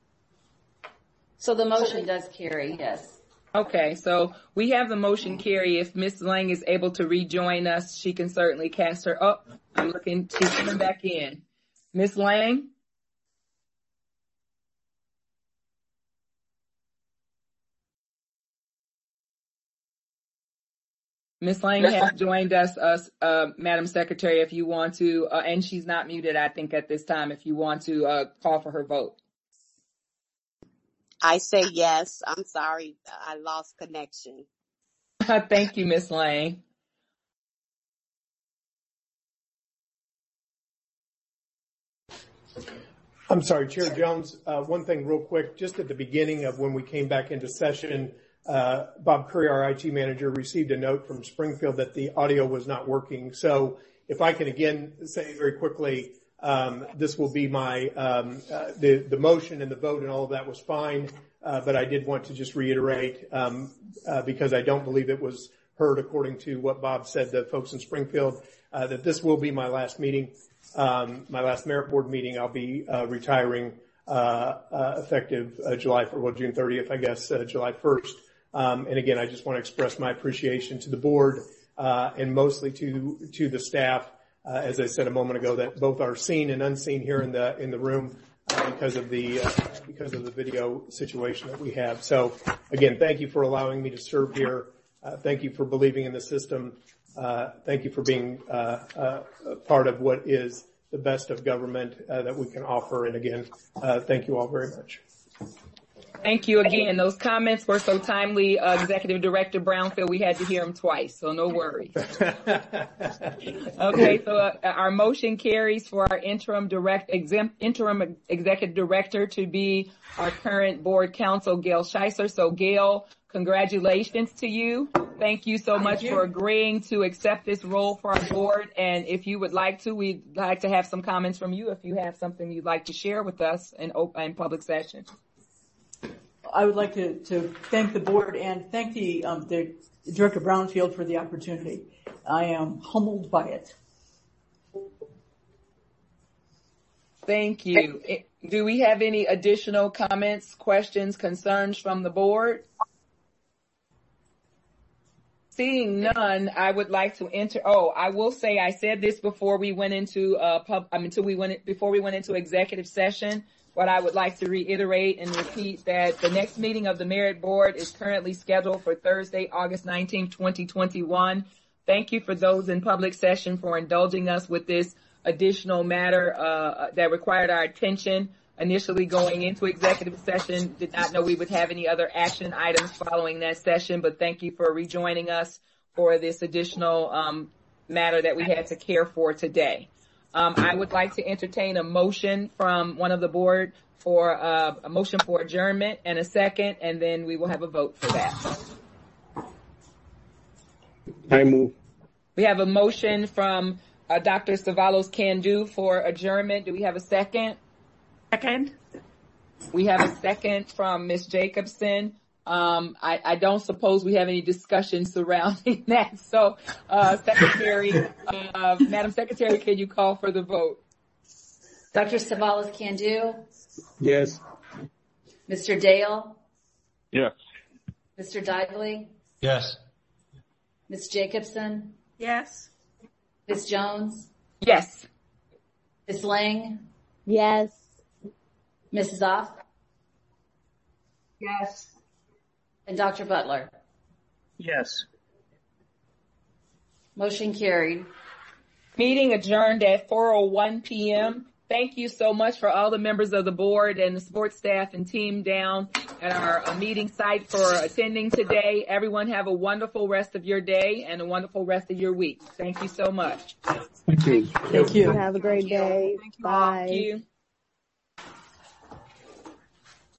So the motion does carry, yes. Okay, so we have the motion carry. If Ms. Lang is able to rejoin us, she can certainly cast her up. I'm looking, she's coming back in. Ms. Lang? Ms. Lang has joined us, Madam Secretary, if you want to, and she's not muted, I think, at this time, if you want to call for her vote. I say yes. I'm sorry. I lost connection. Thank you, Ms. Lang. I'm sorry, Chair Jones. One thing real quick, just at the beginning of when we came back into session, Bob Curry, our IT manager, received a note from Springfield that the audio was not working. So if I can again say very quickly, this will be my, the motion and the vote and all of that was fine. But I did want to just reiterate, because I don't believe it was heard according to what Bob said, the folks in Springfield, that this will be my last meeting, my last merit board meeting. I'll be, retiring, effective, June 30th, I guess, July 1st. And again, I just want to express my appreciation to the board, and mostly to the staff, as I said a moment ago, that both are seen and unseen here in the room, because of the video situation that we have. So again, thank you for allowing me to serve here. Thank you for believing in the system. Thank you for being, part of what is the best of government, that we can offer. And again, thank you all very much. Thank you again. Those comments were so timely, Executive Director Brownfield, we had to hear them twice, so no worries. Okay, so our motion carries for our interim executive director to be our current board counsel, Gail Scheisser. So Gail, congratulations to you. Thank you so much for agreeing to accept this role for our board. And if you would like to, we'd like to have some comments from you if you have something you'd like to share with us in public session. I would like to thank the board and thank the Director Brownfield for the opportunity. I am humbled by it. Thank you. Do we have any additional comments, questions, concerns from the board? Seeing none, I would like to enter. Oh, I will say I said this before we went into before we went into executive session. But I would like to reiterate and repeat that the next meeting of the Merit Board is currently scheduled for Thursday, August 19, 2021. Thank you for those in public session for indulging us with this additional matter that required our attention. Initially going into executive session, did not know we would have any other action items following that session, but thank you for rejoining us for this additional matter that we had to care for today. I would like to entertain a motion from one of the board for a motion for adjournment and a second, and then we will have a vote for that. I move. We have a motion from Dr. Cevallos Candu for adjournment. Do we have a second? Second. We have a second from Ms. Jacobson. I don't suppose we have any discussion surrounding that. So, Madam Secretary, can you call for the vote? Dr. Cevallos Candu? Yes. Mr. Dale? Yes. Mr. Dively? Yes. Ms. Jacobson? Yes. Ms. Jones? Yes. Ms. Lang? Yes. Ms. Zopp? Yes. And Dr. Butler? Yes. Motion carried. Meeting adjourned at 4:01 p.m. Thank you so much for all the members of the board and the support staff and team down at our meeting site for attending today. Everyone have a wonderful rest of your day and a wonderful rest of your week. Thank you so much. Thank you. Thank you. Have a great day. Bye. Thank you.